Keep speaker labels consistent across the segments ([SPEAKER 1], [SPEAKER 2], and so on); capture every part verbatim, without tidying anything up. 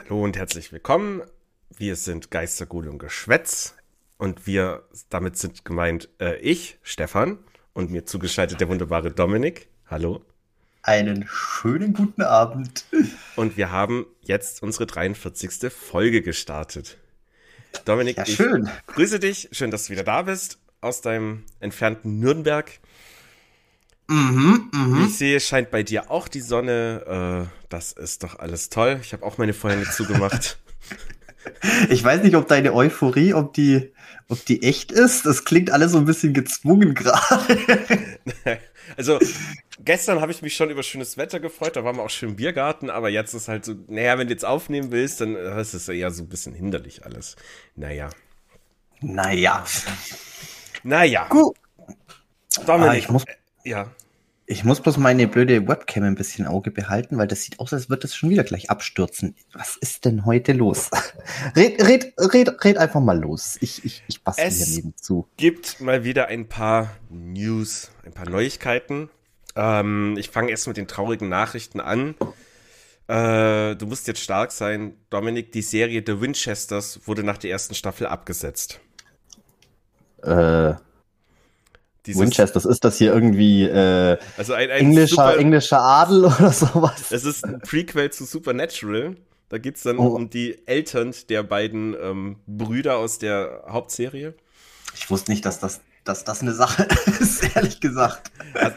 [SPEAKER 1] Hallo und herzlich willkommen. Wir sind Geistergut und Geschwätz und wir, damit sind gemeint äh, ich, Stefan, und mir zugeschaltet der wunderbare Dominik. Hallo.
[SPEAKER 2] Einen schönen guten Abend.
[SPEAKER 1] Und wir haben jetzt unsere dreiundvierzigste Folge gestartet. Dominik,
[SPEAKER 2] Ja,
[SPEAKER 1] ich
[SPEAKER 2] schön.
[SPEAKER 1] grüße dich. Schön, dass du wieder da bist aus deinem entfernten Nürnberg.
[SPEAKER 2] Mhm,
[SPEAKER 1] Wie ich
[SPEAKER 2] mhm.
[SPEAKER 1] sehe, scheint bei dir auch die Sonne. Äh, das ist doch alles toll. Ich habe auch meine Vorhänge zugemacht.
[SPEAKER 2] Ich weiß nicht, ob deine Euphorie, ob die, ob die echt ist. Das klingt alles so ein bisschen gezwungen gerade.
[SPEAKER 1] Also, gestern habe ich mich schon über schönes Wetter gefreut, da waren wir auch schön im Biergarten, aber jetzt ist halt so, naja, wenn du jetzt aufnehmen willst, dann äh, ist es eher so ein bisschen hinderlich alles. Naja.
[SPEAKER 2] Naja.
[SPEAKER 1] Naja.
[SPEAKER 2] Gut. Ah,
[SPEAKER 1] Dominik,
[SPEAKER 2] ich muss,
[SPEAKER 1] äh, ja.
[SPEAKER 2] ich muss bloß meine blöde Webcam ein bisschen im Auge behalten, weil das sieht aus, als würde das schon wieder gleich abstürzen. Was ist denn heute los? Red, red, red, red einfach mal los. Ich, ich, ich bastel hier
[SPEAKER 1] Es
[SPEAKER 2] nebenzu.
[SPEAKER 1] gibt mal wieder ein paar News, ein paar Neuigkeiten. Ähm, ich fange erst mit den traurigen Nachrichten an. Äh, du musst jetzt stark sein, Dominik. Die Serie The Winchesters wurde nach der ersten Staffel abgesetzt.
[SPEAKER 2] Äh,
[SPEAKER 1] Dieses,
[SPEAKER 2] Winchester, ist das hier irgendwie äh,
[SPEAKER 1] also ein, ein
[SPEAKER 2] englischer,
[SPEAKER 1] super
[SPEAKER 2] englischer Adel oder sowas?
[SPEAKER 1] Es ist ein Prequel zu Supernatural. Da geht es dann
[SPEAKER 2] Oh,
[SPEAKER 1] um die Eltern der beiden ähm, Brüder aus der Hauptserie.
[SPEAKER 2] ich wusste nicht, dass das, dass das eine Sache ist, ehrlich gesagt.
[SPEAKER 1] Also,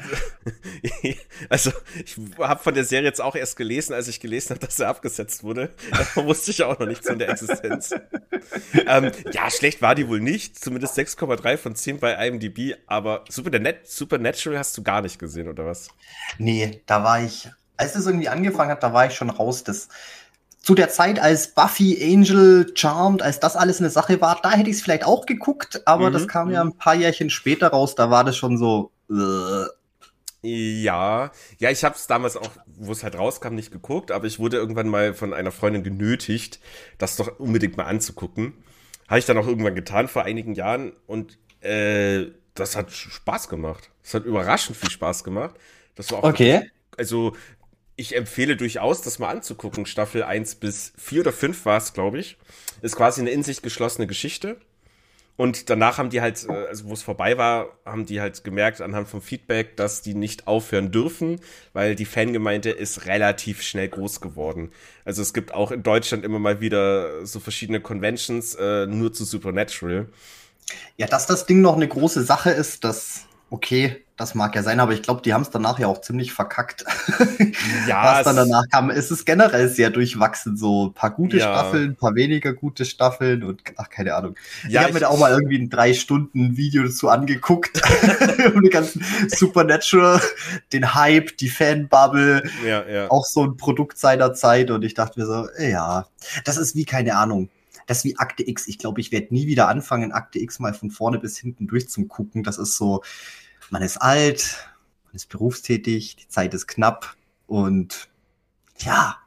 [SPEAKER 1] also ich habe von der Serie jetzt auch erst gelesen, als ich gelesen habe, dass sie abgesetzt wurde. Da wusste ich auch noch nichts von der Existenz. Ähm, ja, schlecht war die wohl nicht. Zumindest sechs Komma drei von zehn bei IMDb. Aber Supernat- Supernatural hast du gar nicht gesehen, oder was?
[SPEAKER 2] Nee, da war ich, als es irgendwie angefangen hat, da war ich schon raus. Das, zu der Zeit, als Buffy, Angel, Charmed, als das alles eine Sache war, da hätte ich es vielleicht auch geguckt, aber das
[SPEAKER 1] Mhm,
[SPEAKER 2] kam ja
[SPEAKER 1] mhm.
[SPEAKER 2] ein paar Jährchen später raus, da war das schon so, äh,
[SPEAKER 1] Ja, ja, ich habe es damals auch, wo es halt rauskam, nicht geguckt, aber ich wurde irgendwann mal von einer Freundin genötigt, das doch unbedingt mal anzugucken. Habe ich dann auch irgendwann getan vor einigen Jahren und äh, das hat Spaß gemacht. Es hat überraschend viel Spaß gemacht. Das war auch wirklich,
[SPEAKER 2] okay.
[SPEAKER 1] also ich empfehle durchaus, das mal anzugucken. Staffel eins bis vier oder fünf war es, glaube ich. Ist quasi eine in sich geschlossene Geschichte. Und danach haben die halt, äh, also wo es vorbei war, haben die halt gemerkt anhand vom Feedback, dass die nicht aufhören dürfen, weil die Fangemeinde ist relativ schnell groß geworden. Also es gibt auch in Deutschland immer mal wieder so verschiedene Conventions äh, nur zu Supernatural.
[SPEAKER 2] Ja, dass das Ding noch eine große Sache ist, das, okay, das mag ja sein, aber ich glaube, die haben es danach ja auch ziemlich verkackt.
[SPEAKER 1] Ja,
[SPEAKER 2] Was dann
[SPEAKER 1] es,
[SPEAKER 2] danach kam, ist es generell sehr durchwachsen. So ein paar gute
[SPEAKER 1] ja,
[SPEAKER 2] Staffeln, ein paar weniger gute Staffeln und ach, keine Ahnung. Ich
[SPEAKER 1] ja,
[SPEAKER 2] habe mir
[SPEAKER 1] ich,
[SPEAKER 2] da auch mal
[SPEAKER 1] ich,
[SPEAKER 2] irgendwie ein drei Stunden Video dazu angeguckt. Um den ganzen Supernatural, den Hype, die Fanbubble,
[SPEAKER 1] ja, ja.
[SPEAKER 2] auch so ein Produkt seiner Zeit. Und ich dachte mir so, ja, das ist wie, keine Ahnung. Das ist wie Akte X. Ich glaube, ich werde nie wieder anfangen, Akte X mal von vorne bis hinten durchzugucken. Das ist so, man ist alt, man ist berufstätig, die Zeit ist knapp und ja,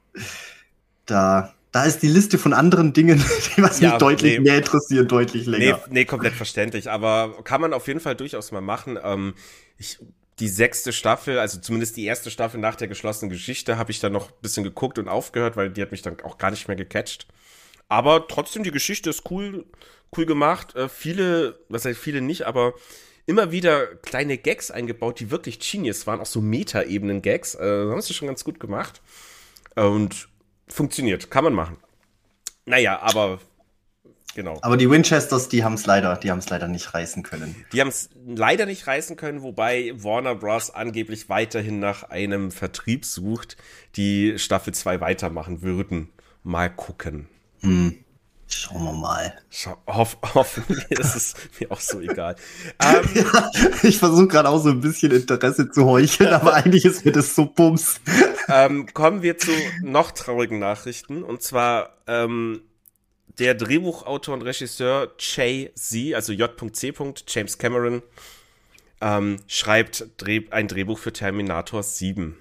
[SPEAKER 2] da, da ist die Liste von anderen Dingen, die was mich
[SPEAKER 1] Ja,
[SPEAKER 2] deutlich
[SPEAKER 1] nee,
[SPEAKER 2] mehr interessieren, deutlich
[SPEAKER 1] nee,
[SPEAKER 2] länger.
[SPEAKER 1] nee, komplett verständlich. Aber kann man auf jeden Fall durchaus mal machen. Ähm, ich, die sechste Staffel, also zumindest die erste Staffel nach der geschlossenen Geschichte, habe ich dann noch ein bisschen geguckt und aufgehört, weil die hat mich dann auch gar nicht mehr gecatcht. Aber trotzdem, die Geschichte ist cool, cool gemacht. Äh, viele, was heißt viele nicht, aber immer wieder kleine Gags eingebaut, die wirklich genius waren. Auch so Meta-Ebenen-Gags. Äh, haben sie schon ganz gut gemacht. Äh, und funktioniert. Kann man machen. Naja, aber genau.
[SPEAKER 2] Aber die Winchesters, die haben es leider, die haben es leider nicht reißen können.
[SPEAKER 1] Die haben es leider nicht reißen können, wobei Warner Bros. Angeblich weiterhin nach einem Vertrieb sucht, die Staffel zwei weitermachen würden. Mal gucken.
[SPEAKER 2] Hm. Schauen wir mal.
[SPEAKER 1] Schau, hoff, hoffen wir, ist es mir auch so egal. Ähm,
[SPEAKER 2] Ja, ich versuche gerade auch so ein bisschen Interesse zu heucheln, aber eigentlich ist mir das so Bums.
[SPEAKER 1] ähm, kommen wir zu noch traurigen Nachrichten. Und zwar ähm, der Drehbuchautor und Regisseur Jay Z, also J C. James Cameron, ähm, schreibt Dreh, ein Drehbuch für Terminator sieben.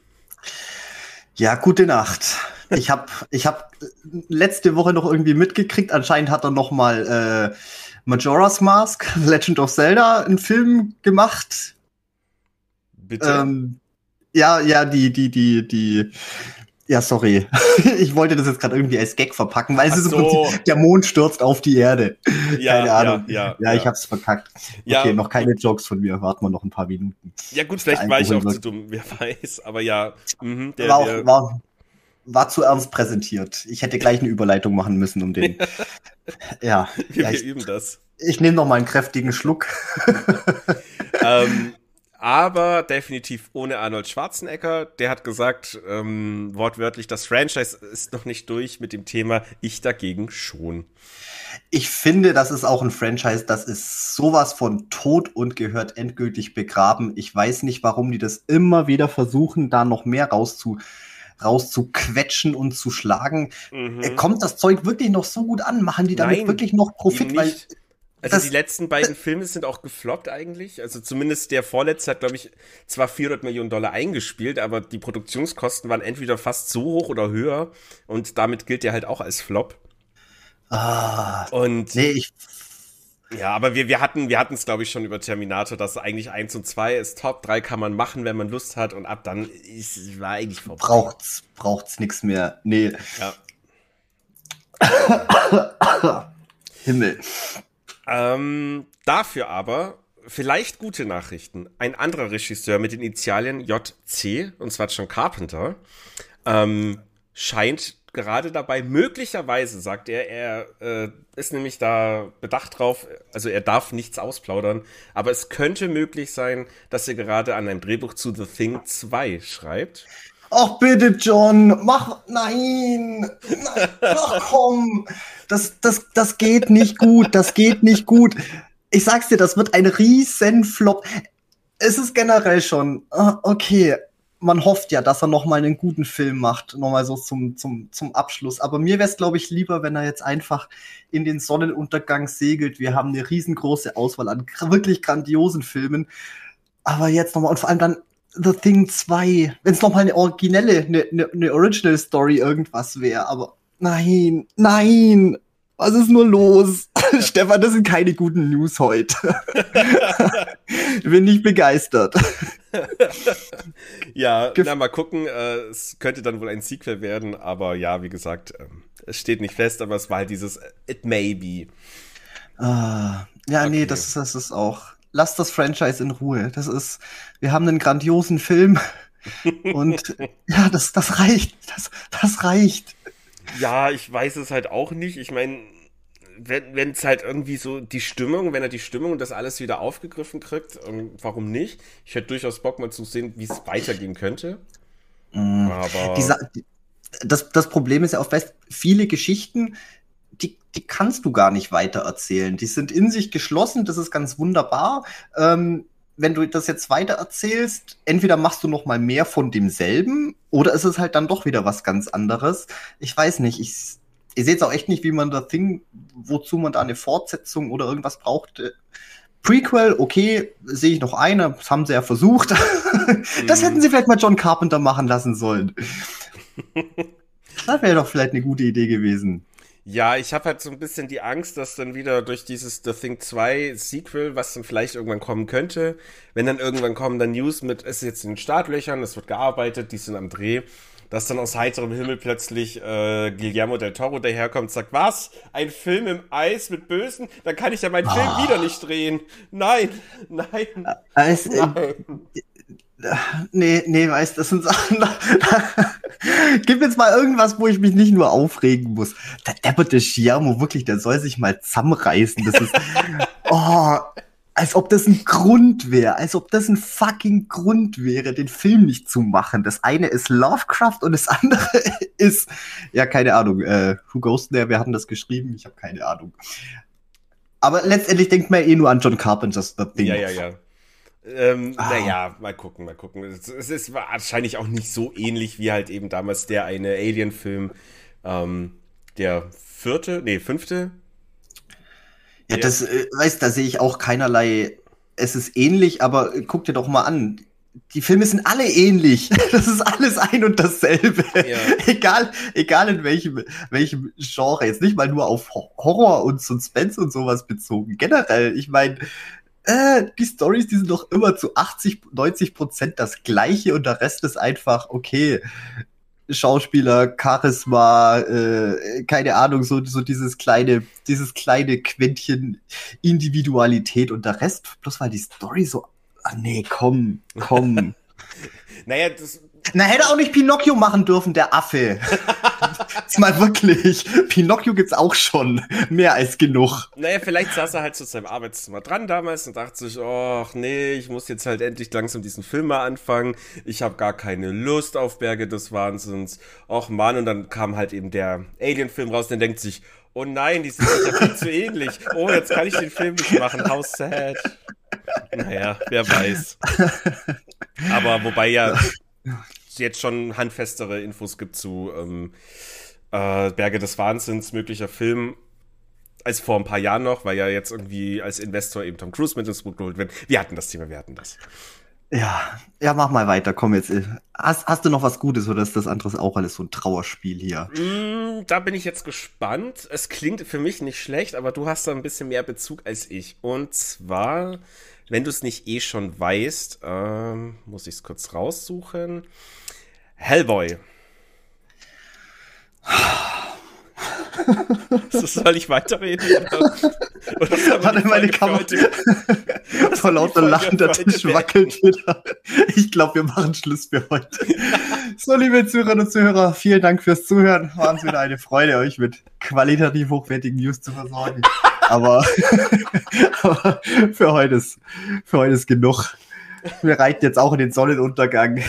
[SPEAKER 2] Ja, gute Nacht. Ich habe ich hab letzte Woche noch irgendwie mitgekriegt, anscheinend hat er noch mal äh, Majora's Mask, Legend of Zelda, einen Film gemacht.
[SPEAKER 1] Bitte?
[SPEAKER 2] Ähm, ja, ja, die, die, die, die Ja, sorry. Ich wollte das jetzt gerade irgendwie als Gag verpacken, weil es
[SPEAKER 1] Ach
[SPEAKER 2] ist im
[SPEAKER 1] so.
[SPEAKER 2] Prinzip, der Mond stürzt auf die Erde.
[SPEAKER 1] Ja,
[SPEAKER 2] Keine Ahnung.
[SPEAKER 1] ja, ja,
[SPEAKER 2] ja,
[SPEAKER 1] ja.
[SPEAKER 2] ich hab's verkackt.
[SPEAKER 1] Ja,
[SPEAKER 2] Okay, noch keine Jokes von mir. Warten wir noch ein paar Minuten.
[SPEAKER 1] Ja gut,
[SPEAKER 2] Bis der
[SPEAKER 1] vielleicht war ich auch
[SPEAKER 2] Alkohol
[SPEAKER 1] zu dumm, wer weiß. Aber ja, mhm, der,
[SPEAKER 2] war, auch,
[SPEAKER 1] der,
[SPEAKER 2] war, war zu ernst präsentiert. Ich hätte gleich eine Überleitung machen müssen, um den. ja,
[SPEAKER 1] wir,
[SPEAKER 2] ja,
[SPEAKER 1] wir
[SPEAKER 2] ich,
[SPEAKER 1] üben das.
[SPEAKER 2] ich nehme noch mal einen kräftigen Schluck.
[SPEAKER 1] ähm, aber definitiv ohne Arnold Schwarzenegger. Der hat gesagt, ähm, wortwörtlich, das Franchise ist noch nicht durch mit dem Thema, ich dagegen schon.
[SPEAKER 2] Ich finde, das ist auch ein Franchise, das ist sowas von tot und gehört endgültig begraben. Ich weiß nicht, warum die das immer wieder versuchen, da noch mehr rauszu, rauszuquetschen und zu schlagen.
[SPEAKER 1] Mhm.
[SPEAKER 2] Kommt das Zeug wirklich noch so gut an? Machen die damit
[SPEAKER 1] Nein,
[SPEAKER 2] wirklich noch Profit?
[SPEAKER 1] eben
[SPEAKER 2] Weil
[SPEAKER 1] nicht. Also
[SPEAKER 2] das-
[SPEAKER 1] die letzten beiden Filme sind auch gefloppt eigentlich. Also zumindest der vorletzte hat, glaube ich, zwar vierhundert Millionen Dollar eingespielt, aber die Produktionskosten waren entweder fast so hoch oder höher. Und damit gilt der halt auch als Flop.
[SPEAKER 2] Ah,
[SPEAKER 1] Und
[SPEAKER 2] nee, ich,
[SPEAKER 1] ja, aber wir, wir hatten wir hatten es, glaube ich, schon über Terminator, dass eigentlich eins und zwei ist top, drei kann man machen, wenn man Lust hat. Und ab dann ist, war eigentlich vorbei.
[SPEAKER 2] braucht's, braucht's nix mehr. Nee.
[SPEAKER 1] Ja.
[SPEAKER 2] Himmel.
[SPEAKER 1] Ähm, dafür aber vielleicht gute Nachrichten. Ein anderer Regisseur mit den Initialien J C, und zwar John Carpenter, ähm, scheint gerade dabei, möglicherweise, sagt er, er äh, ist nämlich da bedacht drauf, also er darf nichts ausplaudern, aber es könnte möglich sein, dass er gerade an einem Drehbuch zu The Thing zwei schreibt.
[SPEAKER 2] Ach bitte, John, mach, nein, nein, ach komm, das, das, das geht nicht gut, das geht nicht gut. Ich sag's dir, das wird ein riesen Flop. Es ist generell schon, okay, man hofft ja, dass er noch mal einen guten Film macht, noch mal so zum, zum, zum Abschluss. Aber mir wär's, glaube ich, lieber, wenn er jetzt einfach in den Sonnenuntergang segelt. Wir haben eine riesengroße Auswahl an wirklich grandiosen Filmen. Aber jetzt noch mal, und vor allem dann The Thing zwei, wenn es nochmal eine originelle, eine, eine, eine Original Story irgendwas wäre, aber nein, nein, was ist nur los? Stefan, das sind keine guten News heute. Ich bin nicht begeistert.
[SPEAKER 1] Ja,
[SPEAKER 2] Gef-
[SPEAKER 1] na, mal gucken, äh, es könnte dann wohl ein Sequel werden, aber ja, wie gesagt, ähm, es steht nicht fest, aber es war halt dieses It may be.
[SPEAKER 2] Ah, ja,
[SPEAKER 1] Okay.
[SPEAKER 2] nee, das, das ist auch. Lass das Franchise in Ruhe. Das ist, wir haben einen grandiosen Film und ja, das, das reicht. Das, das reicht.
[SPEAKER 1] Ja, ich weiß es halt auch nicht. Ich meine, wenn wenn es halt irgendwie so die Stimmung, wenn er die Stimmung und das alles wieder aufgegriffen kriegt, ähm, warum nicht? Ich hätte durchaus Bock mal zu sehen, wie es weitergehen könnte.
[SPEAKER 2] Mm.
[SPEAKER 1] Aber
[SPEAKER 2] Die, Sa- die, das, das Problem ist ja auch fest, viele Geschichten, die, die kannst du gar nicht weiter erzählen. Die sind in sich geschlossen, das ist ganz wunderbar. Ähm, wenn du das jetzt weiter erzählst, entweder machst du noch mal mehr von demselben oder ist es halt dann doch wieder was ganz anderes. Ich weiß nicht, ich, ich sehe jetzt auch echt nicht, wie man das Ding, wozu man da eine Fortsetzung oder irgendwas braucht. Äh, Prequel, okay, sehe ich noch eine, das haben sie ja versucht. Das hätten sie vielleicht mal John Carpenter machen lassen sollen. Das wäre doch vielleicht eine gute Idee gewesen.
[SPEAKER 1] ja, ich habe halt so ein bisschen die Angst, dass dann wieder durch dieses The Thing zwei Sequel, was dann vielleicht irgendwann kommen könnte, wenn dann irgendwann kommen dann News mit, es ist jetzt in den Startlöchern, es wird gearbeitet, die sind am Dreh, dass dann aus heiterem Himmel plötzlich äh, Guillermo del Toro daherkommt und sagt, was? Ein Film im Eis mit Bösen? Dann kann ich ja meinen Film
[SPEAKER 2] Ah.
[SPEAKER 1] wieder nicht drehen. Nein, nein,
[SPEAKER 2] Es, äh,
[SPEAKER 1] nein.
[SPEAKER 2] nee, nee, weißt du, das sind Sachen. Gib jetzt mal irgendwas, wo ich mich nicht nur aufregen muss. Der depperte Guillermo, wirklich, der soll sich mal zusammenreißen. Das ist. Oh, als ob das ein Grund wäre, als ob das ein fucking Grund wäre, den Film nicht zu machen. Das eine ist Lovecraft und das andere ist, ja, keine Ahnung, äh, Who Goes There, wer hat denn das geschrieben? Ich habe keine Ahnung. Aber letztendlich denkt man eh nur an John Carpenter's The Thing.
[SPEAKER 1] Ja, ja, ja. Ähm,
[SPEAKER 2] Ah.
[SPEAKER 1] Naja, mal gucken, mal gucken. Es, es ist wahrscheinlich auch nicht so ähnlich wie halt eben damals der eine Alien-Film, ähm, der vierte, nee, fünfte.
[SPEAKER 2] Ja, das, äh, weißt, da sehe ich auch keinerlei, es ist ähnlich, aber äh, guck dir doch mal an. Die Filme sind alle ähnlich. Das ist alles ein und dasselbe.
[SPEAKER 1] Ja.
[SPEAKER 2] Egal, egal in welchem, welchem Genre. Jetzt nicht mal nur auf Ho- Horror und Suspense und sowas bezogen. Generell, ich meine, äh, die Storys, die sind doch immer zu achtzig, neunzig Prozent das Gleiche und der Rest ist einfach, okay. Schauspieler, Charisma, äh, keine Ahnung, so, so dieses kleine, dieses kleine Quäntchen Individualität und der Rest, bloß weil die Story so, ah nee, komm, komm.
[SPEAKER 1] Naja, das.
[SPEAKER 2] Na, hätte auch nicht Pinocchio machen dürfen, der Affe. Jetzt mal wirklich. Pinocchio gibt's auch schon. Mehr als genug.
[SPEAKER 1] Naja, vielleicht saß er halt zu seinem Arbeitszimmer dran damals und dachte sich, ach nee, ich muss jetzt halt endlich langsam diesen Film mal anfangen. Ich habe gar keine Lust auf Berge des Wahnsinns. Och Mann, und dann kam halt eben der Alien-Film raus und der denkt sich, oh nein, die sind sich ja viel zu ähnlich. Oh, jetzt kann ich den Film nicht machen. How sad. Naja, wer weiß. Aber wobei ja jetzt schon handfestere Infos gibt zu ähm, äh, Berge des Wahnsinns, möglicher Film, als vor ein paar Jahren noch, weil ja jetzt irgendwie als Investor eben Tom Cruise mit ins Boot geholt wird. Wir hatten das Thema, wir hatten das.
[SPEAKER 2] Ja, ja, mach mal weiter, komm jetzt. Hast, hast du noch was Gutes oder ist das andere auch alles so ein Trauerspiel hier?
[SPEAKER 1] Mm, da bin ich jetzt gespannt. Es klingt für mich nicht schlecht, aber du hast da ein bisschen mehr Bezug als ich. Und zwar, wenn du es nicht eh schon weißt, ähm, muss ich es kurz raussuchen. Hellboy. Soll ich weiterreden? Oder, oder
[SPEAKER 2] Warte, meine Kamera. Vor lauter Lachen, der Tisch wackelt wieder. Ich glaube, wir machen Schluss für heute. So, liebe Zuhörerinnen und Zuhörer, vielen Dank fürs Zuhören. War uns wieder eine Freude, euch mit qualitativ hochwertigen News zu versorgen. Aber, aber für heute ist, für heute ist genug. Wir reiten jetzt auch in den Sonnenuntergang.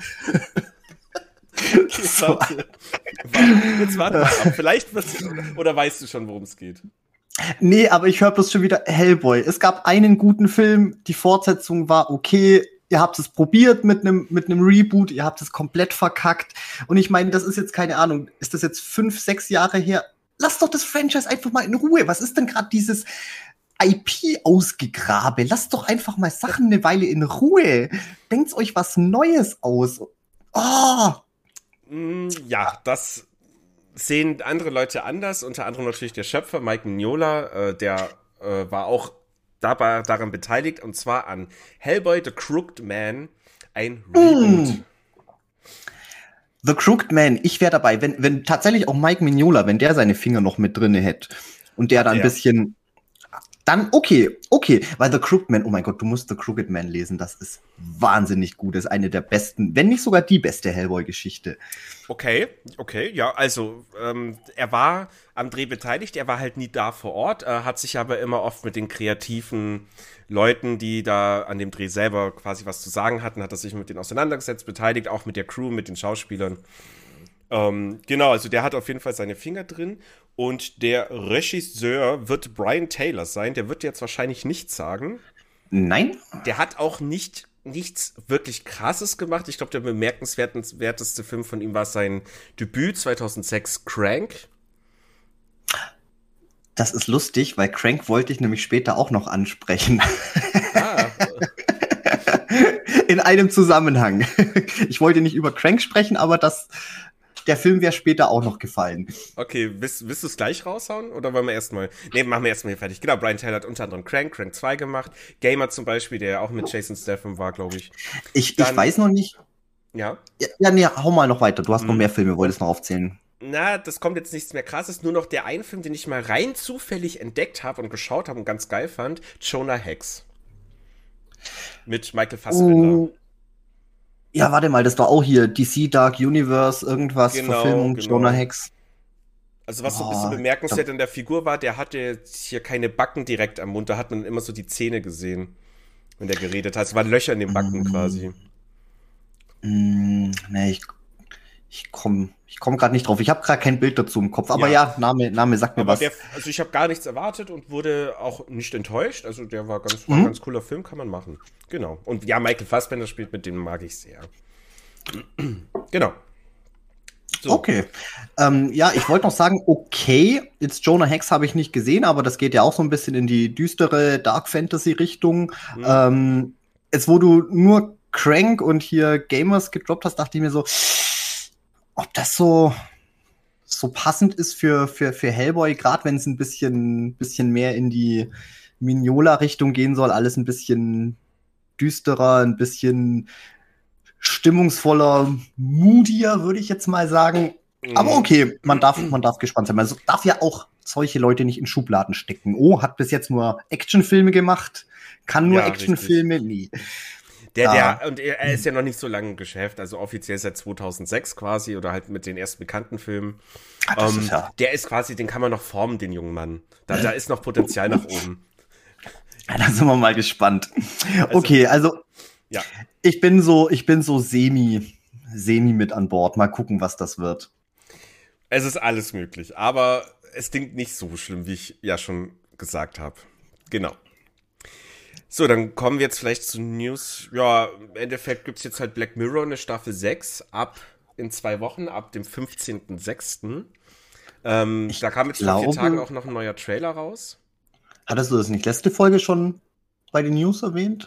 [SPEAKER 1] Okay, so. warte. Jetzt warte mal ab. Vielleicht wird's, oder weißt du schon, worum es geht?
[SPEAKER 2] Nee, aber ich höre bloß schon wieder Hellboy. Es gab einen guten Film, die Fortsetzung war okay. Ihr habt es probiert mit einem mit einem Reboot, ihr habt es komplett verkackt. Und ich meine, das ist jetzt keine Ahnung, ist das jetzt fünf, sechs Jahre her? Lasst doch das Franchise einfach mal in Ruhe. Was ist denn gerade dieses I P ausgegrabe? Lasst doch einfach mal Sachen eine Weile in Ruhe. Denkt euch was Neues aus. Oh!
[SPEAKER 1] Ja, das sehen andere Leute anders, unter anderem natürlich der Schöpfer, Mike Mignola, äh, der äh, war auch dabei, daran beteiligt, und zwar an Hellboy The Crooked Man, ein Reboot. Mm.
[SPEAKER 2] The Crooked Man, ich wäre dabei, wenn, wenn tatsächlich auch Mike Mignola, wenn der seine Finger noch mit drinne hätte und der da ein ja. bisschen, dann okay, okay, weil The Crooked Man, oh mein Gott, du musst The Crooked Man lesen, das ist wahnsinnig gut, das ist eine der besten, wenn nicht sogar die beste Hellboy-Geschichte.
[SPEAKER 1] Okay, okay, ja, also ähm, er war am Dreh beteiligt, er war halt nie da vor Ort, äh, hat sich aber immer oft mit den kreativen Leuten, die da an dem Dreh selber quasi was zu sagen hatten, hat er sich mit denen auseinandergesetzt, beteiligt, auch mit der Crew, mit den Schauspielern. Ähm, genau, also der hat auf jeden Fall seine Finger drin. Und der Regisseur wird Brian Taylor sein. Der wird jetzt wahrscheinlich nichts sagen.
[SPEAKER 2] Nein.
[SPEAKER 1] Der hat auch nicht nichts wirklich Krasses gemacht. Ich glaube, der bemerkenswerteste Film von ihm war sein Debüt zweitausendsechs, Crank.
[SPEAKER 2] Das ist lustig, weil Crank wollte ich nämlich später auch noch ansprechen. Ah. In einem Zusammenhang. Ich wollte nicht über Crank sprechen, aber das... Der Film wäre später auch noch gefallen.
[SPEAKER 1] Okay, willst, willst du es gleich raushauen? Oder wollen wir erstmal. Nee, machen wir erstmal hier fertig. Genau, Brian Taylor hat unter anderem Crank, Crank zwei gemacht. Gamer zum Beispiel, der auch mit Jason Statham war, glaube ich.
[SPEAKER 2] Ich, Dann, ich weiß noch nicht.
[SPEAKER 1] Ja?
[SPEAKER 2] Ja, ja, nee, hau mal noch weiter. Du hast hm. noch mehr Filme, wolltest noch aufzählen.
[SPEAKER 1] Na, das kommt jetzt nichts mehr Krasses. Nur noch der ein Film, den ich mal rein zufällig entdeckt habe und geschaut habe und ganz geil fand. Jonah Hex. Mit Michael Fassbender. Uh.
[SPEAKER 2] Ja, warte mal, das war auch hier D C Dark Universe, irgendwas,
[SPEAKER 1] genau,
[SPEAKER 2] Verfilmung,
[SPEAKER 1] genau.
[SPEAKER 2] Jonah Hex.
[SPEAKER 1] Also was oh, so ein bisschen bemerkenswert an der Figur war, der hatte hier keine Backen direkt am Mund, da hat man immer so die Zähne gesehen, wenn der geredet hat. Es waren Löcher in den Backen mm. quasi.
[SPEAKER 2] Mm, nee, ich, ich komme ich komm gerade nicht drauf. Ich habe gerade kein Bild dazu im Kopf, aber ja, ja Name, Name sagt mir
[SPEAKER 1] aber
[SPEAKER 2] was.
[SPEAKER 1] Der, also ich habe gar nichts erwartet und wurde auch nicht enttäuscht. Also der war ganz, war
[SPEAKER 2] mhm.
[SPEAKER 1] ein ganz cooler Film, kann man machen. Genau. Und ja, Michael Fassbender spielt mit, dem mag ich sehr. Genau. So.
[SPEAKER 2] Okay. Ähm, ja, ich wollte noch sagen, okay, jetzt Jonah Hex habe ich nicht gesehen, aber das geht ja auch so ein bisschen in die düstere Dark Fantasy Richtung. Mhm. Ähm, jetzt, wo du nur Crank und hier Gamers gedroppt hast, dachte ich mir so, ob das so, so passend ist für, für, für Hellboy, gerade wenn es ein bisschen, bisschen mehr in die Mignola-Richtung gehen soll, alles ein bisschen düsterer, ein bisschen stimmungsvoller, moodier, würde ich jetzt mal sagen. Aber okay, man darf, man darf gespannt sein. Man darf ja auch solche Leute nicht in Schubladen stecken. Oh, hat bis jetzt nur Actionfilme gemacht, kann nur
[SPEAKER 1] Ja,
[SPEAKER 2] Actionfilme, nee.
[SPEAKER 1] Der,
[SPEAKER 2] Ja.
[SPEAKER 1] der, und er er ist ja noch nicht so lange im Geschäft, also offiziell seit zweitausendsechs quasi oder halt mit den ersten bekannten Filmen.
[SPEAKER 2] Ah, das
[SPEAKER 1] Ähm,
[SPEAKER 2] ist ja,
[SPEAKER 1] Der ist quasi, den kann man noch formen, den jungen Mann. Da, da ist noch Potenzial nach oben.
[SPEAKER 2] da sind wir mal gespannt.
[SPEAKER 1] Also-
[SPEAKER 2] Okay, also
[SPEAKER 1] Ja.
[SPEAKER 2] ich bin so, ich bin so semi, semi mit an Bord. Mal gucken, was das wird.
[SPEAKER 1] Es ist alles möglich, aber es klingt nicht so schlimm, wie ich ja schon gesagt habe. Genau. So, dann kommen wir jetzt vielleicht zu News. Ja, im Endeffekt gibt es jetzt halt Black Mirror, eine Staffel sechs, ab in zwei Wochen, ab dem fünfzehnten sechsten Ähm, da kam jetzt vor vier
[SPEAKER 2] glaube-
[SPEAKER 1] Tagen auch noch ein neuer Trailer raus.
[SPEAKER 2] Hattest du das nicht letzte Folge schon bei den News erwähnt?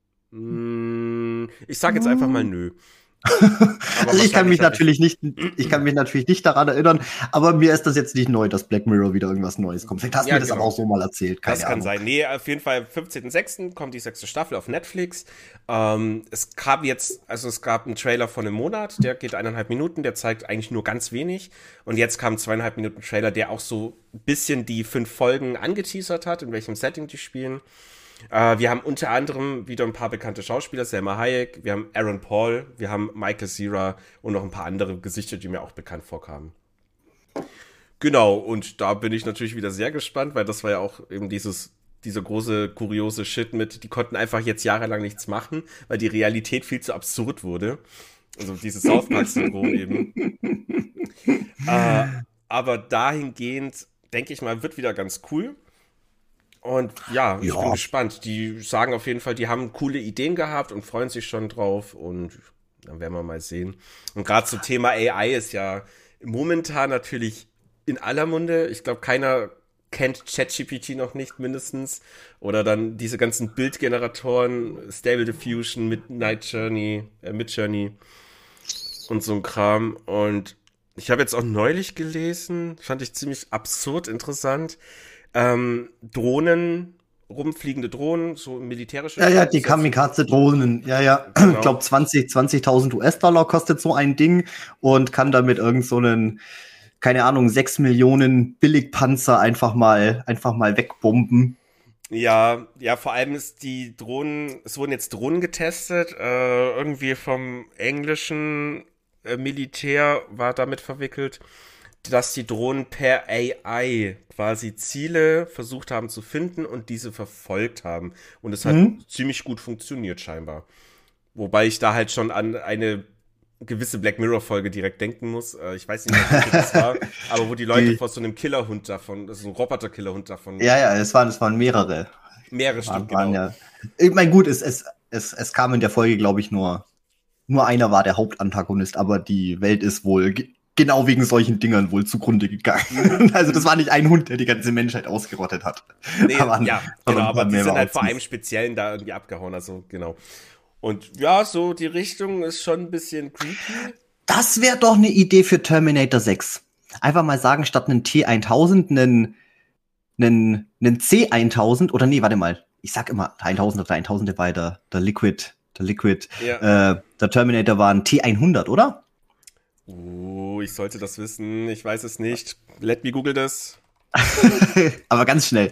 [SPEAKER 1] Mm, Ich sage jetzt einfach mal nö.
[SPEAKER 2] Also ich kann mich
[SPEAKER 1] wahrscheinlich hab
[SPEAKER 2] natürlich nicht, ich kann mich natürlich nicht daran erinnern, aber mir ist das jetzt nicht neu, dass Black Mirror wieder irgendwas Neues kommt. Vielleicht hast du
[SPEAKER 1] Ja,
[SPEAKER 2] mir das
[SPEAKER 1] genau.
[SPEAKER 2] aber auch so mal erzählt, keine
[SPEAKER 1] Das kann
[SPEAKER 2] Ahnung.
[SPEAKER 1] sein. Nee, auf jeden Fall, am fünfzehnten sechsten kommt die sechste Staffel auf Netflix. Ähm, es gab jetzt, also es gab einen Trailer von einem Monat, der geht eineinhalb Minuten, der zeigt eigentlich nur ganz wenig. Und jetzt kam ein zweieinhalb Minuten Trailer, der auch so ein bisschen die fünf Folgen angeteasert hat, in welchem Setting die spielen. Äh, wir haben unter anderem wieder ein paar bekannte Schauspieler, Selma Hayek, wir haben Aaron Paul, wir haben Michael Cera und noch ein paar andere Gesichter, die mir auch bekannt vorkamen. Genau, und da bin ich natürlich wieder sehr gespannt, weil das war ja auch eben dieses, dieser große, kuriose Shit mit, die konnten einfach jetzt jahrelang nichts machen, weil die Realität viel zu absurd wurde. Also dieses South Park-Syndrom eben. äh, aber dahingehend, denke ich mal, wird wieder ganz cool. Und ja, ich
[SPEAKER 2] Ja.
[SPEAKER 1] bin gespannt. Die sagen auf jeden Fall, die haben coole Ideen gehabt und freuen sich schon drauf. Und dann werden wir mal sehen. Und gerade zum Thema A I ist ja momentan natürlich in aller Munde. Ich glaube, keiner kennt ChatGPT noch nicht mindestens. Oder dann diese ganzen Bildgeneratoren, Stable Diffusion, Midnight Journey, äh, Midjourney und so ein Kram. Und ich habe jetzt auch neulich gelesen, fand ich ziemlich absurd interessant, ähm, Drohnen, rumfliegende Drohnen, so militärische.
[SPEAKER 2] Ja, ja, die
[SPEAKER 1] Einsätze.
[SPEAKER 2] Kamikaze-Drohnen. Ja, ja.
[SPEAKER 1] Genau.
[SPEAKER 2] Ich glaube, zwanzig, zwanzigtausend U S-Dollar kostet so ein Ding und kann damit irgend so einen, keine Ahnung, sechs Millionen Billigpanzer einfach mal, einfach mal wegbomben.
[SPEAKER 1] Ja, ja, vor allem ist die Drohnen, es wurden jetzt Drohnen getestet, äh, irgendwie vom englischen äh, Militär war damit verwickelt, dass die Drohnen per A I quasi Ziele versucht haben zu finden und diese verfolgt haben. Und es hat
[SPEAKER 2] Mhm.
[SPEAKER 1] ziemlich gut funktioniert scheinbar. Wobei ich da halt schon an eine gewisse Black Mirror-Folge direkt denken muss. Äh, ich weiß nicht mehr, welche das war, aber wo die Leute
[SPEAKER 2] Die-
[SPEAKER 1] vor so einem Killerhund davon, so einem Roboter-Killerhund davon,
[SPEAKER 2] Ja, ja, es waren, es waren mehrere.
[SPEAKER 1] mehrere
[SPEAKER 2] Waren,
[SPEAKER 1] Stück,
[SPEAKER 2] waren
[SPEAKER 1] genau.
[SPEAKER 2] ja. Ich meine, gut, es, es, es, es kam in der Folge, glaube ich, nur, nur einer war der Hauptantagonist, aber die Welt ist wohl ge- genau wegen solchen Dingern wohl zugrunde gegangen. Also das war nicht ein Hund, der die ganze Menschheit ausgerottet hat.
[SPEAKER 1] Nee,
[SPEAKER 2] Da waren-
[SPEAKER 1] ja,
[SPEAKER 2] sondern
[SPEAKER 1] genau, aber die
[SPEAKER 2] mehrere
[SPEAKER 1] sind halt vor
[SPEAKER 2] Options.
[SPEAKER 1] einem Speziellen da irgendwie abgehauen, also genau. Und ja, so die Richtung ist schon ein bisschen creepy.
[SPEAKER 2] Das wäre doch eine Idee für Terminator sechs. Einfach mal sagen, statt einen T tausend einen, einen, einen C tausend oder nee, warte mal. Ich sag immer tausend oder tausend bei der, der Liquid, der Liquid.
[SPEAKER 1] Ja.
[SPEAKER 2] Äh, der Terminator war ein T hundert, oder?
[SPEAKER 1] Uh, ich sollte das wissen, ich weiß es nicht. Let me google das.
[SPEAKER 2] Aber ganz schnell.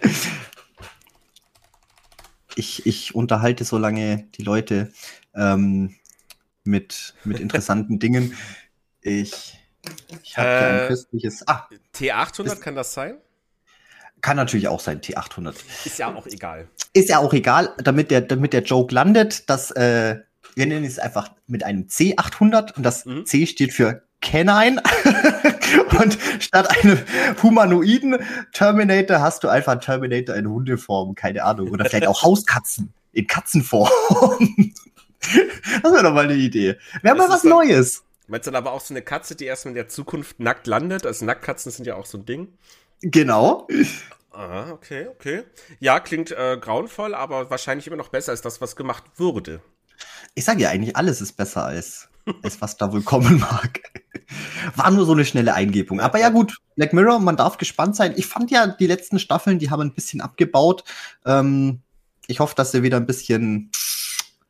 [SPEAKER 2] Ich, ich unterhalte so lange die Leute ähm, mit, mit interessanten Dingen. Ich, ich habe hier
[SPEAKER 1] Äh,
[SPEAKER 2] ein köstliches. Ah,
[SPEAKER 1] T achthundert,
[SPEAKER 2] Ist-
[SPEAKER 1] kann das sein?
[SPEAKER 2] kann natürlich auch sein, T achthundert.
[SPEAKER 1] Ist ja auch egal.
[SPEAKER 2] Ist ja auch egal, damit der, damit der Joke landet, dass äh, wir nennen es einfach mit einem C achthundert und das
[SPEAKER 1] Mhm.
[SPEAKER 2] C steht für Canine. Und statt einem humanoiden Terminator hast du einfach einen Terminator in Hundeform, keine Ahnung. Oder vielleicht auch Hauskatzen in Katzenform. Das wäre doch mal eine Idee. Wäre mal
[SPEAKER 1] Das
[SPEAKER 2] was
[SPEAKER 1] ist dann-
[SPEAKER 2] Neues.
[SPEAKER 1] Meinst du dann aber auch so eine Katze, die erstmal in der Zukunft nackt landet? Also Nacktkatzen sind ja auch so ein Ding.
[SPEAKER 2] Genau.
[SPEAKER 1] Ah, okay, okay. Ja, klingt äh, grauenvoll, aber wahrscheinlich immer noch besser als das, was gemacht wurde.
[SPEAKER 2] Ich sage ja eigentlich, alles ist besser als, als was da wohl kommen mag. War nur so eine schnelle Eingebung. Aber ja gut, Black Mirror, man darf gespannt sein. Ich fand ja, die letzten Staffeln, die haben ein bisschen abgebaut. Ähm, ich hoffe, dass sie wieder ein bisschen,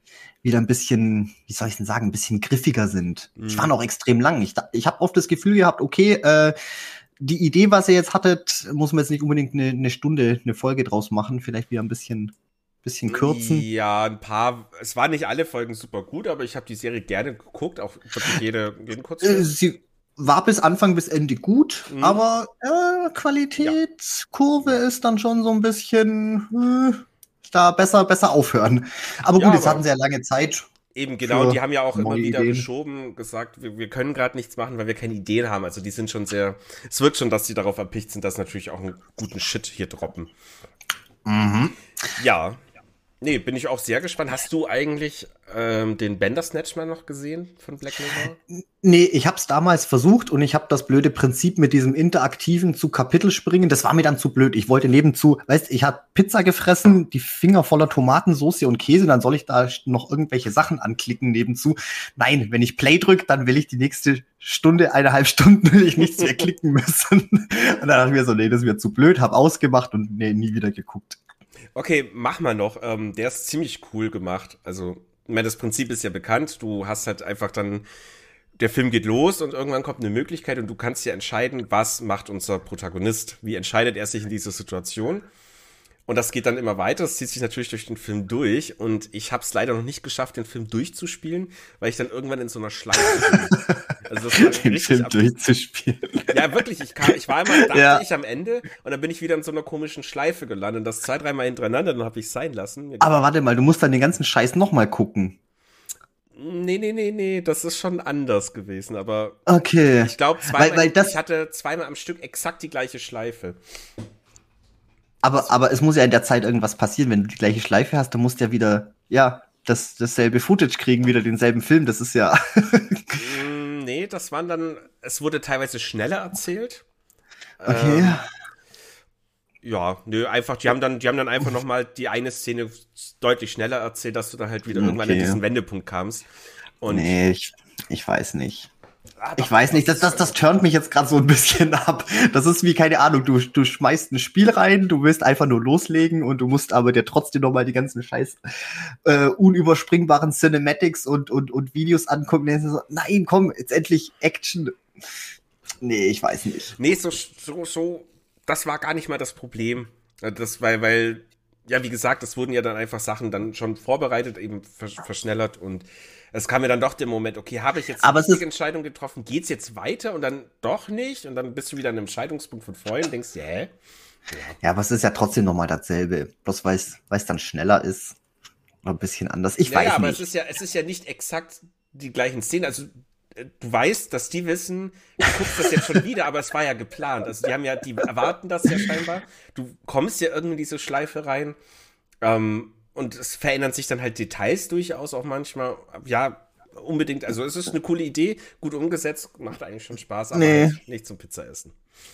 [SPEAKER 2] wieder ein bisschen, wie soll ich denn sagen, ein bisschen griffiger sind.
[SPEAKER 1] Mhm.
[SPEAKER 2] Ich war noch extrem lang. Ich, ich habe oft das Gefühl gehabt, okay, äh, die Idee, was ihr jetzt hattet, muss man jetzt nicht unbedingt eine, eine Stunde, eine Folge draus machen, vielleicht wieder ein bisschen, bisschen kürzen.
[SPEAKER 1] Ja, ein paar, es waren nicht alle Folgen super gut, aber ich habe die Serie gerne geguckt, auch wirklich jede, jeden
[SPEAKER 2] Äh,
[SPEAKER 1] Kurzfilm.
[SPEAKER 2] sie war bis Anfang bis Ende gut,
[SPEAKER 1] Mhm.
[SPEAKER 2] aber äh, Qualitätskurve ja. ist dann schon so ein bisschen äh, da besser, besser aufhören. Aber
[SPEAKER 1] Ja,
[SPEAKER 2] gut, jetzt
[SPEAKER 1] aber
[SPEAKER 2] hatten sie ja lange Zeit.
[SPEAKER 1] Eben, genau, und die haben ja auch immer wieder
[SPEAKER 2] Ideen.
[SPEAKER 1] geschoben, gesagt, wir, wir können gerade nichts machen, weil wir keine Ideen haben. Also die sind schon sehr, es wirkt schon, dass die darauf erpicht sind, dass natürlich auch einen guten Shit hier droppen.
[SPEAKER 2] Mhm.
[SPEAKER 1] Ja. Nee, bin ich auch sehr gespannt. Hast du eigentlich ähm, den Bandersnatch mal noch gesehen von Black Mirror?
[SPEAKER 2] Nee, ich hab's damals versucht und ich habe das blöde Prinzip mit diesem interaktiven zu Kapitel springen, das war mir dann zu blöd. Ich wollte nebenzu, weißt, ich hab Pizza gefressen, die Finger voller Tomatensauce und Käse, dann soll ich da noch irgendwelche Sachen anklicken nebenzu. Nein, wenn ich Play drück, dann will ich die nächste Stunde, eineinhalb Stunden will ich nichts mehr klicken müssen. Und dann dachte ich mir so, nee, das ist mir zu blöd, hab ausgemacht und nee, nie wieder geguckt.
[SPEAKER 1] Okay, mach mal noch. Ähm, der ist ziemlich cool gemacht. Also, ich meine, das Prinzip ist ja bekannt. Du hast halt einfach dann, der Film geht los und irgendwann kommt eine Möglichkeit und du kannst dir entscheiden, was macht unser Protagonist? Wie entscheidet er sich in dieser Situation? Und das geht dann immer weiter. Das zieht sich natürlich durch den Film durch. Und ich habe es leider noch nicht geschafft, den Film durchzuspielen, weil ich dann irgendwann in so einer Schleife bin. Also das war
[SPEAKER 2] den
[SPEAKER 1] richtig
[SPEAKER 2] Film
[SPEAKER 1] ab-
[SPEAKER 2] durchzuspielen.
[SPEAKER 1] Ja, wirklich. Ich, kam, ich war einmal, dachte
[SPEAKER 2] Ja.
[SPEAKER 1] ich am Ende und dann bin ich wieder in so einer komischen Schleife gelandet. Und das zwei, dreimal hintereinander, dann habe ich es sein lassen. Mir
[SPEAKER 2] Aber warte mal, du musst dann den ganzen Scheiß nochmal gucken.
[SPEAKER 1] Nee, nee, nee, nee, das ist schon anders gewesen, aber
[SPEAKER 2] Okay.
[SPEAKER 1] ich glaube, zweimal,
[SPEAKER 2] Weil- weil das-
[SPEAKER 1] ich hatte zweimal am Stück exakt die gleiche Schleife.
[SPEAKER 2] Aber, aber es muss ja in der Zeit irgendwas passieren. Wenn du die gleiche Schleife hast, dann musst du ja wieder, ja, das, dasselbe Footage kriegen, wieder denselben Film. Das ist ja.
[SPEAKER 1] Mm, nee, das waren dann, es wurde teilweise schneller erzählt.
[SPEAKER 2] Okay.
[SPEAKER 1] Ähm, ja, nö, einfach, die haben dann, die haben dann einfach nochmal die eine Szene deutlich schneller erzählt, dass du dann halt wieder irgendwann
[SPEAKER 2] Okay.
[SPEAKER 1] an diesen Wendepunkt kamst. Und
[SPEAKER 2] Nee, ich, ich weiß nicht.
[SPEAKER 1] Ah, doch,
[SPEAKER 2] Ich weiß nicht, das, das, das turnt mich jetzt gerade so ein bisschen ab. Das ist wie, keine Ahnung, du, du schmeißt ein Spiel rein, du willst einfach nur loslegen und du musst aber dir trotzdem nochmal die ganzen scheiß äh, unüberspringbaren Cinematics und, und, und Videos angucken. Und dann so, nein, komm, jetzt endlich Action. Nee, ich weiß nicht.
[SPEAKER 1] Nee, so, so, so, das war gar nicht mal das Problem. Das, weil, weil, ja, wie gesagt, es wurden ja dann einfach Sachen dann schon vorbereitet, eben vers- verschnellert und es kam mir dann doch der Moment, okay, habe ich jetzt
[SPEAKER 2] Aber
[SPEAKER 1] eine
[SPEAKER 2] es ist-
[SPEAKER 1] richtige Entscheidung getroffen, geht's jetzt weiter und dann doch nicht und dann bist du wieder an einem Scheidungspunkt von vorhin und denkst, dir, hä?
[SPEAKER 2] Ja, aber es ist ja trotzdem nochmal dasselbe. Bloß weil es dann schneller ist. Oder ein bisschen anders. Ich
[SPEAKER 1] Naja,
[SPEAKER 2] weiß
[SPEAKER 1] aber
[SPEAKER 2] nicht.
[SPEAKER 1] es ist ja, es ist ja nicht exakt die gleichen Szenen, also äh, du weißt, dass die wissen, du guckst das jetzt schon wieder, aber es war ja geplant. Also die haben ja, die erwarten das ja scheinbar. Du kommst ja irgendwie in diese Schleife rein. Ähm, und es verändern sich dann halt Details durchaus auch manchmal. Ja, unbedingt. Also es ist eine coole Idee, gut umgesetzt, macht eigentlich schon Spaß, aber
[SPEAKER 2] Nee.
[SPEAKER 1] halt nicht zum Pizza essen.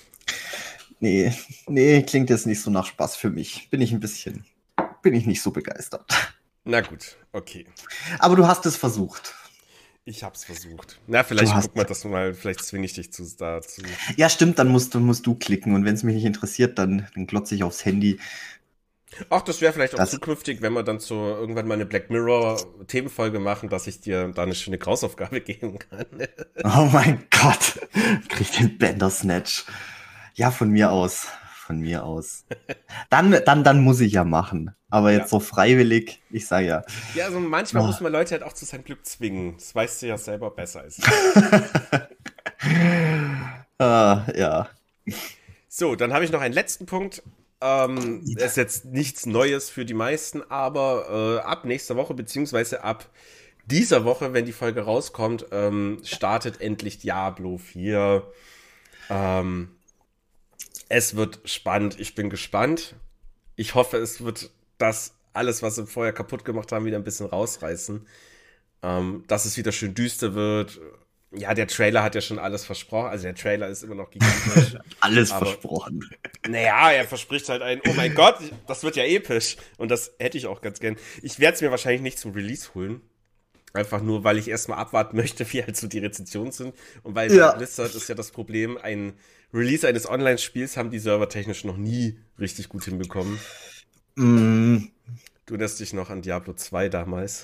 [SPEAKER 2] Nee, nee, klingt jetzt nicht so nach Spaß für mich. Bin ich ein bisschen, bin ich nicht so begeistert.
[SPEAKER 1] Na gut, okay.
[SPEAKER 2] Aber du hast es versucht.
[SPEAKER 1] Ich hab's versucht. Na, vielleicht
[SPEAKER 2] Du hast-
[SPEAKER 1] guck mal das mal, vielleicht zwinge ich dich zu, dazu.
[SPEAKER 2] Ja, stimmt, dann musst, dann musst du klicken. Und wenn es mich nicht interessiert, dann, dann glotze ich aufs Handy.
[SPEAKER 1] Ach, das wäre vielleicht auch
[SPEAKER 2] Das-
[SPEAKER 1] zukünftig, wenn wir dann so irgendwann mal eine Black Mirror Themenfolge machen, dass ich dir da eine schöne Hausaufgabe geben kann.
[SPEAKER 2] Oh mein Gott. Krieg ich den Bandersnatch. Ja, von mir aus. Von mir aus. Dann, dann, dann muss ich ja machen. Aber jetzt
[SPEAKER 1] Ja.
[SPEAKER 2] so freiwillig, ich sage ja.
[SPEAKER 1] Ja, also manchmal
[SPEAKER 2] Oh.
[SPEAKER 1] muss man Leute halt auch zu seinem Glück zwingen. Das weißt du ja selber besser als ich.
[SPEAKER 2] Ah, ja.
[SPEAKER 1] So, dann habe ich noch einen letzten Punkt. Ähm, ist jetzt nichts Neues für die meisten, aber äh, ab nächster Woche, beziehungsweise ab dieser Woche, wenn die Folge rauskommt, ähm, startet endlich Diablo vier. Ähm, es wird spannend. Ich bin gespannt. Ich hoffe, es wird das alles, was sie vorher kaputt gemacht haben, wieder ein bisschen rausreißen. Ähm, dass es wieder schön düster wird. Ja, der Trailer hat ja schon alles versprochen. Also der Trailer ist immer noch gigantisch.
[SPEAKER 2] Alles
[SPEAKER 1] Aber-
[SPEAKER 2] versprochen.
[SPEAKER 1] Naja, er verspricht halt ein, oh mein Gott, das wird ja episch. Und das hätte ich auch ganz gern. Ich werde es mir wahrscheinlich nicht zum Release holen. Einfach nur, weil ich erstmal abwarten möchte, wie halt so die Rezensionen sind. Und weil
[SPEAKER 2] Ja.
[SPEAKER 1] bei Blizzard ist ja das Problem, ein Release eines Online-Spiels haben die Server technisch noch nie richtig gut hinbekommen.
[SPEAKER 2] Mm,
[SPEAKER 1] Du erinnerst dich noch an Diablo zwei damals.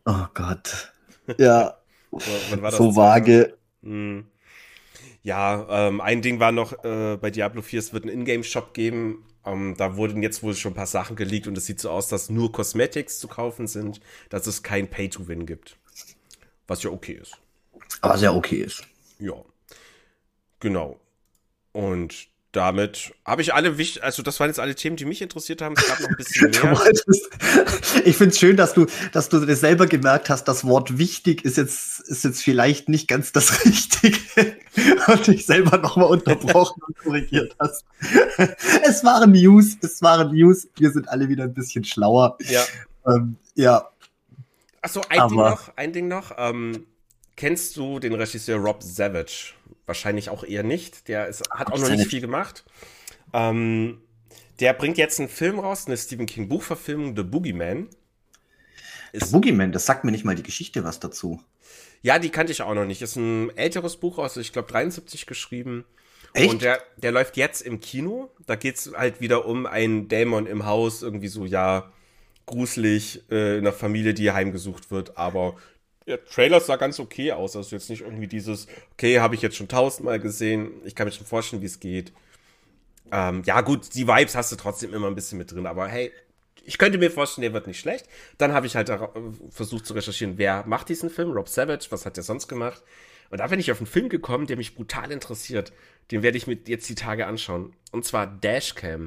[SPEAKER 2] Oh Gott. Ja,
[SPEAKER 1] Wann war das?
[SPEAKER 2] so vage.
[SPEAKER 1] Hm. Ja, ähm, ein Ding war noch äh, bei Diablo vier, es wird einen Ingame-Shop geben. Ähm, da wurden jetzt wohl schon ein paar Sachen geleakt und es sieht so aus, dass nur Cosmetics zu kaufen sind, dass es kein Pay-to-Win gibt. Was ja okay ist.
[SPEAKER 2] Was ja okay ist.
[SPEAKER 1] Ja, genau. Und damit habe ich alle wichtig, also das waren jetzt alle Themen, die mich interessiert haben. Es gab noch ein bisschen mehr.
[SPEAKER 2] Ich finde es schön, dass du, dass du dir selber gemerkt hast, das Wort wichtig ist jetzt, ist jetzt vielleicht nicht ganz das Richtige und dich selber nochmal unterbrochen und korrigiert hast. Es waren News, es waren News. Wir sind alle wieder ein bisschen schlauer.
[SPEAKER 1] Ja.
[SPEAKER 2] Ähm, ja.
[SPEAKER 1] Achso, ein
[SPEAKER 2] Aber
[SPEAKER 1] Ding noch, ein Ding noch. Ähm, kennst du den Regisseur Rob Savage? Wahrscheinlich auch eher nicht. Der ist, hat auch noch nicht viel gemacht. Ähm, der bringt jetzt einen Film raus, eine Stephen King Buchverfilmung, The Boogeyman.
[SPEAKER 2] The Boogeyman, das sagt mir nicht mal die Geschichte was dazu.
[SPEAKER 1] Ja, die kannte ich auch noch nicht. Ist ein älteres Buch aus, ich glaube dreiundsiebzig geschrieben.
[SPEAKER 2] Echt?
[SPEAKER 1] Und der, der läuft jetzt im Kino. Da geht's halt wieder um einen Dämon im Haus, irgendwie so, ja, gruselig, äh, in einer Familie, die heimgesucht wird, aber der Trailer sah ganz okay aus. Also jetzt nicht irgendwie dieses, okay, habe ich jetzt schon tausendmal gesehen, ich kann mir schon vorstellen, wie es geht. Ähm, ja gut, die Vibes hast du trotzdem immer ein bisschen mit drin, aber hey, ich könnte mir vorstellen, der wird nicht schlecht. Dann habe ich halt versucht zu recherchieren, wer macht diesen Film, Rob Savage, was hat der sonst gemacht? Und da bin ich auf einen Film gekommen, der mich brutal interessiert. Den werde ich mir jetzt die Tage anschauen. Und zwar Dashcam.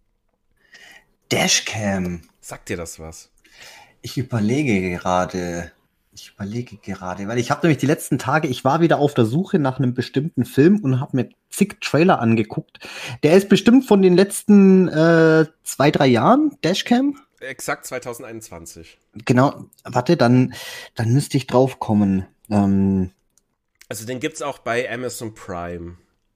[SPEAKER 2] Dashcam.
[SPEAKER 1] Sagt dir das was?
[SPEAKER 2] Ich überlege gerade. Ich überlege gerade, weil ich habe nämlich die letzten Tage, ich war wieder auf der Suche nach einem bestimmten Film und habe mir zig Trailer angeguckt. Der ist bestimmt von den letzten äh, zwei, drei Jahren, Dashcam.
[SPEAKER 1] Exakt zwanzig einundzwanzig.
[SPEAKER 2] Genau, warte, dann, dann müsste ich drauf kommen. Ähm,
[SPEAKER 1] also den gibt's auch bei Amazon Prime.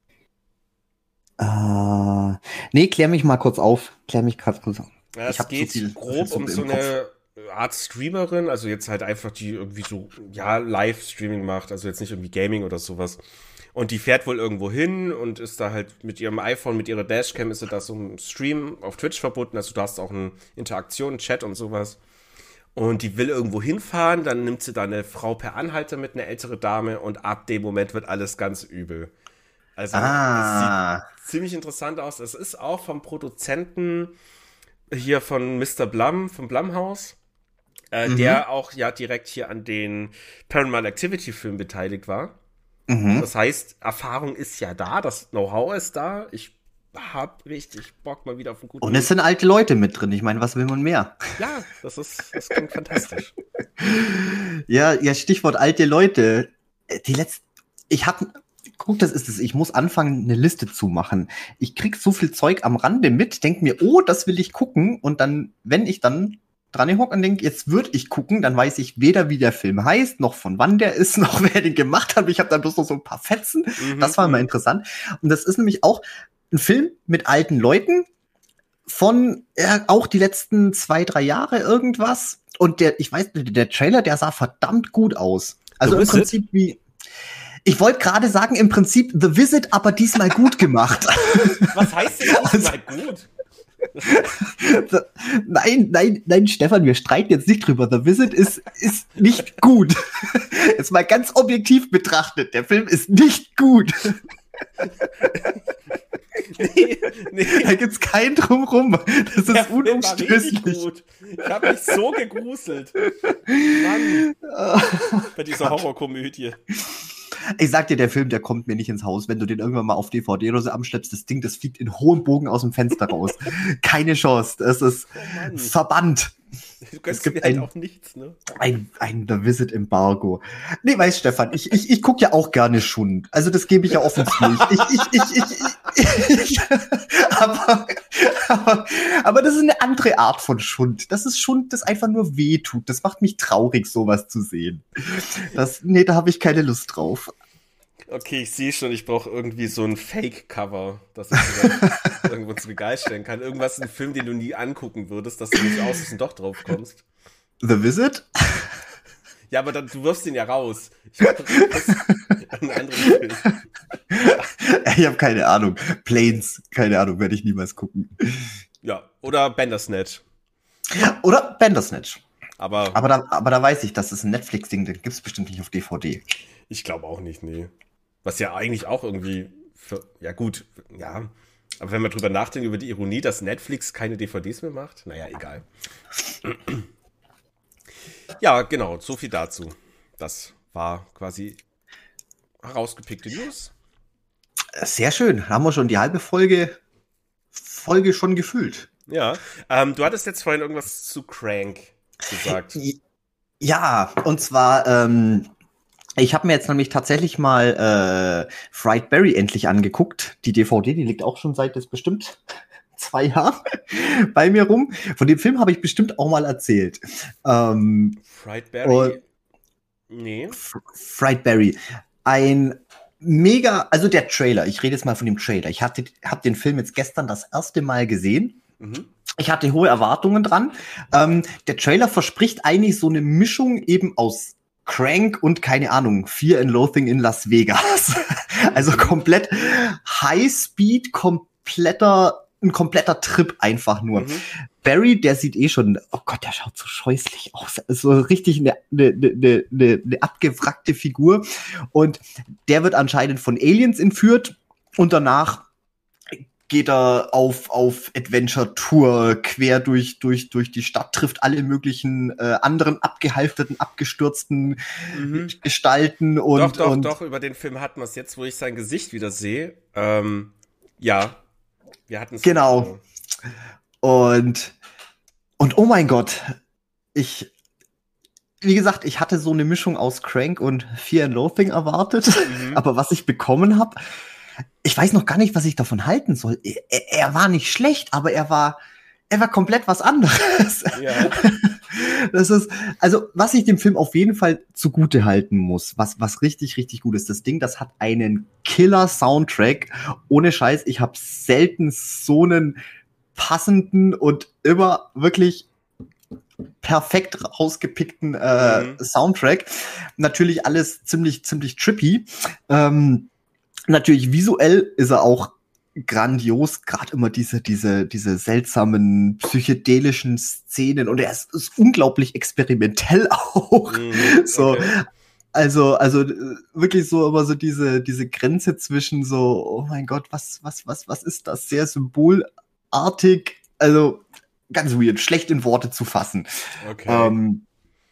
[SPEAKER 2] Äh, nee, klär mich mal kurz auf. Klär mich kurz auf.
[SPEAKER 1] Ja, es geht so viel, grob so um so eine Art Streamerin, also jetzt halt einfach, die irgendwie so, ja, Live-Streaming macht, also jetzt nicht irgendwie Gaming oder sowas. Und die fährt wohl irgendwo hin und ist da halt mit ihrem iPhone, mit ihrer Dashcam ist sie da so im Stream auf Twitch verbunden, also du hast auch eine Interaktion, Chat und sowas. Und die will irgendwo hinfahren, dann nimmt sie da eine Frau per Anhalter mit, eine ältere Dame, und ab dem Moment wird alles ganz übel. Also
[SPEAKER 2] ah.
[SPEAKER 1] es sieht ziemlich interessant aus. Es ist auch vom Produzenten hier von Mister Blum, vom Blumhouse, äh, mhm. der auch ja direkt hier an den Paranormal Activity Film beteiligt war. Mhm. Das heißt, Erfahrung ist ja da, das Know-how ist da. Ich hab richtig Bock mal wieder auf einen guten.
[SPEAKER 2] Und es sind alte Leute mit drin. Ich meine, was will man mehr?
[SPEAKER 1] Ja, das ist, das klingt fantastisch.
[SPEAKER 2] Ja, ja, Stichwort alte Leute. Die letzten, ich hab, guck, das ist es. Ich muss anfangen, eine Liste zu machen. Ich krieg so viel Zeug am Rande mit, denk mir, oh, das will ich gucken. Und dann, wenn ich dann dran hocke und denke, jetzt würde ich gucken, dann weiß ich weder, wie der Film heißt, noch von wann der ist, noch wer den gemacht hat. Ich habe dann bloß noch so ein paar Fetzen. Mhm. Das war mal interessant. Und das ist nämlich auch ein Film mit alten Leuten von ja, auch die letzten zwei, drei Jahre irgendwas. Und der, ich weiß, der Trailer, der sah verdammt gut aus. Also im Prinzip wie, ich wollte gerade sagen, im Prinzip The Visit, aber diesmal gut gemacht.
[SPEAKER 1] Was heißt denn diesmal gut?
[SPEAKER 2] Nein, nein, nein, Stefan, wir streiten jetzt nicht drüber. The Visit ist, ist nicht gut. Jetzt mal ganz objektiv betrachtet. Der Film ist nicht gut. Nee, nee. Da gibt's keinen Drumrum. Das ist unumstößlich.
[SPEAKER 1] Ich habe mich so gegruselt. Mann. Bei dieser Horrorkomödie.
[SPEAKER 2] Ich sag dir, der Film, der kommt mir nicht ins Haus. Wenn du den irgendwann mal auf D V D oder so anschleppst, das Ding, das fliegt in hohem Bogen aus dem Fenster raus. Keine Chance. Das ist oh verbannt.
[SPEAKER 1] Du es gibt ein, halt auch nichts, ne?
[SPEAKER 2] Ein, ein The Visit Embargo. Nee, weißt Stefan, ich, ich, ich guck ja auch gerne Schund. Also das gebe ich ja offen zu. Ich, ich, ich, ich, ich, ich, aber, aber, aber das ist eine andere Art von Schund. Das ist Schund, das einfach nur weh tut. Das macht mich traurig, sowas zu sehen. Das, nee, da habe ich keine Lust drauf.
[SPEAKER 1] Okay, ich sehe schon, ich brauche irgendwie so ein Fake-Cover, das ich irgendwo ins Regal stellen kann. Irgendwas, ein Film, den du nie angucken würdest, dass du nicht aus und doch drauf kommst.
[SPEAKER 2] The Visit?
[SPEAKER 1] Ja, aber dann, du wirfst ihn ja raus. Ich hab einen anderen Film.
[SPEAKER 2] Ich habe keine Ahnung. Planes, keine Ahnung, werde ich niemals gucken.
[SPEAKER 1] Ja, oder Bandersnatch.
[SPEAKER 2] Oder Bandersnatch.
[SPEAKER 1] Aber,
[SPEAKER 2] Aber da, aber da weiß ich, das ist ein Netflix-Ding, den gibt's bestimmt nicht auf D V D.
[SPEAKER 1] ich glaube auch nicht, nee. Was ja eigentlich auch irgendwie, für, ja gut, ja. Aber wenn man drüber nachdenkt, über die Ironie, dass Netflix keine D V Ds mehr macht, naja, egal. Ja, genau, so viel dazu. Das war quasi herausgepickte News.
[SPEAKER 2] Sehr schön. Haben wir schon die halbe Folge, Folge schon gefüllt.
[SPEAKER 1] Ja, ähm, du hattest jetzt vorhin irgendwas zu Crank gesagt.
[SPEAKER 2] Ja, und zwar, ähm, ich habe mir jetzt nämlich tatsächlich mal äh, Fried Berry endlich angeguckt. Die D V D, die liegt auch schon seit jetzt bestimmt zwei Jahren bei mir rum. Von dem Film habe ich bestimmt auch mal erzählt. Ähm,
[SPEAKER 1] Fried Berry? Nee.
[SPEAKER 2] Fried Berry. Ein mega, also der Trailer, ich rede jetzt mal von dem Trailer. Ich hatte, habe den Film jetzt gestern das erste Mal gesehen. Mhm. Ich hatte hohe Erwartungen dran. Ähm, der Trailer verspricht eigentlich so eine Mischung eben aus Crank und, keine Ahnung, Fear and Loathing in Las Vegas. Also komplett High-Speed, kompletter, ein kompletter Trip einfach nur. Mhm. Barry, der sieht eh schon, oh Gott, der schaut so scheußlich aus. So richtig eine, eine, eine, eine, eine abgewrackte Figur. Und der wird anscheinend von Aliens entführt und danach geht er auf auf Adventure-Tour quer durch durch durch die Stadt, trifft alle möglichen äh, anderen abgehalfterten, abgestürzten mhm. Gestalten und
[SPEAKER 1] doch doch
[SPEAKER 2] und
[SPEAKER 1] doch über den Film hatten wir es jetzt, wo ich sein Gesicht wieder sehe. Ähm, ja, wir hatten es
[SPEAKER 2] genau so. und und oh mein Gott, ich wie gesagt, ich hatte so eine Mischung aus Crank und Fear and Loathing erwartet, mhm. aber was ich bekommen habe, ich weiß noch gar nicht, was ich davon halten soll. Er, er war nicht schlecht, aber er war, er war komplett was anderes. Ja. Das ist, also, was ich dem Film auf jeden Fall zugute halten muss, was, was richtig, richtig gut ist. Das Ding, das hat einen Killer-Soundtrack. Ohne Scheiß, ich habe selten so einen passenden und immer wirklich perfekt rausgepickten äh, mhm. Soundtrack. Natürlich alles ziemlich, ziemlich trippy. Ähm, Natürlich visuell ist er auch grandios, gerade immer diese diese diese seltsamen psychedelischen Szenen und er ist, ist unglaublich experimentell auch. Mm, so okay. also also wirklich so immer so diese diese Grenze zwischen so oh mein Gott, was was was was ist das, sehr symbolartig, also ganz weird, schlecht in Worte zu fassen. Okay. Ähm,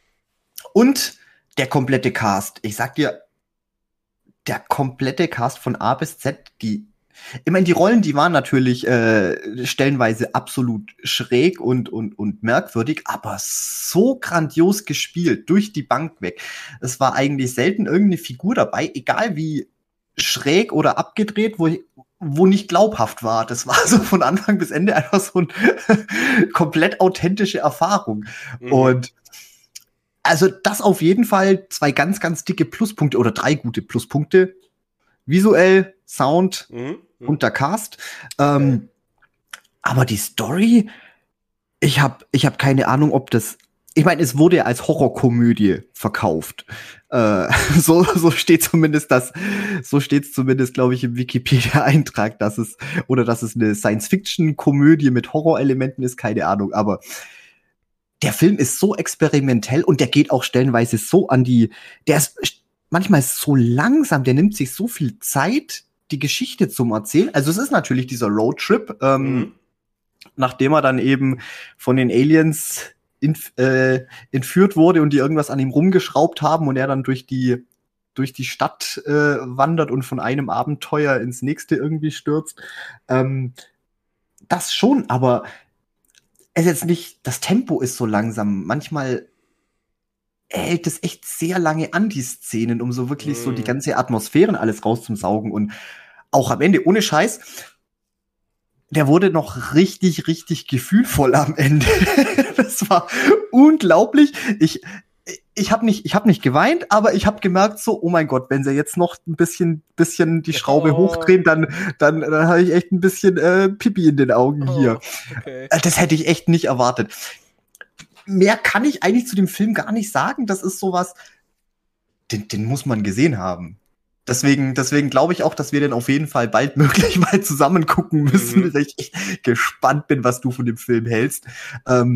[SPEAKER 2] und der komplette Cast, ich sag dir, der komplette Cast von A bis Z, die, ich meine, die Rollen, die waren natürlich äh, stellenweise absolut schräg und und und merkwürdig, aber so grandios gespielt, durch die Bank weg. Es war eigentlich selten irgendeine Figur dabei, egal wie schräg oder abgedreht, wo wo nicht glaubhaft war. Das war so von Anfang bis Ende einfach so eine komplett authentische Erfahrung. Mhm. Und also das auf jeden Fall zwei ganz, ganz dicke Pluspunkte oder drei gute Pluspunkte. Visuell, Sound mhm. und der Cast. Ähm, okay. Aber die Story, ich habe ich hab keine Ahnung, ob das, ich meine, es wurde ja als Horrorkomödie verkauft. Äh, so so steht zumindest das, so steht es zumindest, glaube ich, im Wikipedia-Eintrag, dass es, oder dass es eine Science-Fiction-Komödie mit Horrorelementen ist, keine Ahnung, aber der Film ist so experimentell und der geht auch stellenweise so an die, der ist manchmal so langsam, der nimmt sich so viel Zeit, die Geschichte zum Erzählen. Also es ist natürlich dieser Roadtrip, ähm, mhm. nachdem er dann eben von den Aliens inf- äh, entführt wurde und die irgendwas an ihm rumgeschraubt haben und er dann durch die durch die Stadt äh, wandert und von einem Abenteuer ins nächste irgendwie stürzt. Ähm, das schon, aber es ist jetzt nicht, das Tempo ist so langsam. Manchmal hält es echt sehr lange an, die Szenen, um so wirklich mm. so die ganze Atmosphäre und alles rauszusaugen. Und auch am Ende, ohne Scheiß, der wurde noch richtig, richtig gefühlvoll am Ende. Das war unglaublich. Ich, ich habe nicht, ich habe nicht geweint, aber ich habe gemerkt so, oh mein Gott, wenn sie jetzt noch ein bisschen, bisschen die Schraube oh. hochdrehen, dann, dann, dann habe ich echt ein bisschen äh, Pipi in den Augen oh, hier. Okay. Das hätte ich echt nicht erwartet. Mehr kann ich eigentlich zu dem Film gar nicht sagen. Das ist sowas, den, den muss man gesehen haben. Deswegen, deswegen glaube ich auch, dass wir den auf jeden Fall baldmöglich mal zusammen gucken müssen, mhm. weil ich echt gespannt bin, was du von dem Film hältst. Ähm,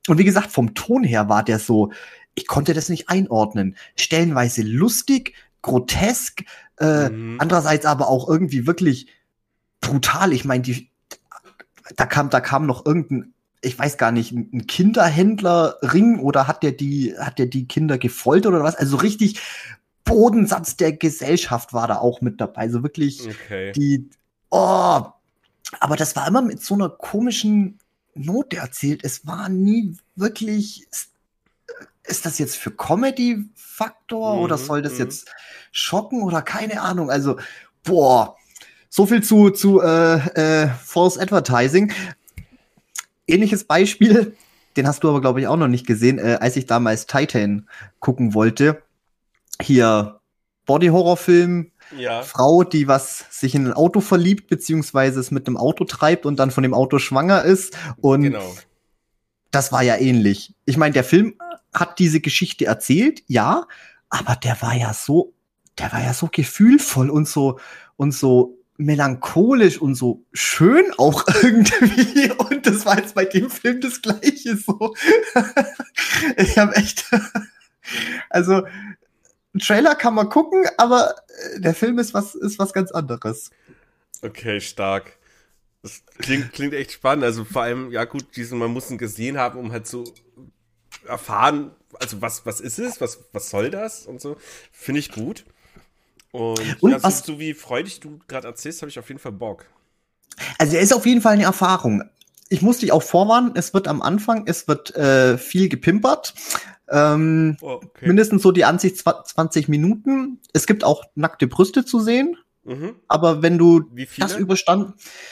[SPEAKER 2] Und wie gesagt, vom Ton her war der so, ich konnte das nicht einordnen. Stellenweise lustig, grotesk, äh,
[SPEAKER 1] Mhm.
[SPEAKER 2] andererseits aber auch irgendwie wirklich brutal. Ich meine, die, da kam, da kam noch irgendein, ich weiß gar nicht, ein Kinderhändlerring oder hat der die, hat der die Kinder gefoltert oder was? Also richtig Bodensatz der Gesellschaft war da auch mit dabei. So wirklich
[SPEAKER 1] Okay.
[SPEAKER 2] die, oh, aber das war immer mit so einer komischen Note erzählt. Es war nie wirklich, ist, ist das jetzt für Comedy-Faktor
[SPEAKER 1] Mhm,
[SPEAKER 2] oder soll das
[SPEAKER 1] mhm.
[SPEAKER 2] jetzt schocken oder keine Ahnung. Also, boah, so viel zu, zu äh, äh, False Advertising. Ähnliches Beispiel, den hast du aber, glaube ich, auch noch nicht gesehen, äh, als ich damals Titan gucken wollte. Hier Body-Horror-Film,
[SPEAKER 1] Ja,
[SPEAKER 2] Frau, die was sich in ein Auto verliebt, beziehungsweise es mit einem Auto treibt und dann von dem Auto schwanger ist. Und
[SPEAKER 1] genau.
[SPEAKER 2] das war ja ähnlich. Ich meine, der Film hat diese Geschichte erzählt, ja, aber der war ja so, der war ja so gefühlvoll und so und so melancholisch und so schön auch irgendwie. Und das war jetzt bei dem Film das Gleiche so. Ich habe echt, also Trailer kann man gucken, aber der Film ist was, ist was ganz anderes.
[SPEAKER 1] Okay, stark. Das klingt, klingt echt spannend. Also vor allem, ja gut, diesen, man muss ihn gesehen haben, um halt so erfahren, also was, was ist es, was, was soll das und so. Finde ich gut. Und,
[SPEAKER 2] Und
[SPEAKER 1] ja, so,
[SPEAKER 2] was-
[SPEAKER 1] so wie freudig du gerade erzählst, habe ich auf jeden Fall Bock.
[SPEAKER 2] Also er ist auf jeden Fall eine Erfahrung. Ich muss dich auch vorwarnen, es wird am Anfang, es wird äh, viel gepimpert. Ähm,
[SPEAKER 1] Oh, okay.
[SPEAKER 2] Mindestens so die Ansicht zwanzig Minuten. Es gibt auch nackte Brüste zu sehen,
[SPEAKER 1] Mhm.
[SPEAKER 2] aber wenn du
[SPEAKER 1] Wie viele?
[SPEAKER 2] das überstanden...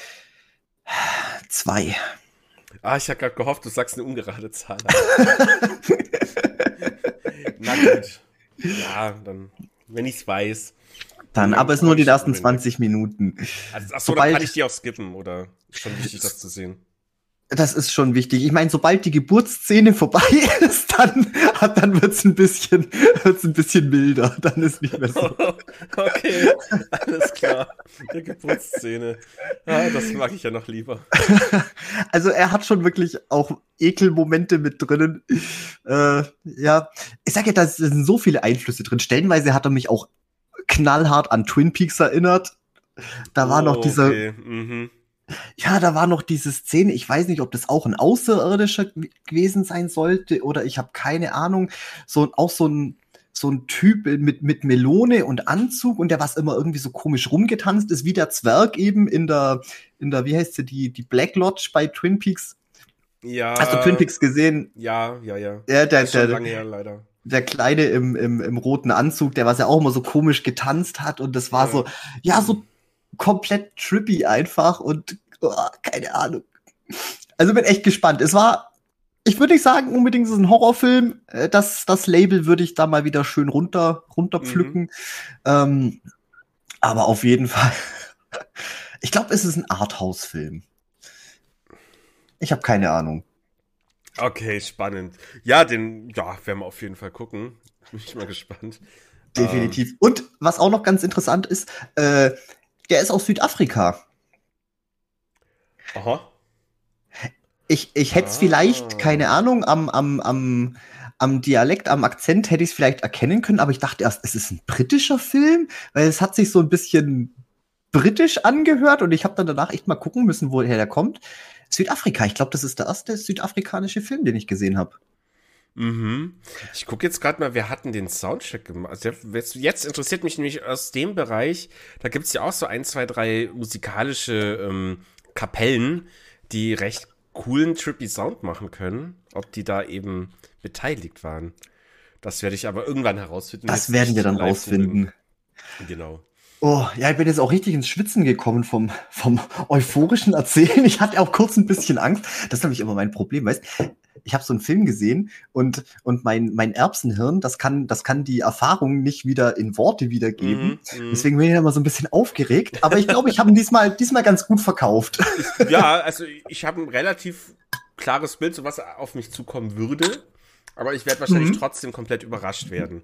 [SPEAKER 2] Zwei.
[SPEAKER 1] Ah, ich habe gerade gehofft, du sagst eine ungerade Zahl. Na gut. Ja, dann, wenn ich's weiß.
[SPEAKER 2] Dann,
[SPEAKER 1] Dann
[SPEAKER 2] aber es nur
[SPEAKER 1] komm
[SPEAKER 2] die
[SPEAKER 1] ich
[SPEAKER 2] ersten
[SPEAKER 1] über den
[SPEAKER 2] zwanzig Minuten.
[SPEAKER 1] Also, achso, dann
[SPEAKER 2] Sobald-
[SPEAKER 1] kann ich die auch skippen, oder? Ist schon wichtig, das zu sehen.
[SPEAKER 2] Das ist schon wichtig. Ich meine, sobald die Geburtsszene vorbei ist, dann, dann wird's ein bisschen, wird's ein bisschen milder. Dann ist nicht mehr so.
[SPEAKER 1] Okay, alles klar. Die Geburtsszene. Ah, das mag ich ja noch lieber.
[SPEAKER 2] Also er hat schon wirklich auch Ekelmomente mit drinnen. Äh, ja, ich sag ja, da sind so viele Einflüsse drin. Stellenweise hat er mich auch knallhart an Twin Peaks erinnert. Da war noch
[SPEAKER 1] Oh,
[SPEAKER 2] dieser,
[SPEAKER 1] okay. Mhm.
[SPEAKER 2] ja, da war noch diese Szene. Ich weiß nicht, ob das auch ein Außerirdischer g- gewesen sein sollte oder ich habe keine Ahnung. So auch so ein so ein Typ mit mit Melone und Anzug und der was immer irgendwie so komisch rumgetanzt ist, wie der Zwerg eben in der in der wie heißt sie die die Black Lodge bei Twin Peaks.
[SPEAKER 1] Ja.
[SPEAKER 2] Hast du Twin Peaks gesehen?
[SPEAKER 1] Ja, ja, ja.
[SPEAKER 2] Ja, der,
[SPEAKER 1] Ist schon
[SPEAKER 2] der,
[SPEAKER 1] lange her, leider.
[SPEAKER 2] der Kleine im, im, im roten Anzug, der was ja auch immer so komisch getanzt hat und das war
[SPEAKER 1] Ja.
[SPEAKER 2] so, ja, so komplett trippy einfach und oh, keine Ahnung. Also bin echt gespannt. Es war, ich würde nicht sagen, unbedingt es ist ein Horrorfilm. Äh, Das, das Label würde ich da mal wieder schön runter, runterpflücken. Ähm, aber auf jeden Fall, ich glaube, es ist ein Arthouse-Film. Ich habe keine Ahnung.
[SPEAKER 1] Okay, spannend. Ja, den, ja, werden wir auf jeden Fall gucken. Bin ich mal gespannt.
[SPEAKER 2] Definitiv. Und was auch noch ganz interessant ist, äh, der ist aus Südafrika.
[SPEAKER 1] Ähm, aha.
[SPEAKER 2] Ich, ich hätte es
[SPEAKER 1] Ah.
[SPEAKER 2] vielleicht, keine Ahnung, am, am, am, am Dialekt, am Akzent hätte ich es vielleicht erkennen können, aber ich dachte erst, es ist ein britischer Film, weil es hat sich so ein bisschen britisch angehört und ich habe dann danach echt mal gucken müssen, woher der kommt. Südafrika, ich glaube, das ist der erste südafrikanische Film, den ich gesehen habe.
[SPEAKER 1] Mhm. Ich gucke jetzt gerade mal, wer hat denn den Soundtrack gemacht? Also jetzt, jetzt interessiert mich nämlich aus dem Bereich, da gibt es ja auch so ein, zwei, drei musikalische ähm, Kapellen, die recht coolen, trippy Sound machen können. Ob die da eben beteiligt waren. Das werde ich aber irgendwann herausfinden.
[SPEAKER 2] Das
[SPEAKER 1] Jetzt
[SPEAKER 2] werden
[SPEAKER 1] nicht
[SPEAKER 2] wir dann
[SPEAKER 1] live
[SPEAKER 2] rausfinden.
[SPEAKER 1] googeln. Genau.
[SPEAKER 2] Oh, ja, ich bin jetzt auch richtig ins Schwitzen gekommen vom, vom euphorischen Erzählen. Ich hatte auch kurz ein bisschen Angst. Das ist nämlich immer mein Problem, weißt? Ich habe so einen Film gesehen und, und mein, mein Erbsenhirn, das kann, das kann die Erfahrung nicht wieder in Worte wiedergeben.
[SPEAKER 1] Mhm, mhm.
[SPEAKER 2] Deswegen bin ich immer so ein bisschen aufgeregt. Aber ich glaube, ich habe ihn diesmal, diesmal ganz gut verkauft.
[SPEAKER 1] Ja, also ich habe ein relativ klares Bild, so was auf mich zukommen würde. Aber ich werde wahrscheinlich
[SPEAKER 2] Mhm.
[SPEAKER 1] trotzdem komplett überrascht werden.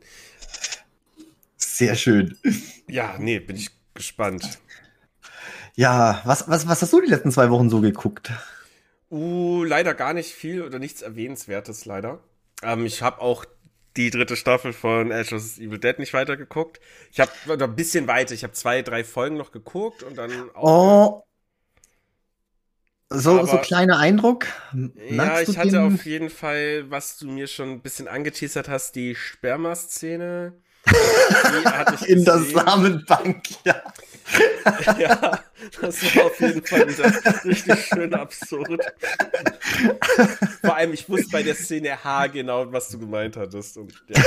[SPEAKER 2] Sehr schön.
[SPEAKER 1] Ja, nee, bin ich gespannt.
[SPEAKER 2] Ja, was, was, was hast du die letzten zwei Wochen so geguckt?
[SPEAKER 1] Uh, leider gar nicht viel oder nichts Erwähnenswertes, leider. Ähm, ich habe auch die dritte Staffel von Ash versus. Evil Dead nicht weitergeguckt. Ich habe ein bisschen weiter, ich habe zwei, drei Folgen noch geguckt und dann auch.
[SPEAKER 2] Oh, so, so
[SPEAKER 1] Aber
[SPEAKER 2] kleiner Eindruck.
[SPEAKER 1] ja,
[SPEAKER 2] Magst du
[SPEAKER 1] ich hatte
[SPEAKER 2] den?
[SPEAKER 1] auf jeden Fall, was du mir schon ein bisschen angeteasert hast, die Sperma-Szene. Die hatte ich
[SPEAKER 2] In der
[SPEAKER 1] gesehen.
[SPEAKER 2] Samenbank, ja.
[SPEAKER 1] Ja, das war auf jeden Fall wieder richtig schön absurd. Vor allem, ich wusste bei der Szene haargenau, was du gemeint hattest. Und ja,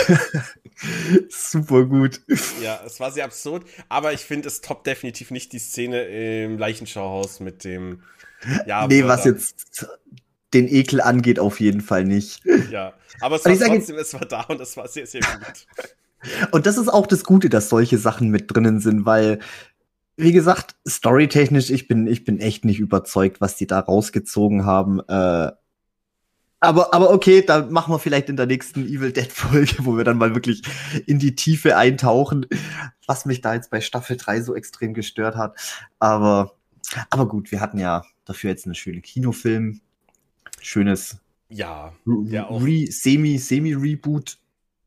[SPEAKER 2] Super gut.
[SPEAKER 1] ja, es war sehr absurd, aber ich finde, es toppt definitiv nicht die Szene im Leichenschauhaus mit dem, ja,
[SPEAKER 2] Nee,
[SPEAKER 1] wo er
[SPEAKER 2] was
[SPEAKER 1] dann,
[SPEAKER 2] jetzt den Ekel angeht, auf jeden Fall nicht.
[SPEAKER 1] ja, aber es
[SPEAKER 2] Und
[SPEAKER 1] war
[SPEAKER 2] ich sage,
[SPEAKER 1] trotzdem, es war da und es war sehr, sehr gut.
[SPEAKER 2] und das ist auch das Gute, dass solche Sachen mit drinnen sind, weil, wie gesagt, storytechnisch, ich bin, ich bin echt nicht überzeugt, was die da rausgezogen haben. Äh, aber, aber okay, da machen wir vielleicht in der nächsten Evil Dead Folge, wo wir dann mal wirklich in die Tiefe eintauchen, was mich da jetzt bei Staffel drei so extrem gestört hat. Aber, aber gut, wir hatten ja dafür jetzt einen schönen Kinofilm, schönes
[SPEAKER 1] Ja,
[SPEAKER 2] Re
[SPEAKER 1] der auch.
[SPEAKER 2] Re Semi, Semi-Reboot.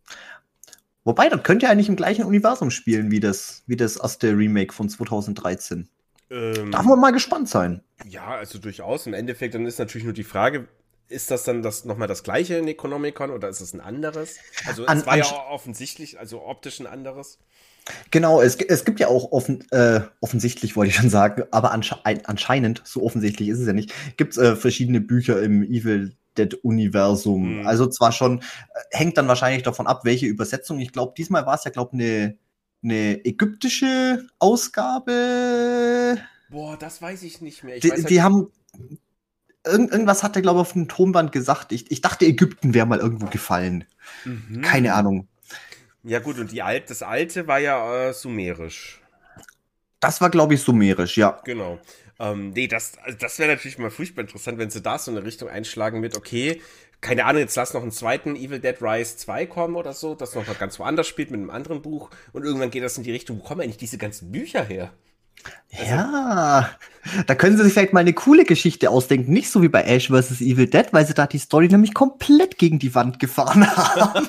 [SPEAKER 2] Wobei, das könnte ja eigentlich im gleichen Universum spielen, wie das, wie das erste Remake von zweitausenddreizehn.
[SPEAKER 1] Ähm,
[SPEAKER 2] Darf man mal gespannt sein.
[SPEAKER 1] ja, also durchaus. Im Endeffekt, dann ist natürlich nur die Frage, ist das dann das nochmal das gleiche in Necronomicon oder ist es ein anderes? Also
[SPEAKER 2] An,
[SPEAKER 1] es war
[SPEAKER 2] an,
[SPEAKER 1] ja offensichtlich, also optisch ein anderes.
[SPEAKER 2] genau, es, es gibt ja auch offen, äh, offensichtlich, wollte ich schon sagen, aber ansche anscheinend, so offensichtlich ist es ja nicht, gibt es äh, verschiedene Bücher im Evil Dead-Universum.
[SPEAKER 1] Hm.
[SPEAKER 2] Also zwar schon, äh, hängt dann wahrscheinlich davon ab, welche Übersetzung. Ich glaube, diesmal war es ja, glaube ich, eine ne ägyptische Ausgabe.
[SPEAKER 1] Boah, das weiß ich nicht mehr. Ich
[SPEAKER 2] Die,
[SPEAKER 1] weiß halt,
[SPEAKER 2] die haben irgend, irgendwas hat er, glaube ich, auf dem Tonband gesagt. Ich, ich dachte, Ägypten wäre mal irgendwo gefallen.
[SPEAKER 1] mhm.
[SPEAKER 2] Keine Ahnung.
[SPEAKER 1] Ja gut, und die Alt, das alte war ja äh, sumerisch.
[SPEAKER 2] Das war, glaube ich, sumerisch, ja.
[SPEAKER 1] Genau. Ähm, nee, das, also das wäre natürlich mal furchtbar interessant, wenn sie da so eine Richtung einschlagen mit, okay, keine Ahnung, jetzt lass noch einen zweiten Evil Dead Rise zwei kommen oder so, das noch mal ganz woanders spielt mit einem anderen Buch und irgendwann geht das in die Richtung, wo kommen eigentlich diese ganzen Bücher her? Also,
[SPEAKER 2] Ja, da können sie sich vielleicht mal eine coole Geschichte ausdenken. Nicht so wie bei Ash versus. Evil Dead, weil sie da die Story nämlich komplett gegen die Wand gefahren haben.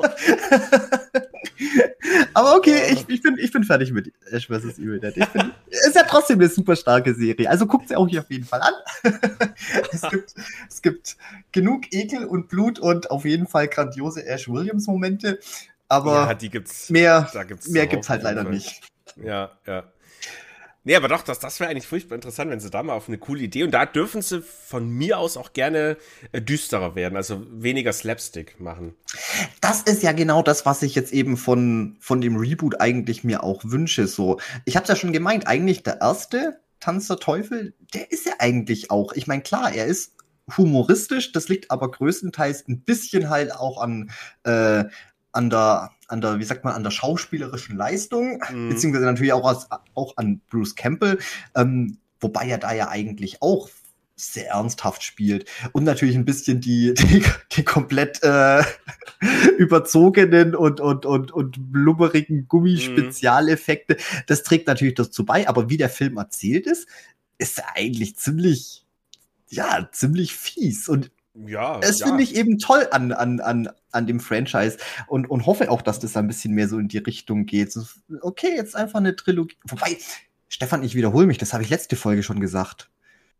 [SPEAKER 2] Aber okay, ich, ich, bin, ich bin fertig mit Ash versus. Evil Dead. Ich bin, ist ja trotzdem eine super starke Serie. Also guckt sie auch hier auf jeden Fall an. es, gibt, es gibt genug Ekel und Blut und auf jeden Fall grandiose Ash Williams-Momente. Aber
[SPEAKER 1] ja, die gibt's,
[SPEAKER 2] mehr,
[SPEAKER 1] da gibt's
[SPEAKER 2] mehr
[SPEAKER 1] auch
[SPEAKER 2] gibt's halt
[SPEAKER 1] auf jeden
[SPEAKER 2] leider
[SPEAKER 1] Fall.
[SPEAKER 2] nicht.
[SPEAKER 1] Ja, ja. Nee, aber doch, das, das wäre eigentlich furchtbar interessant, wenn sie da mal auf eine coole Idee, und da dürfen sie von mir aus auch gerne äh, düsterer werden, also weniger Slapstick machen.
[SPEAKER 2] Das ist ja genau das, was ich jetzt eben von, von dem Reboot eigentlich mir auch wünsche. So, ich hab's ja schon gemeint, eigentlich der erste Tanz der Teufel, der ist ja eigentlich auch, ich meine, klar, er ist humoristisch, das liegt aber größtenteils ein bisschen halt auch an, äh, an der, an der, wie sagt man, an der schauspielerischen Leistung,
[SPEAKER 1] Mhm.
[SPEAKER 2] beziehungsweise natürlich auch, aus, auch an Bruce Campbell, ähm, wobei er da ja eigentlich auch sehr ernsthaft spielt und natürlich ein bisschen die, die, die komplett äh, überzogenen und, und, und, und blubberigen Gummispezialeffekte, das trägt natürlich dazu bei, aber wie der Film erzählt ist, ist er eigentlich ziemlich, ja, ziemlich fies und
[SPEAKER 1] Ja,
[SPEAKER 2] das
[SPEAKER 1] ja.
[SPEAKER 2] finde ich eben toll an, an, an, an dem Franchise und, und hoffe auch, dass das ein bisschen mehr so in die Richtung geht. So, okay, jetzt einfach eine Trilogie. Wobei, Stefan, ich wiederhole mich, das habe ich letzte Folge schon gesagt.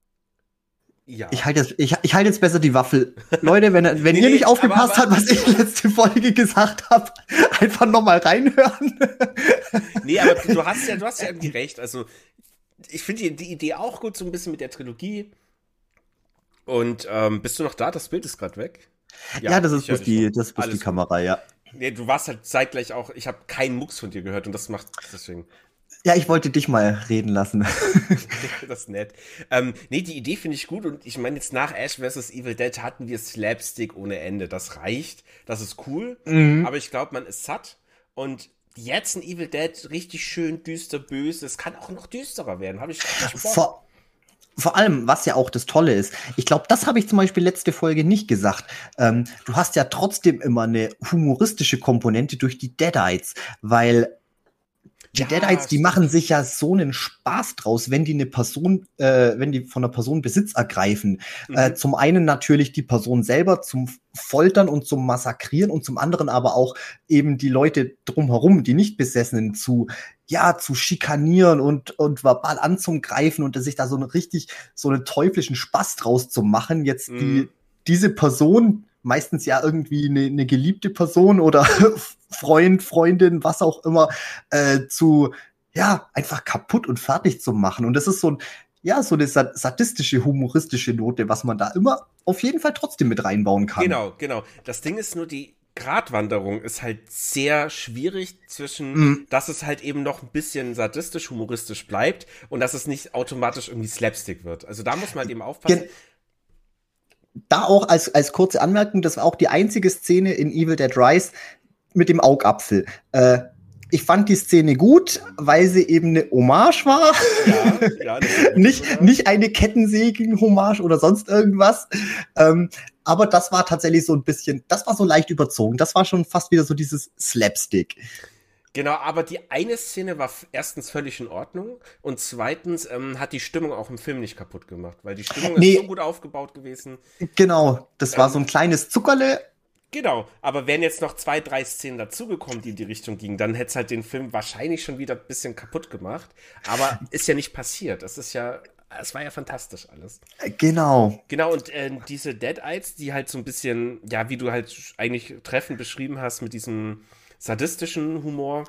[SPEAKER 1] Ja.
[SPEAKER 2] Ich halte jetzt, ich, ich halt jetzt besser die Waffel. Leute, wenn, wenn
[SPEAKER 1] Nee,
[SPEAKER 2] ihr
[SPEAKER 1] nee,
[SPEAKER 2] nicht aufgepasst
[SPEAKER 1] aber- aber-
[SPEAKER 2] habt, was ich letzte Folge gesagt habe, einfach nochmal reinhören.
[SPEAKER 1] Nee, aber du hast ja, du hast ja irgendwie recht. Also, ich finde die, die Idee auch gut, so ein bisschen mit der Trilogie. Und ähm, bist du noch da? Das Bild ist gerade weg.
[SPEAKER 2] Ja, das
[SPEAKER 1] ich
[SPEAKER 2] ist
[SPEAKER 1] hör
[SPEAKER 2] bloß
[SPEAKER 1] dich
[SPEAKER 2] die,
[SPEAKER 1] noch.
[SPEAKER 2] das ist bloß
[SPEAKER 1] Alles
[SPEAKER 2] die
[SPEAKER 1] gut.
[SPEAKER 2] Kamera, ja.
[SPEAKER 1] Nee, du warst halt zeitgleich auch, ich habe keinen Mucks von dir gehört und das macht deswegen.
[SPEAKER 2] Ja, ich wollte dich mal reden lassen.
[SPEAKER 1] Das ist nett. Ähm, nee, die Idee finde ich gut und ich meine, jetzt nach Ash versus. Evil Dead hatten wir Slapstick ohne Ende. Das reicht, das ist cool,
[SPEAKER 2] Mhm.
[SPEAKER 1] aber ich glaube, man ist satt und jetzt ein Evil Dead richtig schön düster, böse. Es kann auch noch düsterer werden, habe ich, hab ich Bock.
[SPEAKER 2] Vor, vor allem, was ja auch das Tolle ist, ich glaube, das habe ich zum Beispiel letzte Folge nicht gesagt. Ähm, du hast ja trotzdem immer eine humoristische Komponente durch die Deadites, weil Die
[SPEAKER 1] Ja,
[SPEAKER 2] Deadites, die
[SPEAKER 1] stimmt.
[SPEAKER 2] machen sich ja so einen Spaß draus, wenn die eine Person, äh, wenn die von einer Person Besitz ergreifen. Äh,
[SPEAKER 1] Mhm.
[SPEAKER 2] zum einen natürlich die Person selber zum Foltern und zum Massakrieren und zum anderen aber auch eben die Leute drumherum, die nicht Besessenen zu, ja, zu schikanieren und, und verbal anzugreifen und sich da so einen richtig, so einen teuflischen Spaß draus zu machen. Jetzt
[SPEAKER 1] Mhm.
[SPEAKER 2] die, diese Person, meistens ja irgendwie eine, eine geliebte Person oder Freund, Freundin, was auch immer, äh, zu, ja, einfach kaputt und fertig zu machen. Und das ist so ein, ja, so eine sadistische, humoristische Note, was man da immer auf jeden Fall trotzdem mit reinbauen kann.
[SPEAKER 1] Genau, genau. Das Ding ist nur, die Gratwanderung ist halt sehr schwierig zwischen,
[SPEAKER 2] Mhm.
[SPEAKER 1] dass es halt eben noch ein bisschen sadistisch, humoristisch bleibt und dass es nicht automatisch irgendwie Slapstick wird. Also da muss man halt eben aufpassen.
[SPEAKER 2] Gen da auch als, als kurze Anmerkung, das war auch die einzige Szene in Evil Dead Rise mit dem Augapfel. Äh, ich fand die Szene gut, weil sie eben eine Hommage war.
[SPEAKER 1] Ja, ja, das ist
[SPEAKER 2] nicht,
[SPEAKER 1] sogar.
[SPEAKER 2] nicht eine Kettensägen-Hommage oder sonst irgendwas. Ähm, aber das war tatsächlich so ein bisschen, das war so leicht überzogen. Das war schon fast wieder so dieses Slapstick.
[SPEAKER 1] Genau, aber die eine Szene war erstens völlig in Ordnung und zweitens ähm, hat die Stimmung auch im Film nicht kaputt gemacht, weil die Stimmung
[SPEAKER 2] Nee.
[SPEAKER 1] ist so gut aufgebaut gewesen.
[SPEAKER 2] Genau, das war
[SPEAKER 1] Ähm,
[SPEAKER 2] so ein kleines Zuckerle.
[SPEAKER 1] Genau, aber wären jetzt noch zwei, drei Szenen dazugekommen, die in die Richtung gingen, dann hätte es halt den Film wahrscheinlich schon wieder ein bisschen kaputt gemacht. Aber ist ja nicht passiert. Das ist ja, es war ja fantastisch alles.
[SPEAKER 2] Genau.
[SPEAKER 1] Genau, und äh, diese Deadites, die halt so ein bisschen, ja, wie du halt eigentlich treffend beschrieben hast, mit diesem sadistischen Humor,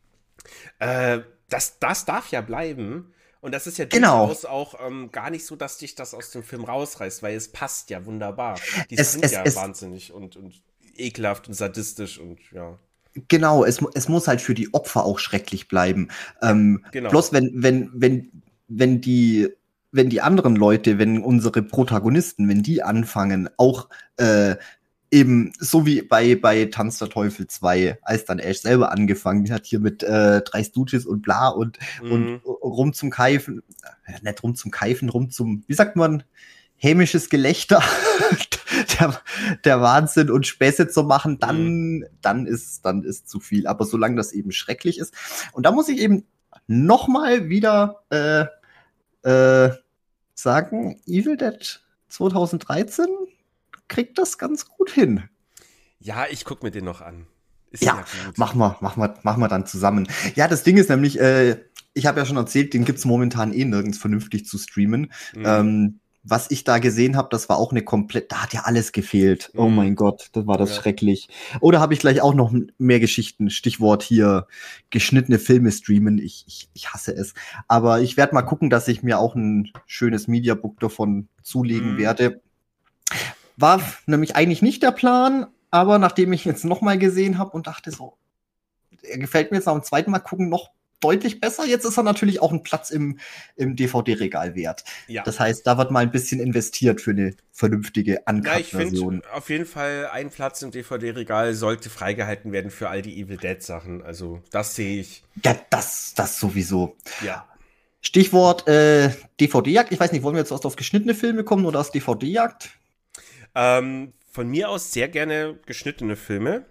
[SPEAKER 1] äh, das, das darf ja bleiben. Und das ist ja
[SPEAKER 2] Genau.
[SPEAKER 1] durchaus auch ähm, gar nicht so, dass dich das aus dem Film rausreißt, weil es passt ja wunderbar. Die
[SPEAKER 2] Es-
[SPEAKER 1] sind
[SPEAKER 2] es-
[SPEAKER 1] ja
[SPEAKER 2] es-
[SPEAKER 1] wahnsinnig und, und ekelhaft und sadistisch und ja.
[SPEAKER 2] Genau, es, mu- es muss halt für die Opfer auch schrecklich bleiben. Ähm,
[SPEAKER 1] genau.
[SPEAKER 2] Bloß wenn, wenn, wenn, wenn die, wenn die anderen Leute, wenn unsere Protagonisten, wenn die anfangen, auch äh, eben so wie bei, bei Tanz der Teufel zwei, als dann Ash selber angefangen hat, hier mit äh, drei Stooges und bla und,
[SPEAKER 1] Mhm.
[SPEAKER 2] und rum zum Keifen, äh, nicht rum zum Keifen, rum zum, wie sagt man, hämisches Gelächter, der, der Wahnsinn und Späße zu machen, dann, dann ist, dann ist zu viel. Aber solange das eben schrecklich ist. Und da muss ich eben noch mal wieder äh, äh, sagen, Evil Dead zwanzig dreizehn kriegt das ganz gut hin.
[SPEAKER 1] Ja, ich guck mir den noch an. Ist
[SPEAKER 2] Ja,
[SPEAKER 1] gut.
[SPEAKER 2] Mach mal, mach mal, mach mal dann zusammen. Ja, das Ding ist nämlich, äh, ich habe ja schon erzählt, den gibt's momentan eh nirgends vernünftig zu streamen.
[SPEAKER 1] Mhm.
[SPEAKER 2] Ähm, was ich da gesehen habe, das war auch eine komplett, da hat ja alles gefehlt. Oh
[SPEAKER 1] Mhm.
[SPEAKER 2] mein Gott, das war das
[SPEAKER 1] Ja.
[SPEAKER 2] schrecklich. Oder habe ich gleich auch noch mehr Geschichten? Stichwort hier geschnittene Filme streamen. Ich, ich, ich hasse es. Aber ich werde mal gucken, dass ich mir auch ein schönes Mediabook davon zulegen
[SPEAKER 1] Mhm.
[SPEAKER 2] werde. War nämlich eigentlich nicht der Plan, aber nachdem ich jetzt noch mal gesehen habe und dachte so, er gefällt mir jetzt nach dem zweiten Mal gucken noch deutlich besser. Jetzt ist er natürlich auch ein Platz im, im D V D-Regal wert.
[SPEAKER 1] Ja.
[SPEAKER 2] Das heißt, da wird mal ein bisschen investiert für eine vernünftige
[SPEAKER 1] Ja, ich
[SPEAKER 2] Uncut-Version.
[SPEAKER 1] finde auf jeden Fall, ein Platz im D V D-Regal sollte freigehalten werden für all die Evil Dead-Sachen. Also, das sehe ich.
[SPEAKER 2] Ja, das, das sowieso.
[SPEAKER 1] Ja.
[SPEAKER 2] Stichwort äh, D V D-Jagd. Ich weiß nicht, wollen wir jetzt erst auf geschnittene Filme kommen oder aus D V D-Jagd?
[SPEAKER 1] Ähm, von mir aus sehr gerne geschnittene Filme.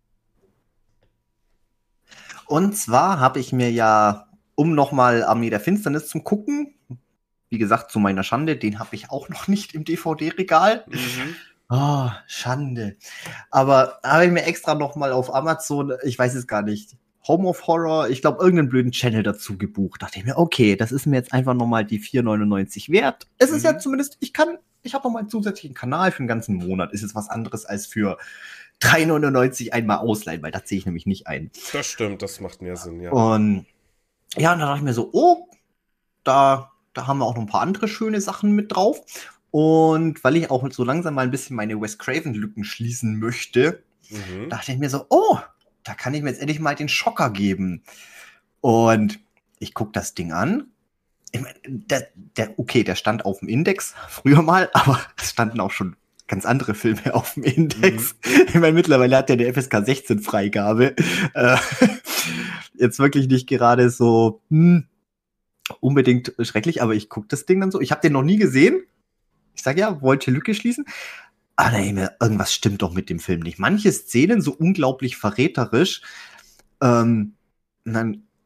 [SPEAKER 2] Und zwar habe ich mir ja, um nochmal Armee der Finsternis zum Gucken, wie gesagt, zu meiner Schande, den habe ich auch noch nicht im D V D-Regal.
[SPEAKER 1] Mhm.
[SPEAKER 2] Oh, Schande. Aber habe ich mir extra nochmal auf Amazon, ich weiß es gar nicht, Home of Horror, ich glaube, irgendeinen blöden Channel dazu gebucht. Dachte ich mir, okay, das ist mir jetzt einfach nochmal die vier neunundneunzig wert. Es ist
[SPEAKER 1] Mhm.
[SPEAKER 2] ja zumindest, ich kann, ich habe nochmal einen zusätzlichen Kanal für den ganzen Monat. Ist jetzt was anderes als für drei neunundneunzig einmal ausleihen, weil das sehe ich nämlich nicht ein.
[SPEAKER 1] Das stimmt, das macht mehr Sinn, ja.
[SPEAKER 2] Und ja, und dann dachte ich mir so, oh, da, da haben wir auch noch ein paar andere schöne Sachen mit drauf. Und weil ich auch so langsam mal ein bisschen meine Wes Craven-Lücken schließen möchte,
[SPEAKER 1] Mhm.
[SPEAKER 2] dachte ich mir so, oh, da kann ich mir jetzt endlich mal den Schocker geben. Und ich gucke das Ding an. Ich mein, der, der, okay, der stand auf dem Index früher mal, aber es standen auch schon ganz andere Filme auf dem Index.
[SPEAKER 1] Mhm.
[SPEAKER 2] Ich meine, mittlerweile hat der eine F S K sechzehn Freigabe. Äh, jetzt wirklich nicht gerade so hm, unbedingt schrecklich, aber ich gucke das Ding dann so. Ich habe den noch nie gesehen. Ich sage ja, wollte Lücke schließen. Aber da mir, irgendwas stimmt doch mit dem Film nicht. Manche Szenen so unglaublich verräterisch. Ähm, und dann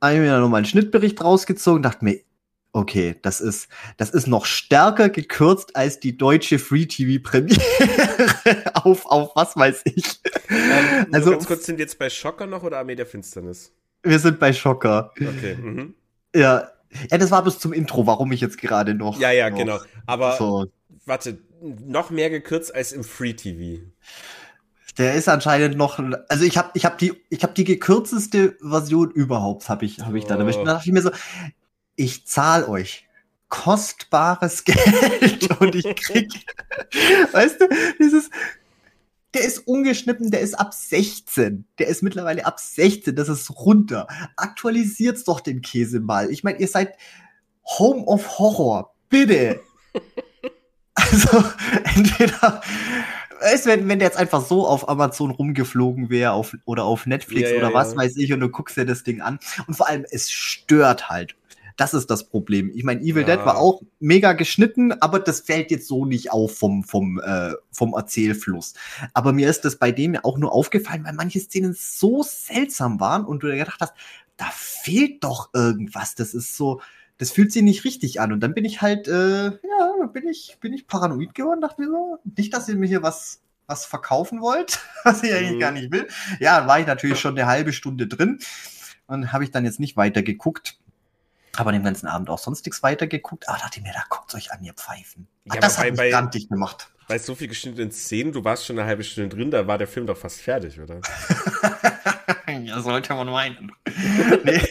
[SPEAKER 2] habe ich mir dann nochmal einen Schnittbericht rausgezogen, dachte mir, okay, das ist, das ist noch stärker gekürzt als die deutsche Free-T V-Premiere auf, auf was weiß ich.
[SPEAKER 1] Ähm,
[SPEAKER 2] also,
[SPEAKER 1] nur ganz kurz, sind wir jetzt bei Schocker noch oder Armee der Finsternis?
[SPEAKER 2] Wir sind bei Schocker.
[SPEAKER 1] Okay, mhm.
[SPEAKER 2] Ja. Ja, das war bis zum Intro, warum ich jetzt gerade noch.
[SPEAKER 1] Ja, ja,
[SPEAKER 2] noch,
[SPEAKER 1] genau. Aber,
[SPEAKER 2] so.
[SPEAKER 1] warte, noch mehr gekürzt als im Free-T V.
[SPEAKER 2] Der ist anscheinend noch, also ich habe ich hab die, ich hab die gekürzteste Version überhaupt, habe ich, hab ich da. Da dachte ich mir so, ich zahle euch kostbares Geld und ich krieg, weißt du, dieses, der ist ungeschnitten, der ist ab sechzehn. Der ist mittlerweile ab sechzehn, das ist runter. Aktualisiert's doch den Käse mal. Ich meine, ihr seid Home of Horror. Bitte. Also, entweder, weißt du, wenn, wenn der jetzt einfach so auf Amazon rumgeflogen wäre auf, oder auf Netflix
[SPEAKER 1] ja,
[SPEAKER 2] oder
[SPEAKER 1] ja,
[SPEAKER 2] was
[SPEAKER 1] ja.
[SPEAKER 2] weiß ich und du guckst dir das Ding an. Und vor allem, es stört halt. Das ist das Problem. Ich meine, Evil
[SPEAKER 1] Ja.
[SPEAKER 2] Dead war auch mega geschnitten, aber das fällt jetzt so nicht auf vom, vom, äh, vom Erzählfluss. Aber mir ist das bei dem ja auch nur aufgefallen, weil manche Szenen so seltsam waren und du dir gedacht hast, da fehlt doch irgendwas. Das ist so, das fühlt sich nicht richtig an. Und dann bin ich halt, äh, ja, bin ich, bin ich paranoid geworden, dachte mir so, nicht, dass ihr mir hier was, was verkaufen wollt, was ich eigentlich
[SPEAKER 1] Mhm.
[SPEAKER 2] gar nicht will. Ja, war ich natürlich schon eine halbe Stunde drin und habe ich dann jetzt nicht weiter geguckt. Aber den ganzen Abend auch sonst nichts weitergeguckt. Aber dachte ich mir, da guckt's euch an, ihr Pfeifen.
[SPEAKER 1] Ja,
[SPEAKER 2] das
[SPEAKER 1] aber
[SPEAKER 2] hat
[SPEAKER 1] bei-
[SPEAKER 2] mich grantig gemacht.
[SPEAKER 1] Bei so viel geschnittenen Szenen, du warst schon eine halbe Stunde drin, da war der Film doch fast fertig, oder?
[SPEAKER 2] Ja, sollte man meinen. Nee.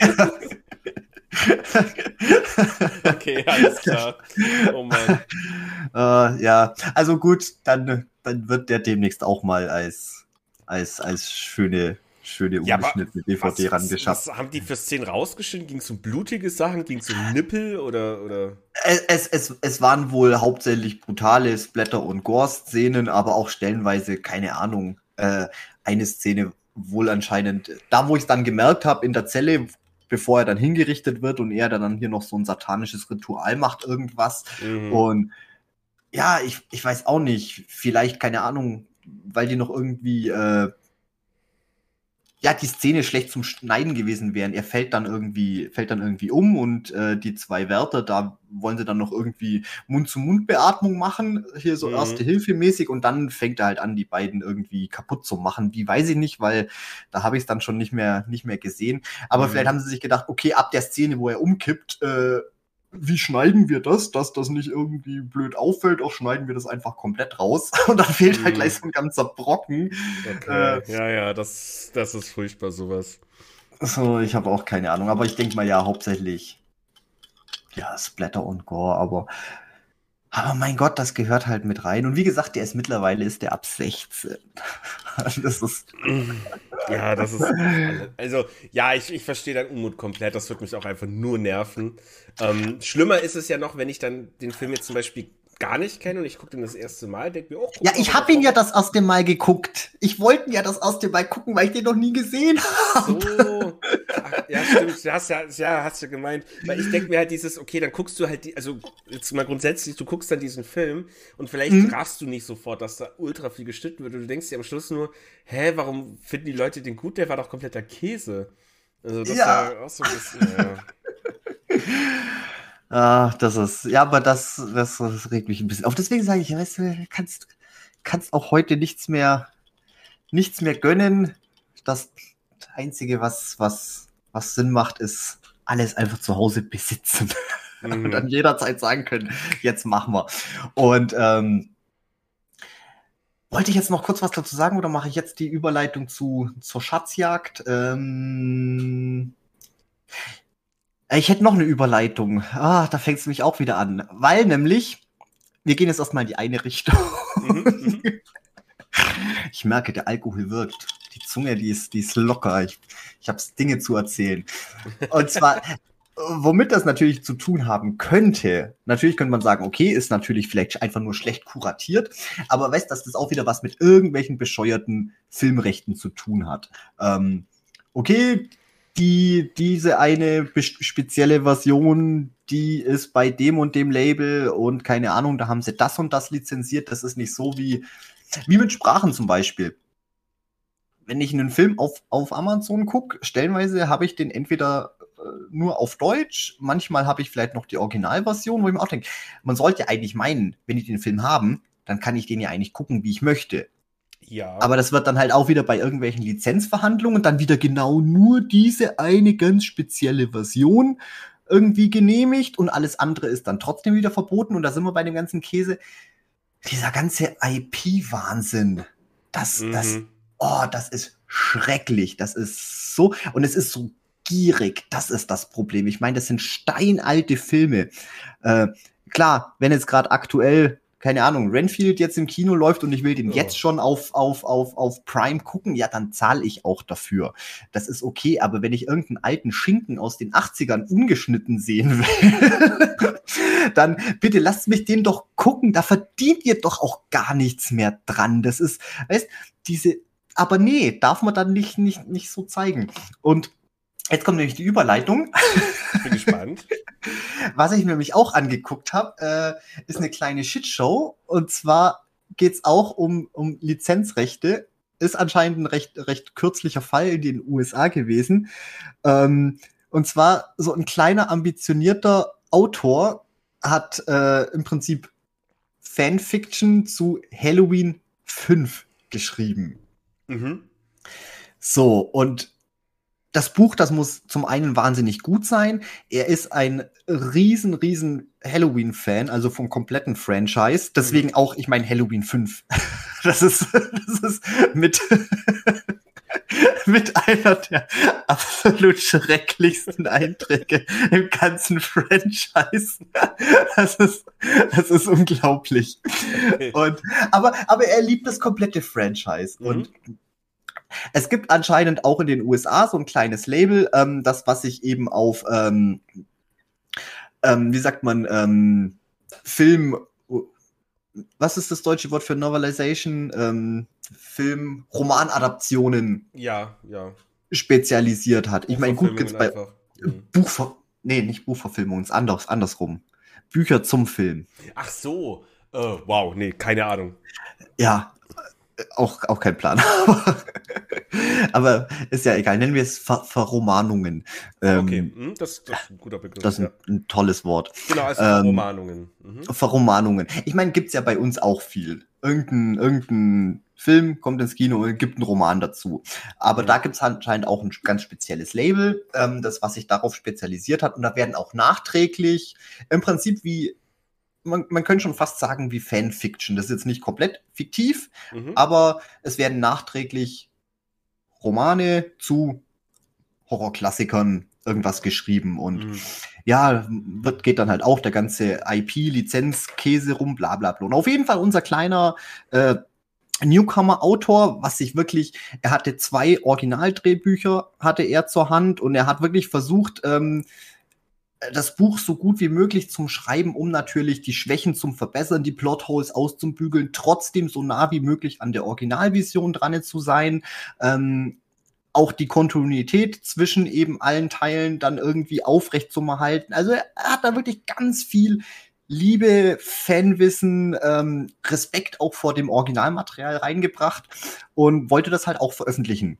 [SPEAKER 1] Okay, alles klar. Oh Mann.
[SPEAKER 2] äh, ja, also gut, dann, dann wird der demnächst auch mal als, als, als schöne, schöne
[SPEAKER 1] Ja, aber
[SPEAKER 2] ungeschnittene D V D
[SPEAKER 1] Was, was,
[SPEAKER 2] rangeschafft.
[SPEAKER 1] was haben die für Szenen rausgeschnitten? Ging es um blutige Sachen? Ging es um Nippel oder, oder?
[SPEAKER 2] Es, es, es, es waren wohl hauptsächlich brutale Splatter- und Gore-Szenen, aber auch stellenweise, keine Ahnung, äh, eine Szene wohl anscheinend, da wo ich es dann gemerkt habe, in der Zelle, bevor er dann hingerichtet wird und er dann hier noch so ein satanisches Ritual macht, irgendwas.
[SPEAKER 1] Mhm.
[SPEAKER 2] Und ja, ich, ich weiß auch nicht, vielleicht, keine Ahnung, weil die noch irgendwie, äh, ja, die Szene schlecht zum Schneiden gewesen wären. Er fällt dann irgendwie, fällt dann irgendwie um und äh, die zwei Wärter, da wollen sie dann noch irgendwie Mund-zu-Mund-Beatmung machen, hier so
[SPEAKER 1] Mhm.
[SPEAKER 2] erste Hilfe mäßig und dann fängt er halt an, die beiden irgendwie kaputt zu machen. Wie weiß ich nicht, weil da habe ich es dann schon nicht mehr, nicht mehr gesehen. Aber
[SPEAKER 1] Mhm.
[SPEAKER 2] vielleicht haben sie sich gedacht, okay, ab der Szene, wo er umkippt, äh, wie schneiden wir das, dass das nicht irgendwie blöd auffällt, auch schneiden wir das einfach komplett raus und dann fehlt halt
[SPEAKER 1] Mhm.
[SPEAKER 2] gleich so ein ganzer Brocken.
[SPEAKER 1] Okay.
[SPEAKER 2] Äh,
[SPEAKER 1] ja, ja, das, das ist furchtbar, sowas.
[SPEAKER 2] So, ich habe auch keine Ahnung, aber ich denke mal ja hauptsächlich ja Splatter und Gore, aber aber mein Gott, das gehört halt mit rein. Und wie gesagt, der ist mittlerweile ist der ab sechzehn. Das ist
[SPEAKER 1] Ja, das ist. Also, ja, ich, ich verstehe deinen Unmut komplett. Das wird mich auch einfach nur nerven. Ähm, schlimmer ist es ja noch, wenn ich dann den Film jetzt zum Beispiel gar nicht kenne und ich gucke den das erste Mal, denke mir, oh, guck
[SPEAKER 2] ja,
[SPEAKER 1] mal,
[SPEAKER 2] ich
[SPEAKER 1] was
[SPEAKER 2] habe ihn
[SPEAKER 1] da
[SPEAKER 2] ja das erste Mal geguckt. Ich wollte ihn ja das erste Mal gucken, weil ich den noch nie gesehen habe.
[SPEAKER 1] So. Ach, ja, stimmt. Du hast ja, ja, hast du gemeint. Weil ich denke mir halt dieses, okay, dann guckst du halt, die, also jetzt mal grundsätzlich, du guckst dann diesen Film und vielleicht
[SPEAKER 2] Mhm.
[SPEAKER 1] raffst du nicht sofort, dass da ultra viel geschnitten wird und du denkst dir am Schluss nur, hä, warum finden die Leute den gut? Der war doch kompletter Käse. Also das
[SPEAKER 2] Ja.
[SPEAKER 1] war auch so ein bisschen, ja.
[SPEAKER 2] Ah, das ist, ja, aber das, das, das regt mich ein bisschen auf. Deswegen sage ich, ja, weißt du, kannst, kannst auch heute nichts mehr, nichts mehr gönnen. Das Einzige, was, was, was Sinn macht, ist alles einfach zu Hause besitzen.
[SPEAKER 1] Mhm.
[SPEAKER 2] Und dann jederzeit sagen können, jetzt machen wir. Und ähm, wollte ich jetzt noch kurz was dazu sagen oder mache ich jetzt die Überleitung zu, zur Schatzjagd? Ähm, ich hätte noch eine Überleitung. Ah, da fängt es nämlich auch wieder an. Weil nämlich, wir gehen jetzt erstmal in die eine Richtung.
[SPEAKER 1] Mhm, mhm.
[SPEAKER 2] Ich merke, der Alkohol wirkt. Die Zunge, die ist, die ist locker. Ich, ich habe Dinge zu erzählen. Und zwar, womit das natürlich zu tun haben könnte, natürlich könnte man sagen, okay, ist natürlich vielleicht einfach nur schlecht kuratiert, aber weißt, dass das auch wieder was mit irgendwelchen bescheuerten Filmrechten zu tun hat. Ähm, okay, die, diese eine bes- spezielle Version, die ist bei dem und dem Label und keine Ahnung, da haben sie das und das lizenziert. Das ist nicht so wie, wie mit Sprachen zum Beispiel. Wenn ich einen Film auf, auf Amazon gucke, stellenweise habe ich den entweder nur auf Deutsch. Manchmal habe ich vielleicht noch die Originalversion, wo ich mir auch denke, man sollte eigentlich meinen, wenn ich den Film haben, dann kann ich den ja eigentlich gucken, wie ich möchte.
[SPEAKER 1] Ja.
[SPEAKER 2] Aber das wird dann halt auch wieder bei irgendwelchen Lizenzverhandlungen dann wieder genau nur diese eine ganz spezielle Version irgendwie genehmigt und alles andere ist dann trotzdem wieder verboten. Und da sind wir bei dem ganzen Käse. Dieser ganze I P-Wahnsinn, das,
[SPEAKER 1] Mhm.
[SPEAKER 2] das, oh, das ist schrecklich. Das ist so, und es ist so gierig. Das ist das Problem. Ich meine, das sind steinalte Filme. Äh, klar, wenn jetzt gerade aktuell, keine Ahnung, Renfield jetzt im Kino läuft und ich will den
[SPEAKER 1] Oh.
[SPEAKER 2] jetzt schon auf, auf, auf, auf Prime gucken, ja, dann zahle ich auch dafür. Das ist okay, aber wenn ich irgendeinen alten Schinken aus den achtzigern ungeschnitten sehen will, dann bitte lasst mich den doch gucken, da verdient ihr doch auch gar nichts mehr dran. Das ist, weißt, diese, aber nee, darf man dann nicht, nicht, nicht so zeigen. Und jetzt kommt nämlich die Überleitung.
[SPEAKER 1] Bin gespannt.
[SPEAKER 2] Was ich mir nämlich auch angeguckt habe, äh, ist eine kleine Shitshow. Und zwar geht's auch um, um Lizenzrechte. Ist anscheinend ein recht, recht kürzlicher Fall in den U S A gewesen. Ähm, und zwar so ein kleiner, ambitionierter Autor hat äh, im Prinzip Fanfiction zu Halloween fünf geschrieben.
[SPEAKER 1] Mhm.
[SPEAKER 2] So, und das Buch, das muss zum einen wahnsinnig gut sein. Er ist ein riesen, riesen Halloween-Fan, also vom kompletten Franchise. Deswegen
[SPEAKER 1] Mhm.
[SPEAKER 2] auch, ich meine, Halloween fünf. Das ist, das ist mit, mit einer der absolut schrecklichsten Einträge im ganzen Franchise. Das ist, das ist unglaublich.
[SPEAKER 1] Okay.
[SPEAKER 2] Und, aber, aber er liebt das komplette Franchise.
[SPEAKER 1] Mhm.
[SPEAKER 2] Und es gibt anscheinend auch in den U S A so ein kleines Label, ähm, das, was sich eben auf, ähm, ähm, wie sagt man, ähm, Film, was ist das deutsche Wort für Novelization? Ähm, Film, Romanadaptionen
[SPEAKER 1] Ja, ja.
[SPEAKER 2] spezialisiert hat. Ich meine, gut gibt's bei
[SPEAKER 1] Buchverfilmungen einfach. Mhm.
[SPEAKER 2] Buchver... Nee, nicht Buchverfilmungen, ist anders, andersrum. Bücher zum Film.
[SPEAKER 1] Ach so. Oh, wow, nee, keine Ahnung.
[SPEAKER 2] Ja, auch, auch kein Plan. Aber ist ja egal. Nennen wir es Ver Verromanungen. Ähm,
[SPEAKER 1] Okay, mhm, das, das ist ein guter Begriff.
[SPEAKER 2] Das ist ein,
[SPEAKER 1] ja.
[SPEAKER 2] ein tolles Wort.
[SPEAKER 1] Genau, also
[SPEAKER 2] ähm,
[SPEAKER 1] Verromanungen. Mhm.
[SPEAKER 2] Verromanungen. Ich meine, gibt's ja bei uns auch viel. Irgendein, irgendein Film kommt ins Kino und gibt einen Roman dazu. Aber
[SPEAKER 1] Mhm.
[SPEAKER 2] da gibt's anscheinend auch ein ganz spezielles Label, ähm, das, was sich darauf spezialisiert hat. Und da werden auch nachträglich, im Prinzip wie, man, man könnte schon fast sagen, wie Fanfiction. Das ist jetzt nicht komplett fiktiv,
[SPEAKER 1] Mhm.
[SPEAKER 2] aber es werden nachträglich Romane zu Horrorklassikern irgendwas geschrieben und
[SPEAKER 1] Mhm.
[SPEAKER 2] ja, wird, geht dann halt auch der ganze I P-Lizenz-Käse rum, bla bla bla. Und auf jeden Fall unser kleiner äh, Newcomer-Autor, was sich wirklich, er hatte zwei Originaldrehbücher, hatte er zur Hand und er hat wirklich versucht, ähm, das Buch so gut wie möglich zum Schreiben, um natürlich die Schwächen zum Verbessern, die Plotholes auszubügeln, trotzdem so nah wie möglich an der Originalvision dran zu sein. Ähm, auch die Kontinuität zwischen eben allen Teilen dann irgendwie aufrecht zu erhalten. Also er hat da wirklich ganz viel Liebe, Fanwissen, ähm, Respekt auch vor dem Originalmaterial reingebracht und wollte das halt auch veröffentlichen.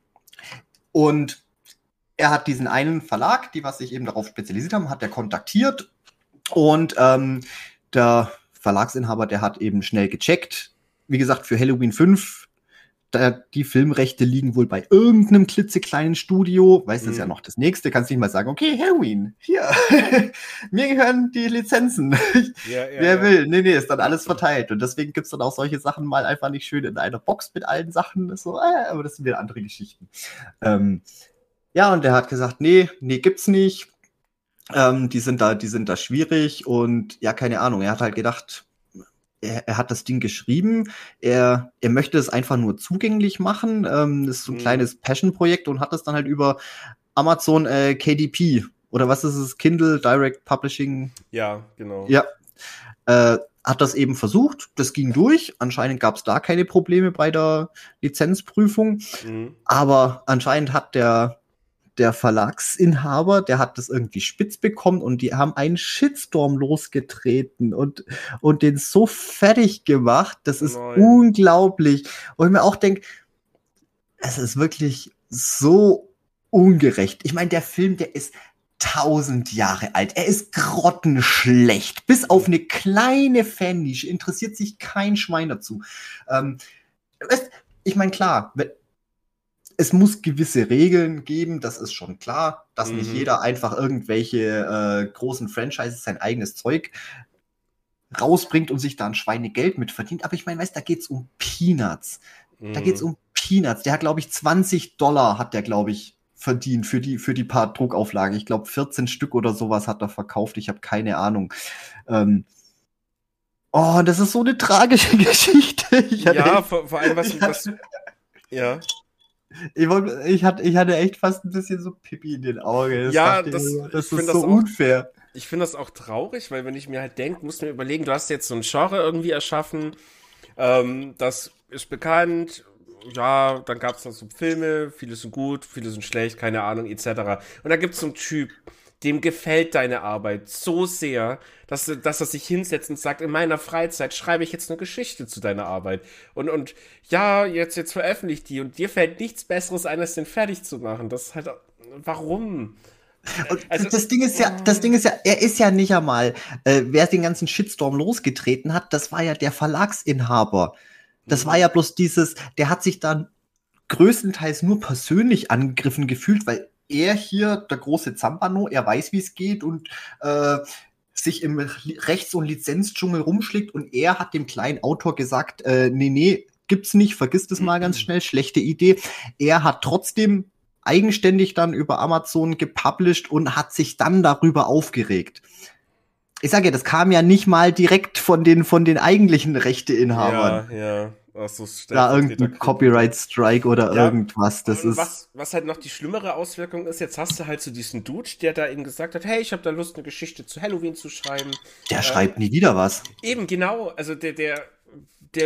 [SPEAKER 2] Und er hat diesen einen Verlag, die was sich eben darauf spezialisiert haben, hat er kontaktiert und ähm, der Verlagsinhaber, der hat eben schnell gecheckt. Wie gesagt, für Halloween fünf, da, die Filmrechte liegen wohl bei irgendeinem klitzekleinen Studio. Weißt du, das ist ja noch das nächste. Kannst nicht mal sagen, okay, Halloween, hier, mir gehören die Lizenzen.
[SPEAKER 1] Ja, ja,
[SPEAKER 2] Wer
[SPEAKER 1] ja.
[SPEAKER 2] will? Nee, nee, ist dann alles verteilt. Und deswegen gibt's dann auch solche Sachen mal einfach nicht schön in einer Box mit allen Sachen. Das ist so, äh, aber das sind wieder andere Geschichten. Ähm, ja, und der hat gesagt, nee, nee, gibt's nicht. Ähm, die sind da, die sind da schwierig und ja, keine Ahnung. Er hat halt gedacht, er, er hat das Ding geschrieben. Er, er möchte es einfach nur zugänglich machen. Ähm, das ist so ein
[SPEAKER 1] Mhm.
[SPEAKER 2] kleines Passion-Projekt und hat das dann halt über Amazon äh, K D P oder was ist es? Kindle Direct Publishing.
[SPEAKER 1] Ja, genau.
[SPEAKER 2] Ja. Äh, hat das eben versucht. Das ging durch. Anscheinend gab es da keine Probleme bei der Lizenzprüfung.
[SPEAKER 1] Mhm.
[SPEAKER 2] Aber anscheinend hat der der Verlagsinhaber, der hat das irgendwie spitz bekommen und die haben einen Shitstorm losgetreten und, und den so fertig gemacht. Das ist
[SPEAKER 1] Nein.
[SPEAKER 2] unglaublich. Und ich mir auch denke, es ist wirklich so ungerecht. Ich meine, der Film, der ist tausend Jahre alt. Er ist grottenschlecht. Bis auf eine kleine Fannische interessiert sich kein Schwein dazu. Ähm, ich meine, klar, es muss gewisse Regeln geben, das ist schon klar, dass mhm. nicht jeder einfach irgendwelche äh, großen Franchises sein eigenes Zeug rausbringt und sich da ein Schweinegeld mit verdient. Aber ich meine, weißt, da geht's um Peanuts. Mhm. Da geht's um Peanuts. Der hat, glaube ich, zwanzig Dollar hat der, glaube ich, verdient für die, für die paar Druckauflagen. Ich glaube, vierzehn Stück oder sowas hat er verkauft. Ich habe keine Ahnung. Ähm, oh, das ist so eine tragische Geschichte. Ich
[SPEAKER 1] ja, echt, vor, vor allem was,
[SPEAKER 2] ich
[SPEAKER 1] was
[SPEAKER 2] hatte,
[SPEAKER 1] ja.
[SPEAKER 2] Ich, wollte, ich, hatte, ich hatte echt fast ein bisschen so Pipi in den Augen. Das
[SPEAKER 1] ja, das,
[SPEAKER 2] ich, das
[SPEAKER 1] ich
[SPEAKER 2] ist
[SPEAKER 1] so
[SPEAKER 2] das auch, unfair.
[SPEAKER 1] Ich finde das auch traurig, weil wenn ich mir halt denke, musst du mir überlegen, du hast jetzt so ein Genre irgendwie erschaffen, ähm, das ist bekannt, ja, dann gab es noch so Filme, viele sind gut, viele sind schlecht, keine Ahnung, et cetera. Und da gibt es so einen Typ, dem gefällt deine Arbeit so sehr, dass, dass er sich hinsetzt und sagt, in meiner Freizeit schreibe ich jetzt eine Geschichte zu deiner Arbeit. Und, und ja, jetzt, jetzt veröffentlicht die und dir fällt nichts Besseres ein, als den fertig zu machen. Das ist halt, warum?
[SPEAKER 2] Und also, das Ding ist ja, das Ding ist ja, er ist ja nicht einmal, äh, wer den ganzen Shitstorm losgetreten hat, das war ja der Verlagsinhaber. Das war ja bloß dieses, der hat sich dann größtenteils nur persönlich angegriffen gefühlt, weil er hier, der große Zampano, er weiß, wie es geht und äh, sich im Rechts- und Lizenzdschungel rumschlägt und er hat dem kleinen Autor gesagt, äh, nee, nee, gibt's nicht, vergiss das mal ganz schnell, schlechte Idee. Er hat trotzdem eigenständig dann über Amazon gepublished und hat sich dann darüber aufgeregt. Ich sage ja, das kam ja nicht mal direkt von den von den eigentlichen Rechteinhabern.
[SPEAKER 1] Ja, ja. Ach so,
[SPEAKER 2] da irgendein Copyright-Strike oder ja, irgendwas. Das ist
[SPEAKER 1] was, was halt noch die schlimmere Auswirkung ist, jetzt hast du halt so diesen Dude, der da eben gesagt hat, hey, ich habe da Lust, eine Geschichte zu Halloween zu schreiben.
[SPEAKER 2] Der äh, schreibt nie wieder was.
[SPEAKER 1] Eben, genau. Also der, der, der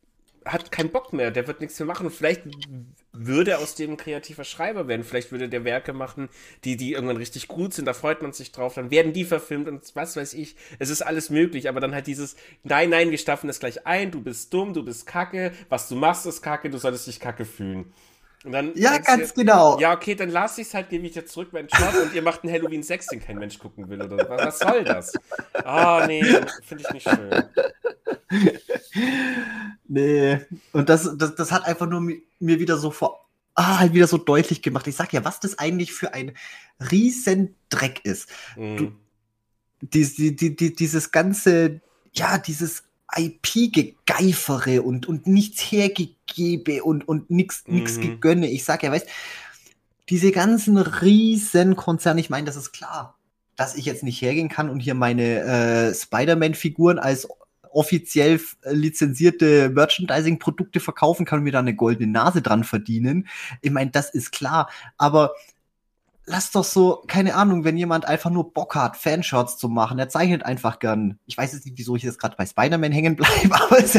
[SPEAKER 1] hat keinen Bock mehr, der wird nichts mehr machen. Und vielleicht würde aus dem ein kreativer Schreiber werden. Vielleicht würde der Werke machen, die, die irgendwann richtig gut sind, da freut man sich drauf, dann werden die verfilmt und was weiß ich. Es ist alles möglich, aber dann halt dieses, nein, nein, wir staffeln das gleich ein, du bist dumm, du bist kacke, was du machst ist kacke, du solltest dich kacke fühlen. Und dann
[SPEAKER 2] ja, ganz dir, genau.
[SPEAKER 1] Ja, okay, dann lass ich's halt, gebe ich dir zurück meinen Shot und ihr macht einen Halloween sechs, den kein Mensch gucken will. Oder was, was soll das? Ah, oh, nee, finde ich nicht schön.
[SPEAKER 2] Nee, und das, das, das hat einfach nur mir wieder so vor, ah, halt wieder so deutlich gemacht. Ich sag ja, was das eigentlich für ein Riesendreck ist. Mhm. Du, die, die, die, dieses ganze, ja, dieses I P-Gegeifere und, und nichts hergegebe und, und nix, mhm. nix gegönne. Ich sag ja, weißt, diese ganzen Riesenkonzerne, ich meine, das ist klar, dass ich jetzt nicht hergehen kann und hier meine äh, Spider-Man-Figuren als offiziell lizenzierte Merchandising-Produkte verkaufen kann und mir da eine goldene Nase dran verdienen. Ich meine, das ist klar, aber lass doch so, keine Ahnung, wenn jemand einfach nur Bock hat, Fanshirts zu machen, er zeichnet einfach gern. Ich weiß jetzt nicht, wieso ich jetzt gerade bei Spider-Man hängen bleibe, aber es,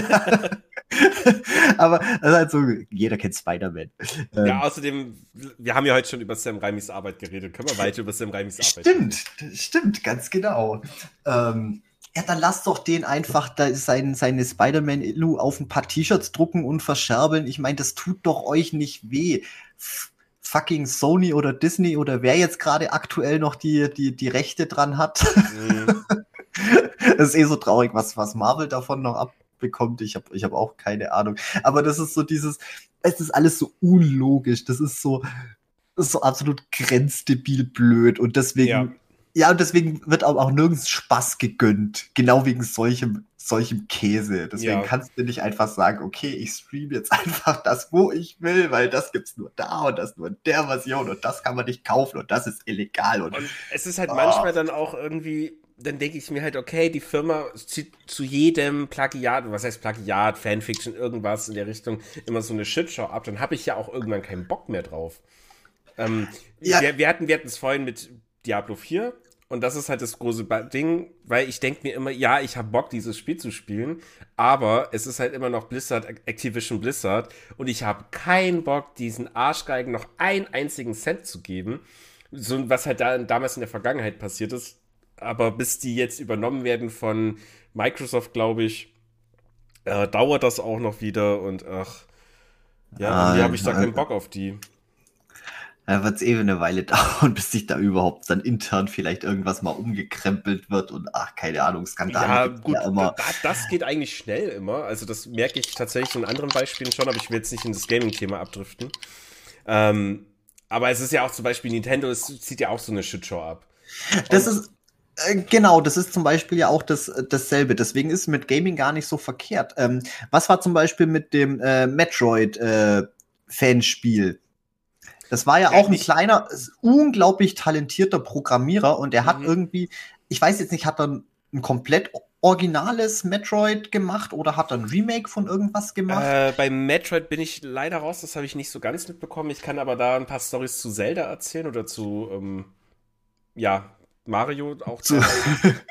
[SPEAKER 2] aber das ist halt so, jeder kennt Spider-Man.
[SPEAKER 1] Ja, ähm, außerdem, wir haben ja heute schon über Sam Raimis Arbeit geredet. Können wir weiter über Sam Raimis Arbeit
[SPEAKER 2] Stimmt, reden? Stimmt, ganz genau. Ähm, ja, dann lass doch den einfach da sein, seine Spider-Man-Illu auf ein paar T-Shirts drucken und verscherbeln. Ich meine, das tut doch euch nicht weh. F- fucking Sony oder Disney oder wer jetzt gerade aktuell noch die, die, die Rechte dran hat. Mhm. Das ist eh so traurig, was, was Marvel davon noch abbekommt. Ich habe ich hab auch keine Ahnung. Aber das ist so dieses, es ist alles so unlogisch. Das ist so, das ist so absolut grenzdebil blöd. Und deswegen, ja. Ja, und deswegen wird aber auch nirgends Spaß gegönnt. Genau wegen solchem, solchem Käse. Deswegen ja. kannst du nicht einfach sagen, okay, ich streame jetzt einfach das, wo ich will, weil das gibt's nur da und das nur in der Version und das kann man nicht kaufen und das ist illegal. Und,
[SPEAKER 1] und es ist halt oh. manchmal dann auch irgendwie, dann denke ich mir halt, okay, die Firma zieht zu jedem Plagiat, was heißt Plagiat, Fanfiction, irgendwas in der Richtung, immer so eine Shitshow ab. Dann habe ich ja auch irgendwann keinen Bock mehr drauf. Ähm, ja. wir, wir hatten wir hatten es vorhin mit Diablo vier. Und das ist halt das große Ding, weil ich denke mir immer, ja, ich habe Bock, dieses Spiel zu spielen, aber es ist halt immer noch Blizzard, Activision Blizzard und ich habe keinen Bock, diesen Arschgeigen noch einen einzigen Cent zu geben, so was halt da, damals in der Vergangenheit passiert ist, aber bis die jetzt übernommen werden von Microsoft, glaube ich, äh, dauert das auch noch wieder und ach, ja, ah, irgendwie habe ich da keinen Bock auf die.
[SPEAKER 2] Da wird es eben eine Weile dauern, bis sich da überhaupt dann intern vielleicht irgendwas mal umgekrempelt wird und ach, keine Ahnung, Skandale
[SPEAKER 1] Ja,
[SPEAKER 2] gibt's
[SPEAKER 1] gut,
[SPEAKER 2] ja immer.
[SPEAKER 1] da, das geht eigentlich schnell immer. Also das merke ich tatsächlich in anderen Beispielen schon, aber ich will jetzt nicht in das Gaming-Thema abdriften. Ähm, aber es ist ja auch zum Beispiel Nintendo, es zieht ja auch so eine Shitshow ab.
[SPEAKER 2] Das ist, äh, genau, das ist zum Beispiel ja auch das, dasselbe. Deswegen ist mit Gaming gar nicht so verkehrt. Ähm, was war zum Beispiel mit dem äh, Metroid-Fanspiel? Das war ja
[SPEAKER 1] Ja,
[SPEAKER 2] auch ein
[SPEAKER 1] ich,
[SPEAKER 2] kleiner, unglaublich talentierter Programmierer und der hat
[SPEAKER 1] mhm.
[SPEAKER 2] irgendwie, ich weiß jetzt nicht, hat er ein komplett originales Metroid gemacht oder hat er ein Remake von irgendwas gemacht?
[SPEAKER 1] Äh, bei Metroid bin ich leider raus, das habe ich nicht so ganz mitbekommen. Ich kann aber da ein paar Storys zu Zelda erzählen oder zu, ähm, ja, Mario auch
[SPEAKER 2] Zu
[SPEAKER 1] teilweise.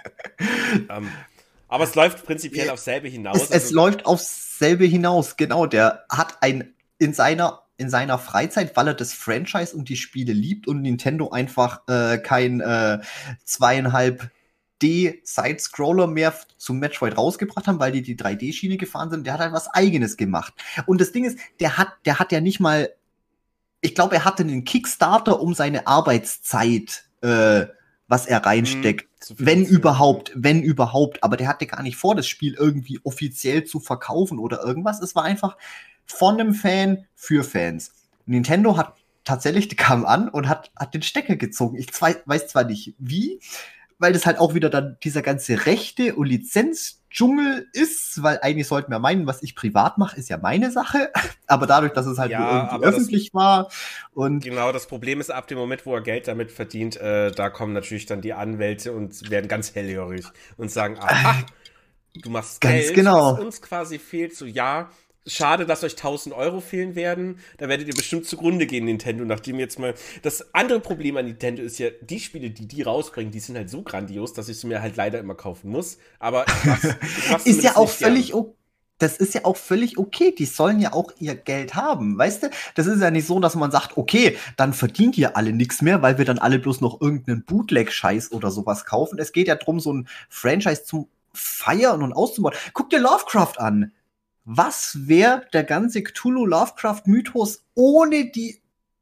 [SPEAKER 1] Ähm, aber es läuft prinzipiell aufs selbe
[SPEAKER 2] es,
[SPEAKER 1] hinaus.
[SPEAKER 2] es
[SPEAKER 1] Also,
[SPEAKER 2] läuft aufs selbe hinaus, genau. Der hat ein in seiner in seiner Freizeit, weil er das Franchise und die Spiele liebt und Nintendo einfach äh, kein äh, zweieinhalb D-Side-Scroller mehr zum Metroid rausgebracht haben, weil die die drei D-Schiene gefahren sind. Der hat halt was Eigenes gemacht. Und das Ding ist, der hat, der hat ja nicht mal, ich glaube, er hatte einen Kickstarter um seine Arbeitszeit, äh, was er
[SPEAKER 1] mh,
[SPEAKER 2] reinsteckt.
[SPEAKER 1] zu
[SPEAKER 2] Wenn
[SPEAKER 1] finanzieren.
[SPEAKER 2] überhaupt, wenn überhaupt. Aber der hatte gar nicht vor, das Spiel irgendwie offiziell zu verkaufen oder irgendwas. Es war einfach von einem Fan für Fans. Nintendo hat tatsächlich, die kam an und hat, hat den Stecker gezogen. Ich zwei, weiß zwar nicht wie, weil das halt auch wieder dann dieser ganze Rechte- und Lizenzdschungel ist, weil eigentlich sollten wir meinen, was ich privat mache, ist ja meine Sache, aber dadurch, dass es halt nur
[SPEAKER 1] Ja,
[SPEAKER 2] irgendwie
[SPEAKER 1] aber das,
[SPEAKER 2] öffentlich war und
[SPEAKER 1] genau, das Problem ist, ab dem Moment, wo er Geld damit verdient, äh, da kommen natürlich dann die Anwälte und werden ganz hellhörig und sagen, aha, du machst
[SPEAKER 2] ganz
[SPEAKER 1] Geld, was
[SPEAKER 2] genau.
[SPEAKER 1] uns quasi fehlt. So, ja, schade, dass euch tausend Euro fehlen werden. Da werdet ihr bestimmt zugrunde gehen, Nintendo, nachdem jetzt mal... Das andere Problem an Nintendo ist ja, die Spiele, die die rausbringen, die sind halt so grandios, dass ich sie mir halt leider immer kaufen muss. Aber ich mach's, ich mach's
[SPEAKER 2] Ist ja
[SPEAKER 1] zumindest
[SPEAKER 2] auch
[SPEAKER 1] nicht gern.
[SPEAKER 2] völlig okay. Das ist ja auch völlig okay. Die sollen ja auch ihr Geld haben, weißt du? Das ist ja nicht so, dass man sagt, okay, dann verdient ihr alle nichts mehr, weil wir dann alle bloß noch irgendeinen Bootleg-Scheiß oder sowas kaufen. Es geht ja drum, so ein Franchise zum Feiern und auszubauen. Guck dir Lovecraft an. Was wäre der ganze Cthulhu-Lovecraft-Mythos ohne die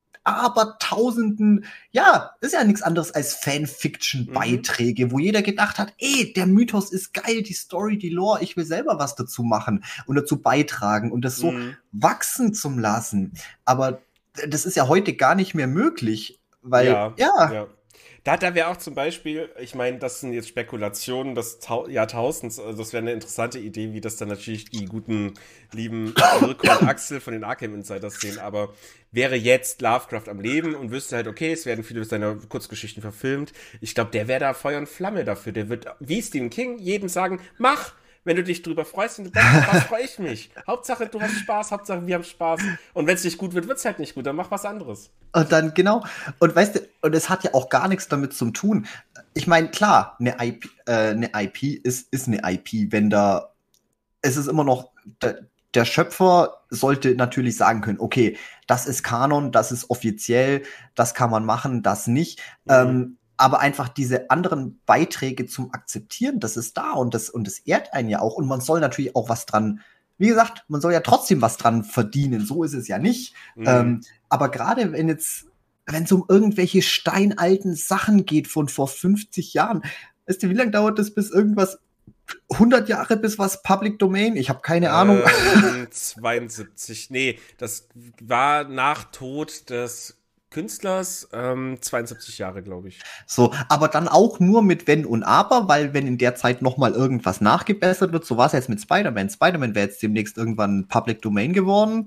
[SPEAKER 2] abertausenden, ja, ist ja nichts anderes als
[SPEAKER 1] Mhm.
[SPEAKER 2] Fanfiction-Beiträge, wo jeder gedacht hat, ey, der Mythos ist geil, die Story, die Lore, ich will selber was dazu machen und dazu beitragen und das so
[SPEAKER 1] Mhm.
[SPEAKER 2] wachsen zum lassen. Aber das ist ja heute gar nicht mehr möglich, weil,
[SPEAKER 1] Ja,
[SPEAKER 2] ja,
[SPEAKER 1] ja. Da, da wäre auch zum Beispiel, ich meine, das sind jetzt Spekulationen des Tau Jahrtausends, also das wäre eine interessante Idee, wie das dann natürlich die guten, lieben Mirko und Axel von den Arkham Insiders sehen, aber wäre jetzt Lovecraft am Leben und wüsste halt, okay, es werden viele seiner Kurzgeschichten verfilmt, ich glaube, der wäre da Feuer und Flamme dafür, der wird, wie Stephen King, jedem sagen, mach! Wenn du dich drüber freust und du Bock hast, freue ich mich. Hauptsache, du hast Spaß, Hauptsache, wir haben Spaß. Und wenn es nicht gut wird, wird es halt nicht gut, dann mach was anderes.
[SPEAKER 2] und dann genau. Und weißt du, und es hat ja auch gar nichts damit zu tun. Ich meine, klar, eine I P, äh, eine I P ist, ist eine I P, wenn da es ist immer noch, der, der Schöpfer sollte natürlich sagen können, okay, das ist Kanon, das ist offiziell, das kann man machen, das nicht.
[SPEAKER 1] Mhm.
[SPEAKER 2] Ähm, aber einfach diese anderen Beiträge zum Akzeptieren, das ist da und das, und das ehrt einen ja auch. Und man soll natürlich auch was dran, wie gesagt, man soll ja trotzdem was dran verdienen. So ist es ja nicht.
[SPEAKER 1] Mhm.
[SPEAKER 2] Ähm, aber gerade wenn jetzt, wenn es um irgendwelche steinalten Sachen geht von vor fünfzig Jahren, weißt du, wie lange dauert das, bis irgendwas hundert Jahre bis was Public Domain? Ich habe keine Ahnung.
[SPEAKER 1] Ähm, zweiundsiebzig. Nee, das war nach Tod des Künstlers, ähm, zweiundsiebzig Jahre, glaube ich.
[SPEAKER 2] So, aber dann auch nur mit Wenn und Aber, weil wenn in der Zeit noch mal irgendwas nachgebessert wird, so war es jetzt mit Spider-Man. Spider-Man wäre jetzt demnächst irgendwann Public Domain geworden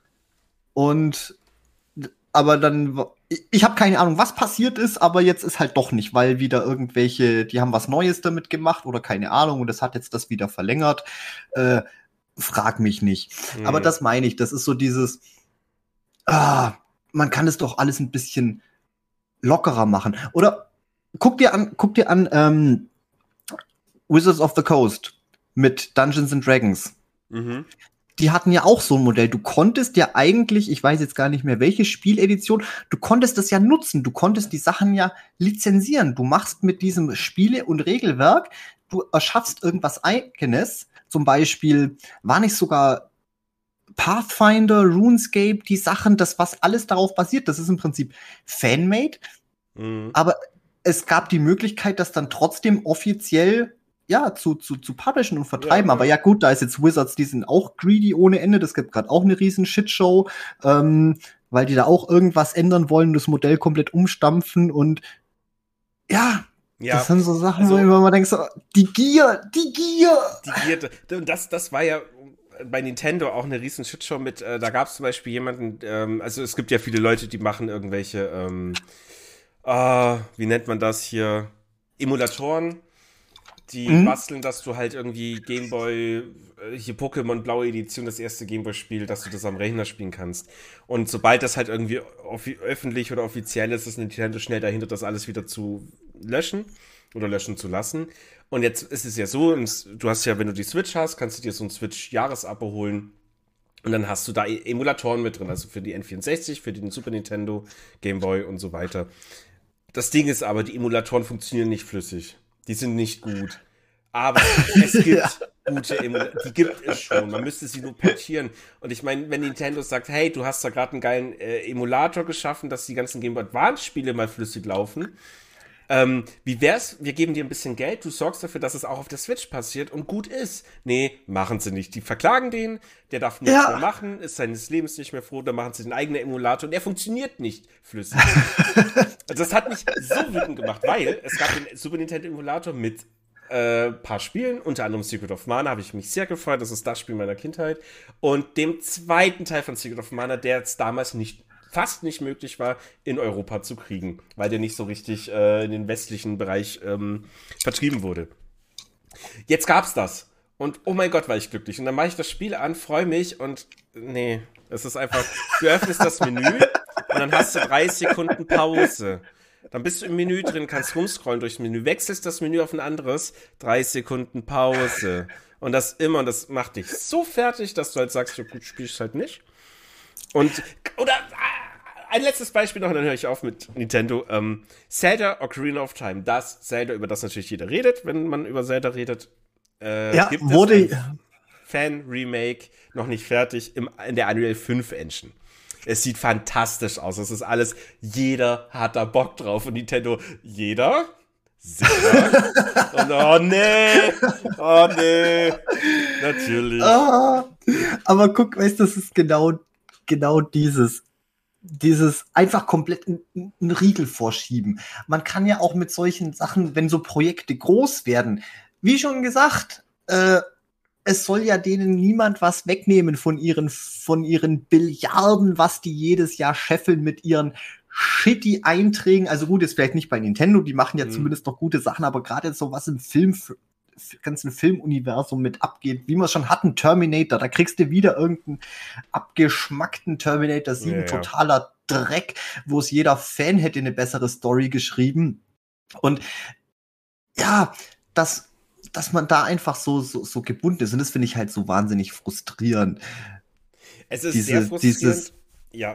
[SPEAKER 2] und aber dann ich, ich habe keine Ahnung, was passiert ist, aber jetzt ist halt doch nicht, weil wieder irgendwelche, die haben was Neues damit gemacht oder keine Ahnung und das hat jetzt das wieder verlängert. Äh, frag mich nicht. Aber
[SPEAKER 1] Mhm.
[SPEAKER 2] das meine ich, das ist so dieses ah, man kann es doch alles ein bisschen lockerer machen. Oder guck dir an, guck dir an ähm, Wizards of the Coast mit Dungeons and Dragons.
[SPEAKER 1] Mhm.
[SPEAKER 2] Die hatten ja auch so ein Modell. Du konntest ja eigentlich, ich weiß jetzt gar nicht mehr welche Spieledition, du konntest das ja nutzen. Du konntest die Sachen ja lizenzieren. Du machst mit diesem Spiele- und Regelwerk, du erschaffst irgendwas Eigenes. Zum Beispiel war nicht sogar Pathfinder, RuneScape, die Sachen, das, was alles darauf basiert, das ist im Prinzip Fanmade. Mhm. Aber es gab die Möglichkeit, das dann trotzdem offiziell ja, zu, zu, zu publishen und vertreiben. Ja, aber ja gut, da ist jetzt Wizards, die sind auch greedy ohne Ende. Das gibt gerade auch eine riesen Shitshow, ähm, weil die da auch irgendwas ändern wollen, das Modell komplett umstampfen und ja, ja das sind so Sachen, also, wo man denkt so, die Gier, die Gier.
[SPEAKER 1] Die Gier, das, das war ja bei Nintendo auch eine riesen Shitshow mit, äh, da gab es zum Beispiel jemanden, ähm, also es gibt ja viele Leute, die machen irgendwelche, ähm, äh, wie nennt man das hier, Emulatoren, die mhm. basteln, dass du halt irgendwie Gameboy, hier Pokémon Blaue Edition, das erste Gameboy-Spiel, dass du das am Rechner spielen kannst. Und sobald das halt irgendwie offi- öffentlich oder offiziell ist, ist Nintendo schnell dahinter, das alles wieder zu löschen oder löschen zu lassen. Und jetzt ist es ja so, du hast ja, wenn du die Switch hast, kannst du dir so ein Switch-Jahresabo holen. Und dann hast du da Emulatoren mit drin, also für die N vierundsechzig, für den Super Nintendo, Gameboy und so weiter. Das Ding ist aber, die Emulatoren funktionieren nicht flüssig. Die sind nicht gut. Aber es gibt ja. gute Emulatoren. Die gibt es schon. Man müsste sie nur portieren. Und ich meine, wenn Nintendo sagt, hey, du hast da gerade einen geilen äh, Emulator geschaffen, dass die ganzen Game Boy Advance-Spiele mal flüssig laufen. Ähm, wie wär's? Wir geben dir ein bisschen Geld, du sorgst dafür, dass es auch auf der Switch passiert und gut ist. Nee, machen sie nicht. Die verklagen den, der darf nichts ja. mehr machen, ist seines Lebens nicht mehr froh, dann machen sie den eigenen Emulator und der funktioniert nicht flüssig. Also das hat mich so wütend gemacht, weil es gab den Super Nintendo Emulator mit äh, paar Spielen, unter anderem Secret of Mana, habe ich mich sehr gefreut, das ist das Spiel meiner Kindheit. Und dem zweiten Teil von Secret of Mana, der jetzt damals nicht fast nicht möglich war, in Europa zu kriegen, weil der nicht so richtig äh, in den westlichen Bereich ähm, vertrieben wurde. Jetzt gab's das. Und oh mein Gott, war ich glücklich. Und dann mache ich das Spiel an, freue mich und nee, es ist einfach, du öffnest das Menü und dann hast du drei Sekunden Pause. Dann bist du im Menü drin, kannst rumscrollen durchs Menü, wechselst das Menü auf ein anderes, drei Sekunden Pause. Und das immer, und das macht dich so fertig, dass du halt sagst, ja gut, spielst halt nicht. Und, oder, ein letztes Beispiel noch, und dann höre ich auf mit Nintendo. Ähm, Zelda Ocarina of Time. Das Zelda, über das natürlich jeder redet, wenn man über Zelda redet. Äh,
[SPEAKER 2] ja,
[SPEAKER 1] gibt
[SPEAKER 2] wurde
[SPEAKER 1] es Fan-Remake, noch nicht fertig, im, in der Unreal fünf Engine. Es sieht fantastisch aus. Es ist alles, jeder hat da Bock drauf. Und Nintendo, jeder? Sicher? Und oh nee, oh nee, natürlich.
[SPEAKER 2] Ah, aber guck, weißt du, das ist genau, genau dieses. Dieses einfach komplett einen Riegel vorschieben. Man kann ja auch mit solchen Sachen, wenn so Projekte groß werden, wie schon gesagt, äh, es soll ja denen niemand was wegnehmen von ihren, von ihren Billiarden, was die jedes Jahr scheffeln mit ihren shitty Einträgen. Also gut, ist vielleicht nicht bei Nintendo, die machen ja mhm. zumindest noch gute Sachen, aber gerade so was im Film ganzen Filmuniversum mit abgeht, wie wir es schon hatten, Terminator, da kriegst du wieder irgendeinen abgeschmackten Terminator sieben, ja, ja. totaler Dreck, wo es jeder Fan hätte eine bessere Story geschrieben. Und ja, dass, dass man da einfach so, so, so gebunden ist, und das finde ich halt so wahnsinnig frustrierend.
[SPEAKER 1] Es ist
[SPEAKER 2] Diese,
[SPEAKER 1] sehr frustrierend,
[SPEAKER 2] dieses,
[SPEAKER 1] ja.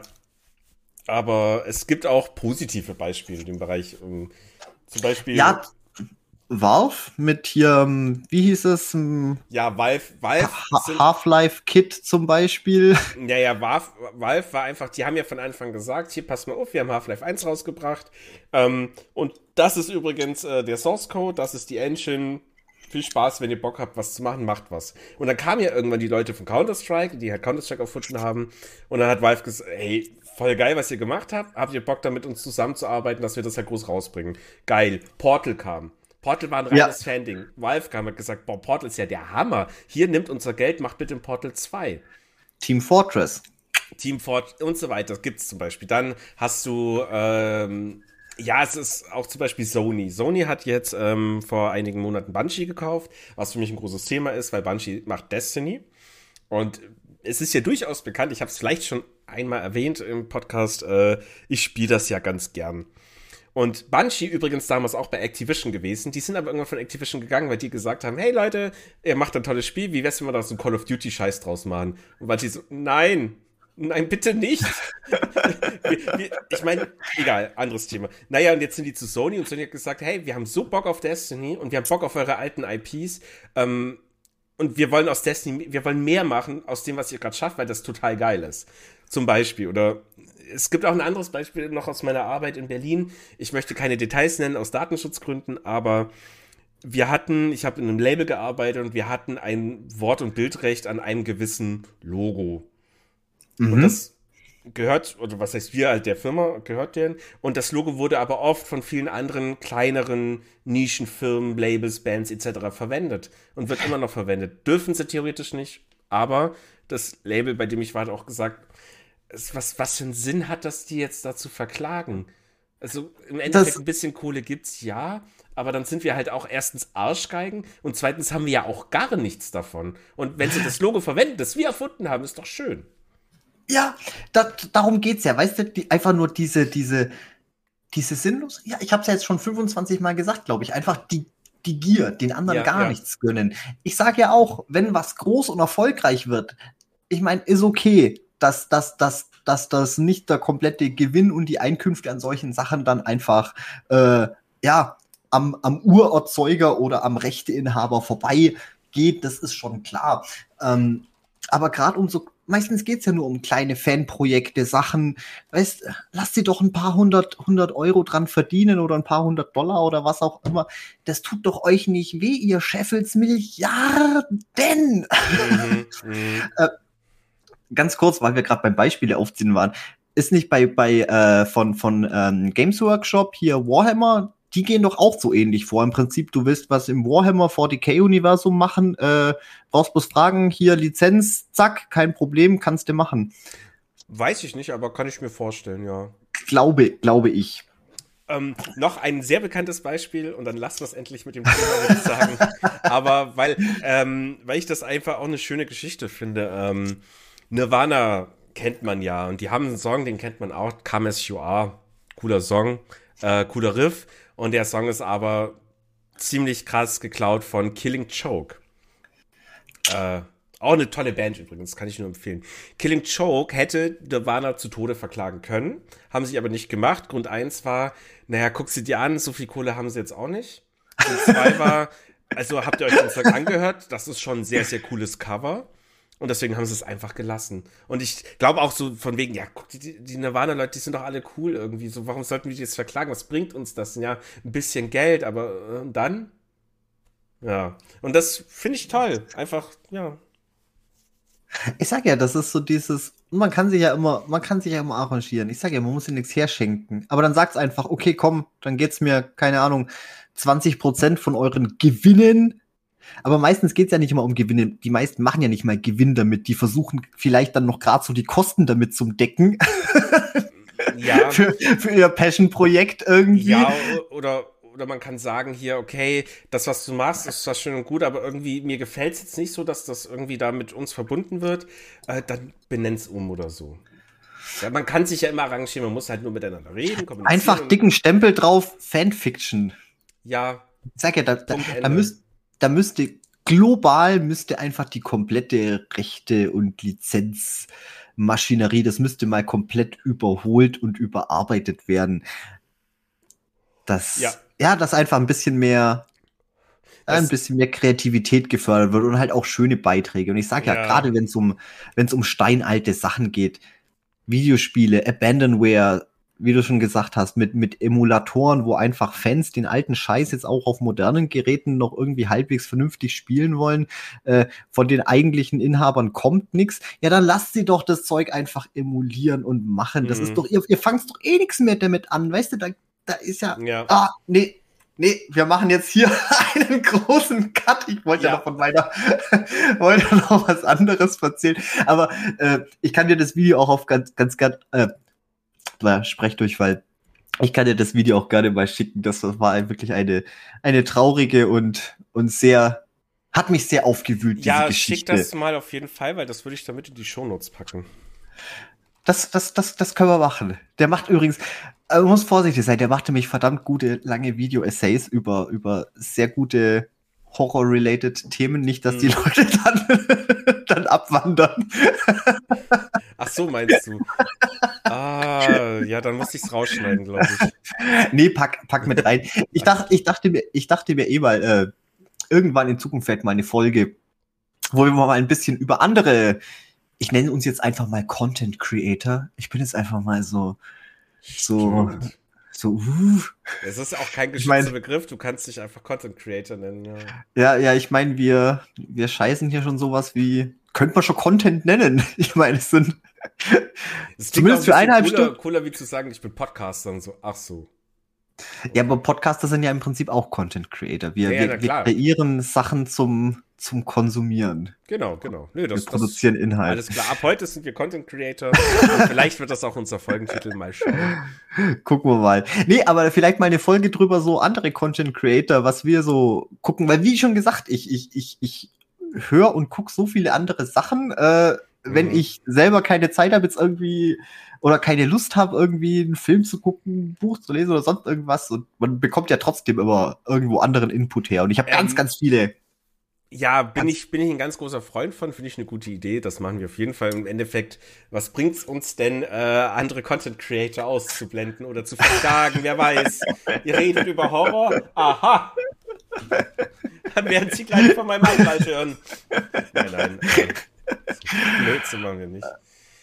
[SPEAKER 1] Aber es gibt auch positive Beispiele im Bereich, um, zum Beispiel
[SPEAKER 2] ja, Valve mit hier, wie hieß es?
[SPEAKER 1] Ja, Valve, Valve
[SPEAKER 2] ha- Half-Life Kit zum Beispiel.
[SPEAKER 1] Ja, ja, Valve, Valve war einfach, die haben ja von Anfang gesagt, hier, pass mal auf, wir haben Half-Life eins rausgebracht. Ähm, und das ist übrigens äh, der Source Code, das ist die Engine. Viel Spaß, wenn ihr Bock habt, was zu machen, macht was. Und dann kamen ja irgendwann die Leute von Counter-Strike, die halt Counter-Strike erfunden haben. Und dann hat Valve gesagt, hey, voll geil, was ihr gemacht habt. Habt ihr Bock, da mit uns zusammenzuarbeiten, dass wir das halt groß rausbringen? Geil. Portal kam. Portal war ein reines ja. Fan-Ding. Valve kam und hat gesagt, boah, Portal ist ja der Hammer. Hier, nimmt unser Geld, macht bitte ein Portal zwei.
[SPEAKER 2] Team Fortress.
[SPEAKER 1] Team Fortress und so weiter, das gibt's zum Beispiel. Dann hast du, ähm, ja, es ist auch zum Beispiel Sony. Sony hat jetzt ähm, vor einigen Monaten Bungie gekauft, was für mich ein großes Thema ist, weil Bungie macht Destiny. Und es ist ja durchaus bekannt, ich habe es vielleicht schon einmal erwähnt im Podcast, äh, ich spiele das ja ganz gern. Und Bungie übrigens damals auch bei Activision gewesen. Die sind aber irgendwann von Activision gegangen, weil die gesagt haben, hey Leute, ihr macht ein tolles Spiel, wie wär's, wenn wir da so einen Call of Duty Scheiß draus machen? Und Bungie so, nein, nein, bitte nicht. wir, wir, ich meine, egal, anderes Thema. Naja, und jetzt sind die zu Sony und Sony hat gesagt, hey, wir haben so Bock auf Destiny und wir haben Bock auf eure alten I Ps. Ähm, und wir wollen aus Destiny, wir wollen mehr machen aus dem, was ihr gerade schafft, weil das total geil ist. Zum Beispiel. Oder es gibt auch ein anderes Beispiel noch aus meiner Arbeit in Berlin. Ich möchte keine Details nennen aus Datenschutzgründen, aber wir hatten, ich habe in einem Label gearbeitet und wir hatten ein Wort- und Bildrecht an einem gewissen Logo. Mhm. Und das gehört, oder was heißt wir, halt der Firma, gehört denen. Und das Logo wurde aber oft von vielen anderen kleineren Nischenfirmen, Labels, Bands et cetera verwendet und wird immer noch verwendet. Dürfen sie theoretisch nicht, aber das Label, bei dem ich war, hat auch gesagt, was, was für einen Sinn hat das, die jetzt dazu verklagen? Also im Endeffekt das ein bisschen Kohle gibt's, ja, aber dann sind wir halt auch erstens Arschgeigen und zweitens haben wir ja auch gar nichts davon. Und wenn sie das Logo verwenden, das wir erfunden haben, ist doch schön.
[SPEAKER 2] Ja, da, darum geht's ja, weißt du, die, einfach nur diese, diese, diese sinnlos, ja, ich hab's ja jetzt schon fünfundzwanzig Mal gesagt, glaube ich, einfach die, die Gier, den anderen ja, gar ja. nichts gönnen. Ich sage ja auch, wenn was groß und erfolgreich wird, ich meine, ist okay, dass, dass, dass, dass das nicht der komplette Gewinn und die Einkünfte an solchen Sachen dann einfach, äh, ja, am, am Urerzeuger oder am Rechteinhaber vorbeigeht, das ist schon klar. Ähm, aber gerade um so meistens geht's ja nur um kleine Fanprojekte, Sachen, weißt, lasst sie doch ein paar hundert, hundert Euro dran verdienen oder ein paar hundert Dollar oder was auch immer. Das tut doch euch nicht weh, ihr scheffels Milliarden. Mhm, äh, ganz kurz, weil wir gerade beim Beispiele aufziehen waren, ist nicht bei, bei, äh, von, von, ähm, Games Workshop hier Warhammer, die gehen doch auch so ähnlich vor. Im Prinzip, du willst was im Warhammer forty K-Universum machen, äh, brauchst bloß fragen, hier Lizenz, zack, kein Problem, kannst du machen.
[SPEAKER 1] Weiß ich nicht, aber kann ich mir vorstellen, ja.
[SPEAKER 2] Glaube, glaube ich.
[SPEAKER 1] Ähm, noch ein sehr bekanntes Beispiel, und dann lassen wir es endlich mit dem Thema, würde ich sagen. Aber weil, ähm, weil ich das einfach auch eine schöne Geschichte finde. Ähm, Nirvana kennt man ja, und die haben einen Song, den kennt man auch, Come As You Are. Cooler Song, äh, cooler Riff. Und der Song ist aber ziemlich krass geklaut von Killing Joke. Äh, auch eine tolle Band übrigens, kann ich nur empfehlen. Killing Joke hätte Nirvana zu Tode verklagen können, haben sie aber nicht gemacht. Grund eins war, naja, guck sie dir an, so viel Kohle haben sie jetzt auch nicht. Grund zwei war, also habt ihr euch den Song angehört? Das ist schon ein sehr, sehr cooles Cover. Und deswegen haben sie es einfach gelassen. Und ich glaube auch so von wegen, ja, guck, die, die Nirvana-Leute, die sind doch alle cool irgendwie. So, warum sollten wir die jetzt verklagen? Was bringt uns das? Ja, ein bisschen Geld, aber äh, dann? Ja. Und das finde ich toll. Einfach, ja.
[SPEAKER 2] Ich sag ja, das ist so dieses, man kann sich ja immer, man kann sich ja immer arrangieren. Ich sag ja, man muss dir nichts herschenken. Aber dann sagt's einfach, okay, komm, dann geht's mir, keine Ahnung, zwanzig Prozent von euren Gewinnen. Aber meistens geht's ja nicht immer um Gewinne. Die meisten machen ja nicht mal Gewinn damit. Die versuchen vielleicht dann noch gerade so die Kosten damit zum Decken. Ja. für, für ihr Passion-Projekt irgendwie.
[SPEAKER 1] Ja, oder, oder man kann sagen hier, okay, das, was du machst, ist zwar schön und gut, aber irgendwie mir gefällt's jetzt nicht so, dass das irgendwie da mit uns verbunden wird. Äh, dann benenn's um oder so. Ja, man kann sich ja immer arrangieren, man muss halt nur miteinander reden.
[SPEAKER 2] Einfach dicken Stempel drauf, Fanfiction.
[SPEAKER 1] Ja.
[SPEAKER 2] Ich sag ja, da, da, da müsst Da müsste global müsste einfach die komplette Rechte- und Lizenzmaschinerie, das müsste mal komplett überholt und überarbeitet werden. Das, ja, ja dass einfach ein bisschen mehr, das, ein bisschen mehr Kreativität gefördert wird und halt auch schöne Beiträge. Und ich sage ja, ja gerade wenn es um, wenn es um steinalte Sachen geht, Videospiele, Abandonware, wie du schon gesagt hast, mit, mit Emulatoren, wo einfach Fans den alten Scheiß jetzt auch auf modernen Geräten noch irgendwie halbwegs vernünftig spielen wollen, äh, von den eigentlichen Inhabern kommt nichts, ja, dann lasst sie doch das Zeug einfach emulieren und machen. Das mhm. ist doch, ihr, ihr fangt doch eh nichts mehr damit an, weißt du, da, da ist ja,
[SPEAKER 1] ja,
[SPEAKER 2] ah, nee, nee, wir machen jetzt hier einen großen Cut. Ich wollte ja, ja noch von meiner, wollte noch was anderes erzählen, aber äh, ich kann dir das Video auch auf ganz, ganz, ganz, äh, Sprechdurchfall. Ich kann dir das Video auch gerne mal schicken. Das war wirklich eine, eine traurige und, und sehr, hat mich sehr aufgewühlt, diese
[SPEAKER 1] ja,
[SPEAKER 2] Geschichte.
[SPEAKER 1] Ja, schick das mal auf jeden Fall, weil das würde ich damit in die Shownotes packen.
[SPEAKER 2] Das, das, das, das können wir machen. Der macht übrigens, man muss vorsichtig sein, der macht nämlich verdammt gute, lange Video-Essays über, über sehr gute Horror-related Themen. Nicht, dass die hm. Leute dann, dann abwandern.
[SPEAKER 1] Ach so, meinst du? Ah, ja, dann muss ich's rausschneiden, glaube ich.
[SPEAKER 2] Nee, pack, pack mit rein. Ich dachte, ich dachte mir, ich dachte mir eh mal, äh, irgendwann in Zukunft vielleicht mal eine Folge wo wir mal ein bisschen über andere, ich nenne uns jetzt einfach mal Content Creator. Ich bin jetzt einfach mal so, so,
[SPEAKER 1] Stimmt.
[SPEAKER 2] so, uh.
[SPEAKER 1] Es ist auch kein
[SPEAKER 2] Ich
[SPEAKER 1] geschützter
[SPEAKER 2] mein-
[SPEAKER 1] Begriff, du kannst dich einfach Content Creator nennen. Ja.
[SPEAKER 2] Ja, ja, ich meine, wir, wir scheißen hier schon sowas wie, könnte man schon Content nennen. Ich meine, es sind,
[SPEAKER 1] Es klingt
[SPEAKER 2] Zumindest
[SPEAKER 1] auch
[SPEAKER 2] für
[SPEAKER 1] ein bisschen
[SPEAKER 2] eineinhalb
[SPEAKER 1] cooler,
[SPEAKER 2] Stunden.
[SPEAKER 1] cooler, wie zu sagen, ich bin Podcaster und so. Ach so.
[SPEAKER 2] ja, aber Podcaster sind ja im Prinzip auch Content Creator. Wir,
[SPEAKER 1] Ja, ja, na
[SPEAKER 2] wir, wir
[SPEAKER 1] klar.
[SPEAKER 2] kreieren Sachen zum, zum Konsumieren.
[SPEAKER 1] Genau, genau. Nö,
[SPEAKER 2] Wir
[SPEAKER 1] das,
[SPEAKER 2] produzieren
[SPEAKER 1] das,
[SPEAKER 2] Inhalt.
[SPEAKER 1] Alles klar. Ab heute sind wir Content Creator. Und vielleicht wird das auch unser Folgentitel, mal schauen.
[SPEAKER 2] Gucken wir mal. Nee, aber vielleicht mal eine Folge drüber, so andere Content Creator, was wir so gucken. Weil, wie schon gesagt, ich, ich, ich, ich höre und gucke so viele andere Sachen. Äh, wenn
[SPEAKER 1] Mhm.
[SPEAKER 2] ich selber keine Zeit habe, jetzt irgendwie oder keine Lust habe, irgendwie einen Film zu gucken, ein Buch zu lesen oder sonst irgendwas. Und man bekommt ja trotzdem immer irgendwo anderen Input her. Und ich habe
[SPEAKER 1] Ähm,
[SPEAKER 2] ganz, ganz viele.
[SPEAKER 1] Ja, bin
[SPEAKER 2] Ganz-
[SPEAKER 1] ich, bin ich ein ganz großer Freund von, finde ich eine gute Idee. Das machen wir auf jeden Fall. Im Endeffekt, was bringt's uns denn, äh, andere Content Creator auszublenden oder zu verklagen? Wer weiß. Ihr redet über Horror? Aha. Dann werden sie gleich von meinem Anwalt hören. Nein, nein. Äh, Blödsinn machen wir nicht.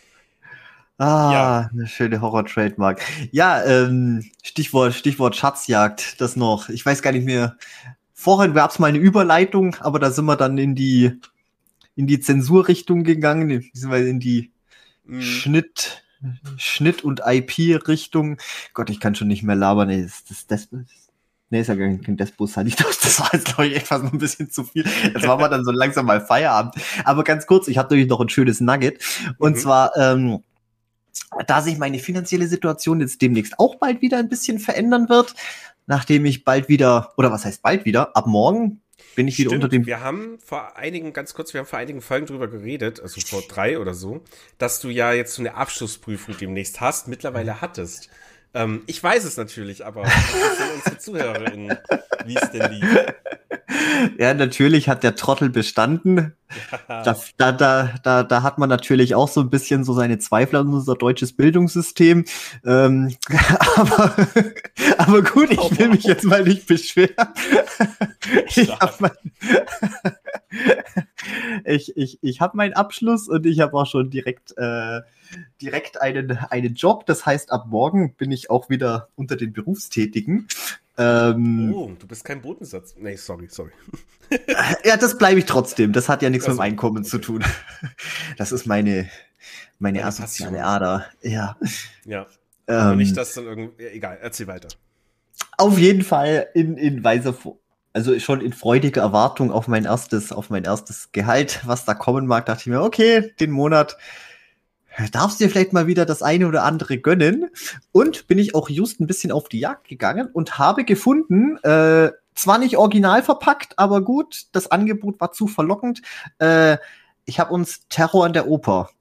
[SPEAKER 2] Ah,
[SPEAKER 1] Ja.
[SPEAKER 2] eine schöne Horror-Trademark. Ja, ähm, Stichwort, Stichwort Schatzjagd, das noch. Ich weiß gar nicht mehr. Vorhin gab's mal eine Überleitung, aber da sind wir dann in die, in die Zensurrichtung gegangen, beziehungsweise in die
[SPEAKER 1] Mhm.
[SPEAKER 2] Schnitt, Schnitt und I P-Richtung. Gott, ich kann schon nicht mehr labern. Nee, das, das, das, nee, ist ja gar kein Despos, das war jetzt, glaube ich, etwas noch ein bisschen zu viel. Jetzt machen wir dann so langsam mal Feierabend. Aber ganz kurz, ich habe natürlich noch ein schönes Nugget. Und
[SPEAKER 1] Mhm.
[SPEAKER 2] zwar, ähm, da sich meine finanzielle Situation jetzt demnächst auch bald wieder ein bisschen verändern wird, nachdem ich bald wieder, oder was heißt bald wieder, ab morgen bin ich wieder
[SPEAKER 1] Stimmt,
[SPEAKER 2] unter dem...
[SPEAKER 1] wir haben vor einigen, ganz kurz, wir haben vor einigen Folgen drüber geredet, also vor drei oder so, dass du ja jetzt so eine Abschlussprüfung demnächst hast, mittlerweile hattest. Ähm, ich weiß es natürlich, aber was wissen unsere ZuhörerInnen, wie es denn lief?
[SPEAKER 2] Ja, natürlich hat der Trottel bestanden. Da, da, da, da, da hat man natürlich auch so ein bisschen so seine Zweifel an unser deutsches Bildungssystem. Ähm, aber, aber gut, ich will mich jetzt mal nicht beschweren. Ich habe mein, ich, ich, ich hab meinen Abschluss und ich habe auch schon direkt, äh, direkt einen, einen Job. Das heißt, ab morgen bin ich auch wieder unter den Berufstätigen. Ähm,
[SPEAKER 1] Oh, du bist kein Bodensatz. Nee, sorry, sorry.
[SPEAKER 2] Ja, das bleibe ich trotzdem. Das hat ja nichts
[SPEAKER 1] Also,
[SPEAKER 2] mit dem Einkommen zu
[SPEAKER 1] okay.
[SPEAKER 2] tun. Das ist meine, meine
[SPEAKER 1] Deine
[SPEAKER 2] asoziale
[SPEAKER 1] Passion.
[SPEAKER 2] Ader. Ja.
[SPEAKER 1] Ja, aber
[SPEAKER 2] Ähm,
[SPEAKER 1] nicht, dass dann irgendwie, ja, egal, erzähl weiter.
[SPEAKER 2] Auf jeden Fall in, in weiser, Vo- also schon in freudiger Erwartung auf mein erstes, auf mein erstes Gehalt, was da kommen mag, dachte ich mir, okay, den Monat darfst du dir vielleicht mal wieder das eine oder andere gönnen. Und bin ich auch just ein bisschen auf die Jagd gegangen und habe gefunden, äh, zwar nicht original verpackt, aber gut, das Angebot war zu verlockend. Äh, ich habe uns Terror an der Oper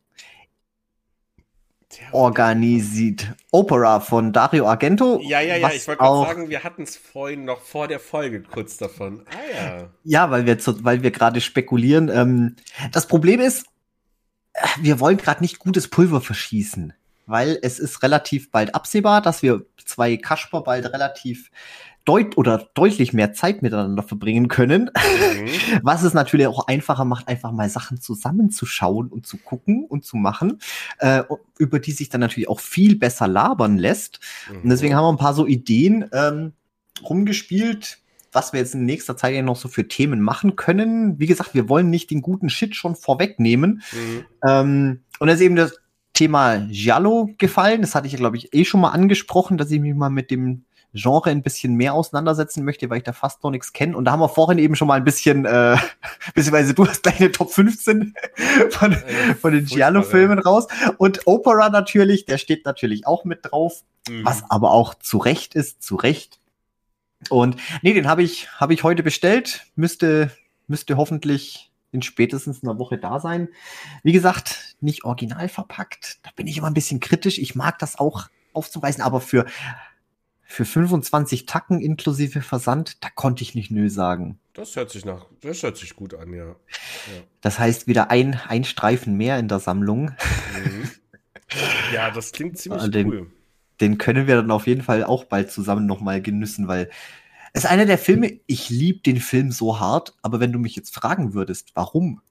[SPEAKER 2] organisiert. Opera von Dario Argento.
[SPEAKER 1] Ja, ja, ja,
[SPEAKER 2] was
[SPEAKER 1] ich wollte gerade
[SPEAKER 2] auch,
[SPEAKER 1] sagen, wir hatten es vorhin noch vor der Folge kurz davon. Ah ja.
[SPEAKER 2] Ja, weil wir, zu, weil wir gerade spekulieren. Ähm, das Problem ist, äh, wir wollen gerade nicht gutes Pulver verschießen, weil es ist relativ bald absehbar, dass wir zwei Kasper bald relativ deut oder deutlich mehr Zeit miteinander verbringen können,
[SPEAKER 1] Mhm.
[SPEAKER 2] was es natürlich auch einfacher macht, einfach mal Sachen zusammenzuschauen und zu gucken und zu machen, äh, über die sich dann natürlich auch viel besser labern lässt. Und deswegen haben wir ein paar so Ideen ähm, rumgespielt, was wir jetzt in nächster Zeit ja noch so für Themen machen können. Wie gesagt, wir wollen nicht den guten Shit schon vorwegnehmen.
[SPEAKER 1] Mhm.
[SPEAKER 2] Ähm, und da ist eben das Thema Giallo gefallen. Das hatte ich ja, glaube ich, eh schon mal angesprochen, dass ich mich mal mit dem Genre ein bisschen mehr auseinandersetzen möchte, weil ich da fast noch nichts kenne. Und da haben wir vorhin eben schon mal ein bisschen, äh, beziehungsweise du hast deine Top fünfzehn von,
[SPEAKER 1] Äh,
[SPEAKER 2] von den
[SPEAKER 1] furchtbar,
[SPEAKER 2] Giallo-Filmen raus. Und Opera natürlich, der steht natürlich auch mit drauf,
[SPEAKER 1] Mhm.
[SPEAKER 2] was aber auch zu Recht ist, zu Recht. Und nee, den habe ich, habe ich heute bestellt. Müsste, müsste hoffentlich in spätestens einer Woche da sein. Wie gesagt, nicht original verpackt. Da bin ich immer ein bisschen kritisch. Ich mag das auch aufzuweisen, aber für, für fünfundzwanzig Tacken inklusive Versand, da konnte ich nicht nö sagen.
[SPEAKER 1] Das hört sich nach, das hört sich gut an, ja. Ja.
[SPEAKER 2] Das heißt, wieder ein, ein Streifen mehr in der Sammlung.
[SPEAKER 1] Mhm. Ja, das klingt ziemlich
[SPEAKER 2] Ah, den-
[SPEAKER 1] cool.
[SPEAKER 2] Den können wir dann auf jeden Fall auch bald zusammen nochmal genüssen, weil es ist einer der Filme, ich liebe den Film so hart, aber wenn du mich jetzt fragen würdest, warum,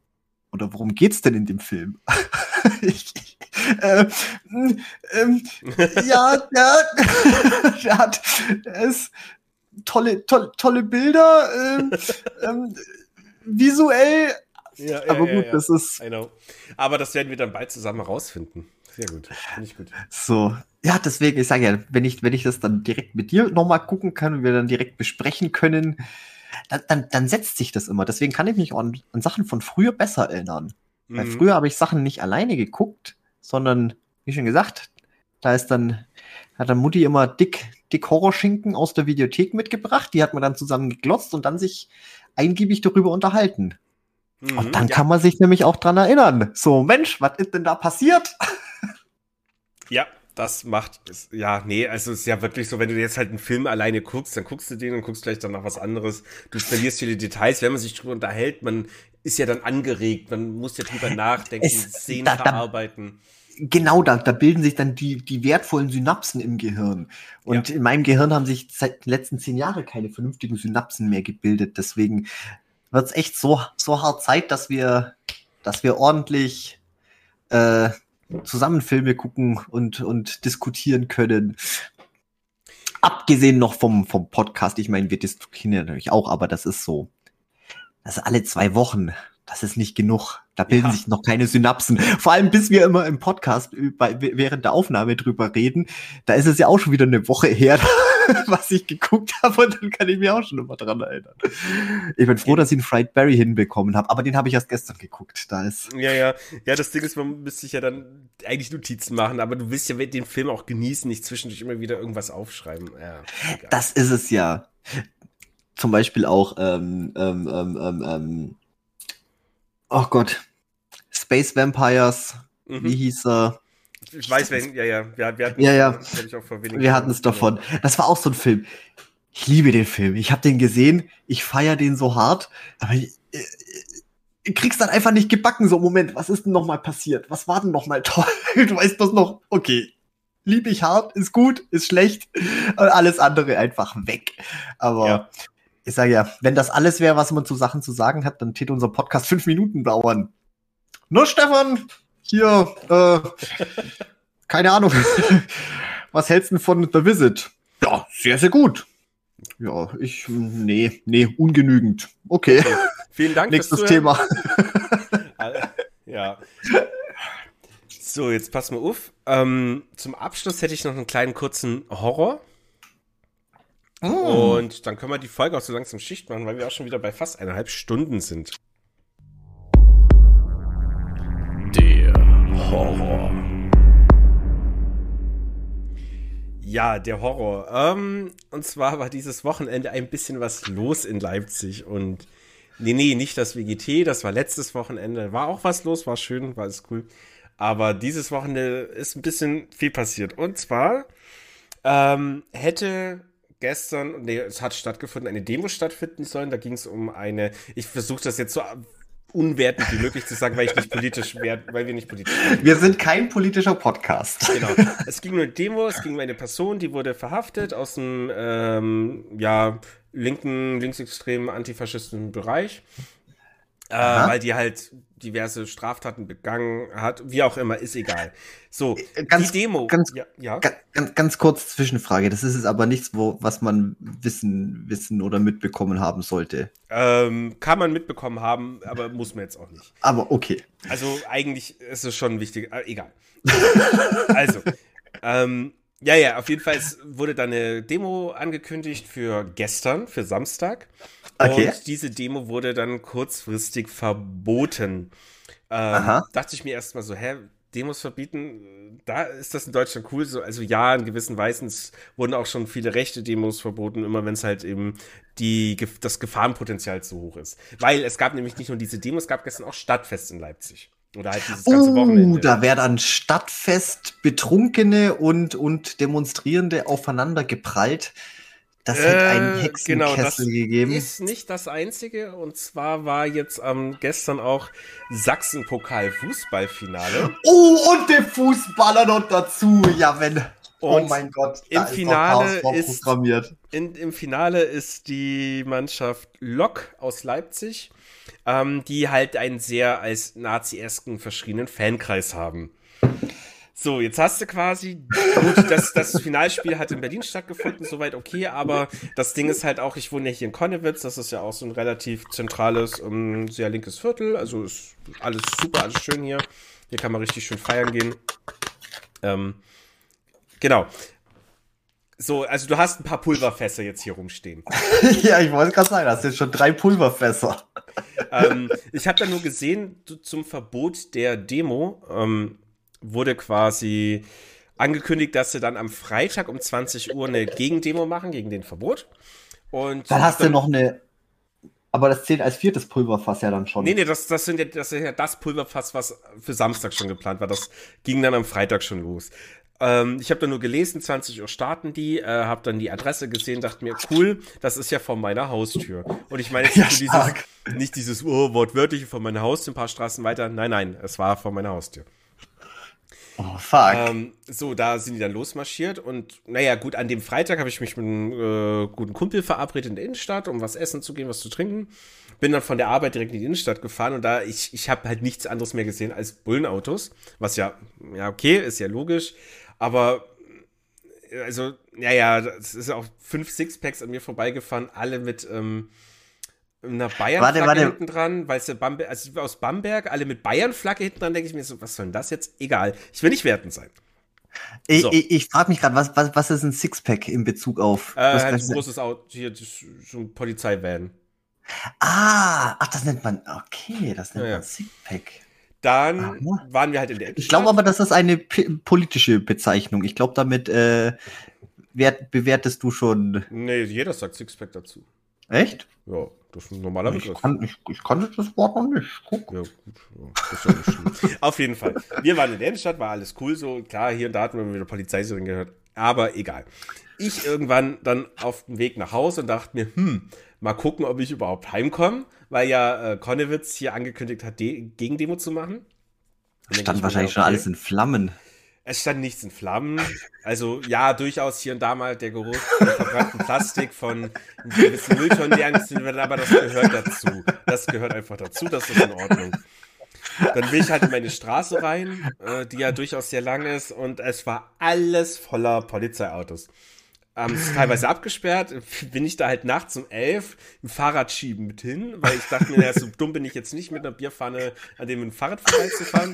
[SPEAKER 2] Oder worum geht's denn in dem Film? ich, äh, ähm, ja, ja, der hat, der ist tolle, tolle, tolle Bilder, ähm, ähm, visuell.
[SPEAKER 1] Ja, ja,
[SPEAKER 2] aber gut,
[SPEAKER 1] ja, ja.
[SPEAKER 2] das ist.
[SPEAKER 1] I know. Aber das werden wir dann bald zusammen herausfinden. Sehr gut, finde ich gut.
[SPEAKER 2] So, ja, deswegen, ich sage ja, wenn ich, wenn ich das dann direkt mit dir nochmal gucken kann und wir dann direkt besprechen können, dann, dann, dann setzt sich das immer. Deswegen kann ich mich auch an, an Sachen von früher besser erinnern. Mhm. Weil früher habe ich Sachen nicht alleine geguckt, sondern, wie schon gesagt, da ist dann, hat dann Mutti immer dick, dick Horrorschinken aus der Videothek mitgebracht, die hat man dann zusammen geglotzt und dann sich eingiebig darüber unterhalten. Mhm, und dann ja. kann man sich nämlich auch dran erinnern. So, Mensch, was ist denn da passiert?
[SPEAKER 1] Ja, das macht es, ja, nee, also es ist ja wirklich so, wenn du jetzt halt einen Film alleine guckst, dann guckst du den und guckst vielleicht dann noch was anderes. Du verlierst viele Details, wenn man sich drüber unterhält, man ist ja dann angeregt, man muss ja drüber nachdenken, es, Szenen da, verarbeiten.
[SPEAKER 2] Da, genau, da, da bilden sich dann die, die wertvollen Synapsen im Gehirn. Und ja. in meinem Gehirn haben sich seit den letzten zehn Jahren keine vernünftigen Synapsen mehr gebildet. Deswegen wird es echt so, so hart Zeit, dass wir, dass wir ordentlich äh, zusammen Filme gucken und, und diskutieren können. Abgesehen noch vom, vom Podcast. Ich meine, wir diskutieren ja natürlich auch, aber das ist so. Das ist alle zwei Wochen. Das ist nicht genug. Da bilden ja. sich noch keine Synapsen. Vor allem, bis wir immer im Podcast bei, während der Aufnahme drüber reden. Da ist es ja auch schon wieder eine Woche her, was ich geguckt habe. Und dann kann ich mich auch schon immer dran erinnern. Ich bin froh, dass ich einen Fried Berry hinbekommen habe. Aber den habe ich erst gestern geguckt. Da ist
[SPEAKER 1] ja, ja. Ja, das Ding ist, man müsste sich ja dann eigentlich Notizen machen. Aber du willst ja den Film auch genießen, nicht zwischendurch immer wieder irgendwas aufschreiben. Ja,
[SPEAKER 2] das ist es ja. Zum Beispiel auch ähm, ähm, ähm, ähm, oh Gott, Space Vampires, mhm. wie hieß er?
[SPEAKER 1] Ich weiß, wenn, ja, ja, wir, wir hatten
[SPEAKER 2] ja, ja.
[SPEAKER 1] Ich auch vor wenigen
[SPEAKER 2] wir hatten es davon. Das war auch so ein Film. Ich liebe den Film. Ich habe den gesehen, ich feiere den so hart, aber ich, ich, ich krieg's dann einfach nicht gebacken. So, Moment, was ist denn nochmal passiert? Was war denn nochmal toll? Du weißt das noch, okay, liebe ich hart, ist gut, ist schlecht und alles andere einfach weg. Aber ja. Ich sage ja, wenn das alles wäre, was man zu Sachen zu sagen hat, dann täte unser Podcast fünf Minuten dauern. Nur Stefan, hier, äh, keine Ahnung, was hältst du denn von The Visit? Ja, sehr, sehr gut. Ja, ich, nee, nee, ungenügend. Okay. okay.
[SPEAKER 1] Vielen Dank.
[SPEAKER 2] Nächstes Thema.
[SPEAKER 1] Ja. So, jetzt pass mal auf. Ähm, zum Abschluss hätte ich noch einen kleinen kurzen Horror. Oh. Und dann können wir die Folge auch so langsam Schicht machen, weil wir auch schon wieder bei fast eineinhalb Stunden sind. Der Horror. Ja, der Horror. Ähm, und zwar war dieses Wochenende ein bisschen was los in Leipzig. Und nee, nee, nicht das W G T, das war letztes Wochenende. War auch was los, war schön, war alles cool. Aber dieses Wochenende ist ein bisschen viel passiert. Und zwar ähm, hätte gestern, nee, es hat stattgefunden, eine Demo stattfinden sollen. Da ging es um eine, ich versuche das jetzt so unwertend wie möglich zu sagen, weil ich nicht politisch werde, weil wir nicht politisch werden.
[SPEAKER 2] Wir sind kein politischer Podcast.
[SPEAKER 1] Genau. Es ging um eine Demo, es ging um eine Person, die wurde verhaftet aus dem, ähm, ja, linken, linksextremen, antifaschistischen Bereich. Äh, weil die halt diverse Straftaten begangen hat, wie auch immer, ist egal. So,
[SPEAKER 2] ganz,
[SPEAKER 1] die Demo.
[SPEAKER 2] Ganz,
[SPEAKER 1] ja, ja.
[SPEAKER 2] Ganz, ganz kurz Zwischenfrage. Das ist jetzt aber nichts, wo, was man wissen, wissen oder mitbekommen haben sollte.
[SPEAKER 1] Ähm, kann man mitbekommen haben, aber muss man jetzt auch nicht.
[SPEAKER 2] Aber okay.
[SPEAKER 1] Also eigentlich ist es schon wichtig, äh, egal. Also, ähm, ja, ja, auf jeden Fall wurde da eine Demo angekündigt für gestern, für Samstag.
[SPEAKER 2] Okay.
[SPEAKER 1] Und diese Demo wurde dann kurzfristig verboten. Ähm, dachte ich mir erstmal so, hä, Demos verbieten, da ist das in Deutschland cool. So, also ja, in gewissen Weisen es wurden auch schon viele rechte Demos verboten, immer wenn es halt eben die, das Gefahrenpotenzial zu hoch ist. Weil es gab nämlich nicht nur diese Demos, es gab gestern auch Stadtfest in Leipzig. Oder halt dieses ganze
[SPEAKER 2] uh,
[SPEAKER 1] Wochenende.
[SPEAKER 2] Da wäre dann Stadtfest, Betrunkene und, und Demonstrierende aufeinander geprallt. Das hätte äh, einen Hexenkessel genau, das gegeben.
[SPEAKER 1] Ist nicht das Einzige. Und zwar war jetzt ähm, gestern auch Sachsen-Pokal-Fußballfinale.
[SPEAKER 2] Oh, und der Fußballer noch dazu. Ja, wenn, Und oh mein Gott,
[SPEAKER 1] im Finale ist, in, im Finale ist die Mannschaft Lok aus Leipzig, ähm, die halt einen sehr als Nazi-esken verschriebenen Fankreis haben. So, jetzt hast du quasi, gut, das, das Finalspiel hat in Berlin stattgefunden, soweit okay, aber das Ding ist halt auch, ich wohne ja hier in Konnewitz, das ist ja auch so ein relativ zentrales, um, sehr linkes Viertel, also ist alles super, alles schön hier. Hier kann man richtig schön feiern gehen. Ähm, genau. So, also du hast ein paar Pulverfässer jetzt hier rumstehen.
[SPEAKER 2] Ja, ich wollte gerade sagen, das sind schon drei Pulverfässer.
[SPEAKER 1] ähm, ich habe da nur gesehen, zum Verbot der Demo ähm, wurde quasi angekündigt, dass sie dann am Freitag um zwanzig Uhr eine Gegendemo machen gegen den Verbot. Und
[SPEAKER 2] dann hast dann, du noch eine, aber das zählt als viertes Pulverfass ja dann schon.
[SPEAKER 1] Nee, nee, das, das, sind ja, das ist ja das Pulverfass, was für Samstag schon geplant war. Das ging dann am Freitag schon los. Ähm, ich habe da nur gelesen, zwanzig Uhr starten die, äh, habe dann die Adresse gesehen, dachte mir, cool, das ist ja vor meiner Haustür. Und ich meine jetzt nicht, ja, dieses, nicht dieses oh, wortwörtliche vor meiner Haustür, ein paar Straßen weiter. Nein, nein, es war vor meiner Haustür.
[SPEAKER 2] Oh, fuck.
[SPEAKER 1] Ähm, so, da sind die dann losmarschiert und naja, gut, an dem Freitag habe ich mich mit einem äh, guten Kumpel verabredet in der Innenstadt, um was essen zu gehen, was zu trinken. Bin dann von der Arbeit direkt in die Innenstadt gefahren und da, ich, ich habe halt nichts anderes mehr gesehen als Bullenautos, was ja, ja okay, ist ja logisch, aber also, naja, das ist auch fünf Sixpacks an mir vorbeigefahren, alle mit, ähm, einer Bayern-Flagge hinten dran, weißt du, Bamberg, also aus Bamberg, alle mit Bayern-Flagge hinten dran, denke ich mir so, was soll denn das jetzt? Egal, ich will nicht wertend sein.
[SPEAKER 2] Ich, so. ich, ich frage mich gerade, was, was, was ist ein Sixpack in Bezug auf?
[SPEAKER 1] Äh, halt ein großes Auto, hier, so ein Polizeivan.
[SPEAKER 2] Ah, ach, das nennt man, okay, das nennt ja, man Sixpack.
[SPEAKER 1] Dann Aha. waren wir halt in der Innenstadt.
[SPEAKER 2] Ich glaube aber, das ist eine p- politische Bezeichnung. Ich glaube, damit äh, wert, bewertest du schon.
[SPEAKER 1] Nee, jeder sagt Sixpack dazu.
[SPEAKER 2] Echt?
[SPEAKER 1] Ja, das ist ein normaler
[SPEAKER 2] ich
[SPEAKER 1] Begriff.
[SPEAKER 2] Kann, ich, ich kannte das Wort noch nicht. Guck.
[SPEAKER 1] Ja, gut. Ja, das ist ja nicht schlimm. Auf jeden Fall. Wir waren in der Innenstadt, war alles cool so. Klar, hier und da hatten wir wieder Polizeisirenen gehört. Aber egal. Ich irgendwann dann auf dem Weg nach Hause und dachte mir, hm, mal gucken, ob ich überhaupt heimkomme, weil ja äh, Konnewitz hier angekündigt hat, De- Gegendemo zu machen.
[SPEAKER 2] Stand wahrscheinlich schon alles in Flammen.
[SPEAKER 1] Es stand nichts in Flammen. Also ja, durchaus hier und da mal der Geruch von verbranntem Plastik, von einem gewissen Mülltonnen, die angezündet werden, aber das gehört dazu. Das gehört einfach dazu, das ist in Ordnung. Dann bin ich halt in meine Straße rein, äh, die ja durchaus sehr lang ist, und es war alles voller Polizeiautos. Ähm, es ist teilweise abgesperrt, bin ich da halt nachts um elf im Fahrrad schieben mit hin, weil ich dachte mir, ja, so dumm bin ich jetzt nicht, mit einer Bierpfanne an dem mit dem Fahrrad vorbeizufahren.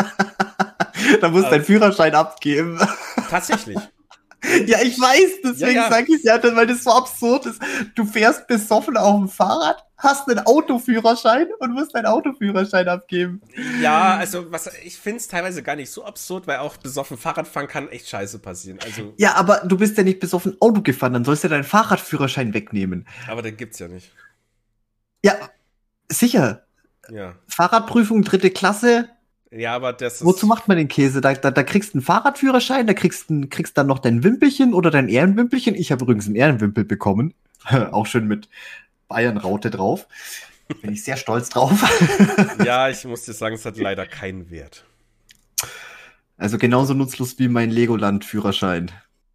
[SPEAKER 2] Da musst du deinen Führerschein abgeben.
[SPEAKER 1] Tatsächlich.
[SPEAKER 2] Ja, ich weiß, deswegen ja, ja. sage ich ja, weil das so absurd ist. Du fährst besoffen auf dem Fahrrad, hast einen Autoführerschein und musst deinen Autoführerschein abgeben.
[SPEAKER 1] Ja, also was ich finde es teilweise gar nicht so absurd, weil auch besoffen Fahrradfahren kann echt scheiße passieren. Also
[SPEAKER 2] ja, aber du bist ja nicht besoffen Auto gefahren, dann sollst du deinen Fahrradführerschein wegnehmen.
[SPEAKER 1] Aber den gibt's ja nicht.
[SPEAKER 2] Ja, sicher.
[SPEAKER 1] Ja.
[SPEAKER 2] Fahrradprüfung dritte Klasse.
[SPEAKER 1] Ja, aber das ist...
[SPEAKER 2] Wozu macht man den Käse? Da, da, da kriegst du einen Fahrradführerschein, da kriegst du kriegst dann noch dein Wimpelchen oder dein Ehrenwimpelchen. Ich habe übrigens einen Ehrenwimpel bekommen. Auch schön mit Bayern-Raute drauf. Bin ich sehr stolz drauf.
[SPEAKER 1] Ja, ich muss dir sagen, es hat leider keinen Wert.
[SPEAKER 2] Also genauso nutzlos wie mein Legoland-Führerschein.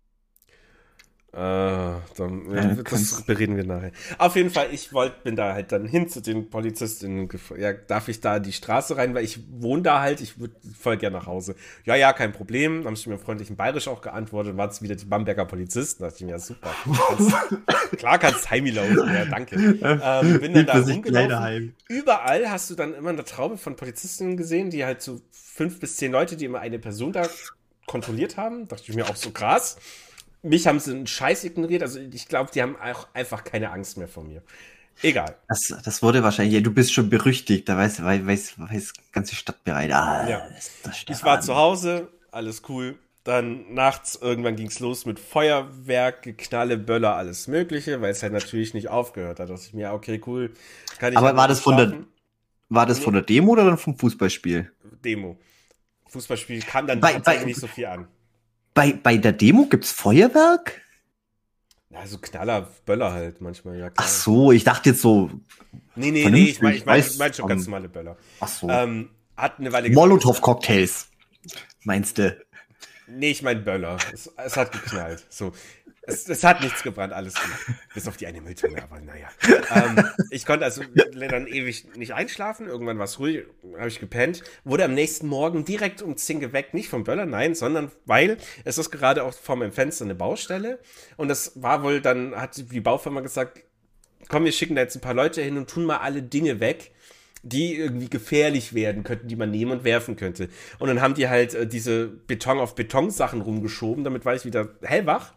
[SPEAKER 1] Äh, dann, ja, das bereden wir nachher. Auf jeden Fall, ich wollte, bin da halt dann hin zu den Polizistinnen. Ja, darf ich da die Straße rein, weil ich wohne da halt, ich würde voll gerne nach Hause. Ja, ja, kein Problem. Dann haben sie mir freundlich in Bayerisch auch geantwortet, waren es wieder die Bamberger Polizisten. Da dachte ich mir, ja, super. Kannst, klar kannst heimi laufen, ja, danke. Ähm, bin dann da rumgelaufen. Überall hast du dann immer eine Traube von Polizistinnen gesehen, die halt so fünf bis zehn Leute, die immer eine Person da kontrolliert haben. Da dachte ich mir auch so krass. Mich haben sie einen Scheiß ignoriert, also ich glaube, die haben auch einfach keine Angst mehr vor mir. Egal.
[SPEAKER 2] Das, das wurde wahrscheinlich, ja, du bist schon berüchtigt, da weiß, weiß, weiß, weiß ganze Stadt bereit. Ah,
[SPEAKER 1] ja. Das ich war zu Hause, alles cool. Dann nachts, irgendwann ging's los mit Feuerwerk, Geknalle, Böller, alles mögliche, weil es halt natürlich nicht aufgehört hat. Da dachte ich mir, okay, cool. Kann ich
[SPEAKER 2] Aber war das, von der, war das von der Demo oder dann vom Fußballspiel?
[SPEAKER 1] Demo. Fußballspiel kam dann
[SPEAKER 2] bei, bei,
[SPEAKER 1] nicht so viel an.
[SPEAKER 2] Bei, bei der Demo gibt's Feuerwerk?
[SPEAKER 1] Ja, so Knaller, Böller halt manchmal, ja klar.
[SPEAKER 2] Ach so, ich dachte jetzt so.
[SPEAKER 1] Nee, nee, nee, ich meine ich mein, ich mein schon ganz normale Böller.
[SPEAKER 2] Ach so.
[SPEAKER 1] Ähm, hat eine Weile
[SPEAKER 2] Molotow-Cocktails, meinst du?
[SPEAKER 1] Nee, ich mein Böller. Es, es hat geknallt. So. Es, es hat nichts gebrannt, alles gut. Bis auf die eine Mülltonne, aber naja. Ähm, ich konnte also dann ewig nicht einschlafen. Irgendwann war es ruhig, habe ich gepennt. Wurde am nächsten Morgen direkt um zehn geweckt. Nicht vom Böller, nein, sondern weil es ist gerade auch vor meinem Fenster eine Baustelle. Und das war wohl, dann hat die Baufirma gesagt, komm, wir schicken da jetzt ein paar Leute hin und tun mal alle Dinge weg, die irgendwie gefährlich werden könnten, die man nehmen und werfen könnte. Und dann haben die halt äh, diese Beton-auf-Beton-Sachen rumgeschoben. Damit war ich wieder hellwach.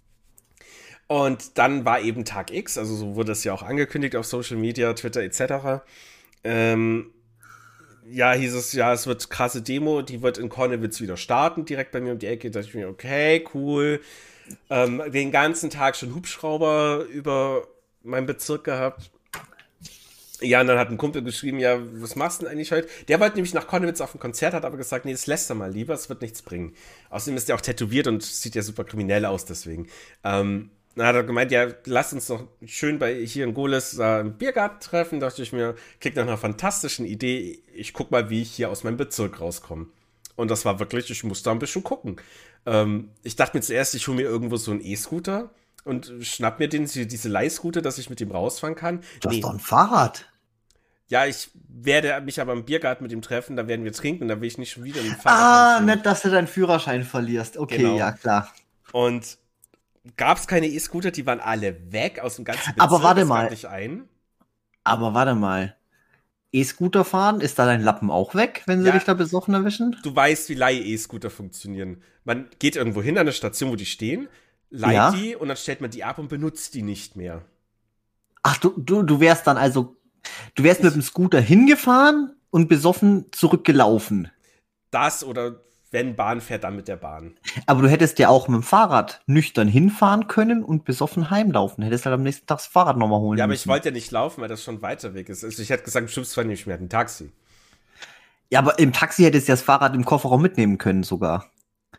[SPEAKER 1] Und dann war eben Tag X, also so wurde es ja auch angekündigt auf Social Media, Twitter et cetera. Ähm, ja, hieß es, ja, es wird krasse Demo, die wird in Konnewitz wieder starten, direkt bei mir um die Ecke. Da dachte ich mir, okay, cool. Ähm, den ganzen Tag schon Hubschrauber über meinen Bezirk gehabt. Ja, und dann hat ein Kumpel geschrieben, ja, was machst du denn eigentlich heute? Der wollte nämlich nach Konnewitz auf ein Konzert, hat aber gesagt, nee, das lässt er mal lieber, es wird nichts bringen. Außerdem ist er auch tätowiert und sieht ja super kriminell aus, deswegen. Ähm, Dann hat er gemeint, ja, lass uns doch schön bei hier in Gohlis äh, im Biergarten treffen. Da dachte ich mir, klingt nach einer fantastischen Idee. Ich guck mal, wie ich hier aus meinem Bezirk rauskomme. Und das war wirklich, ich musste ein bisschen gucken. Ähm, ich dachte mir zuerst, ich hole mir irgendwo so einen E-Scooter und schnapp mir den, diese Leihscooter, dass ich mit dem rausfahren kann.
[SPEAKER 2] Du hast nee. doch ein Fahrrad.
[SPEAKER 1] Ja, ich werde mich aber im Biergarten mit ihm treffen, da werden wir trinken und da will ich nicht schon wieder mit dem
[SPEAKER 2] Fahrrad. Ah, anziehen. Nicht, dass du deinen Führerschein verlierst. Okay, genau. Ja, klar.
[SPEAKER 1] Und gab es keine E-Scooter, die waren alle weg aus dem ganzen Bezirk.
[SPEAKER 2] Aber warte mal.
[SPEAKER 1] Nicht ein.
[SPEAKER 2] Aber warte mal. E-Scooter fahren, ist da dein Lappen auch weg, wenn sie ja, dich da besoffen erwischen?
[SPEAKER 1] Du weißt, wie Leih-E-Scooter funktionieren. Man geht irgendwo hin an eine Station, wo die stehen, leiht ja. die und dann stellt man die ab und benutzt die nicht mehr.
[SPEAKER 2] Ach, du, du, du wärst dann also, du wärst ich, mit dem Scooter hingefahren und besoffen zurückgelaufen.
[SPEAKER 1] Das oder wenn Bahn fährt, dann mit der Bahn.
[SPEAKER 2] Aber du hättest ja auch mit dem Fahrrad nüchtern hinfahren können und besoffen heimlaufen. Hättest halt am nächsten Tag das Fahrrad nochmal holen
[SPEAKER 1] Ja, aber
[SPEAKER 2] müssen.
[SPEAKER 1] ich wollte ja nicht laufen, weil das schon weiter weg ist. Also ich hätte gesagt, bestimmt zwar nicht mehr ein Taxi.
[SPEAKER 2] Ja, aber im Taxi hättest du das Fahrrad im Kofferraum mitnehmen können sogar.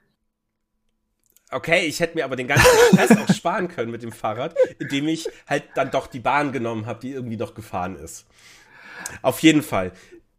[SPEAKER 1] Okay, ich hätte mir aber den ganzen Stress auch sparen können mit dem Fahrrad, indem ich halt dann doch die Bahn genommen habe, die irgendwie noch gefahren ist. Auf jeden Fall.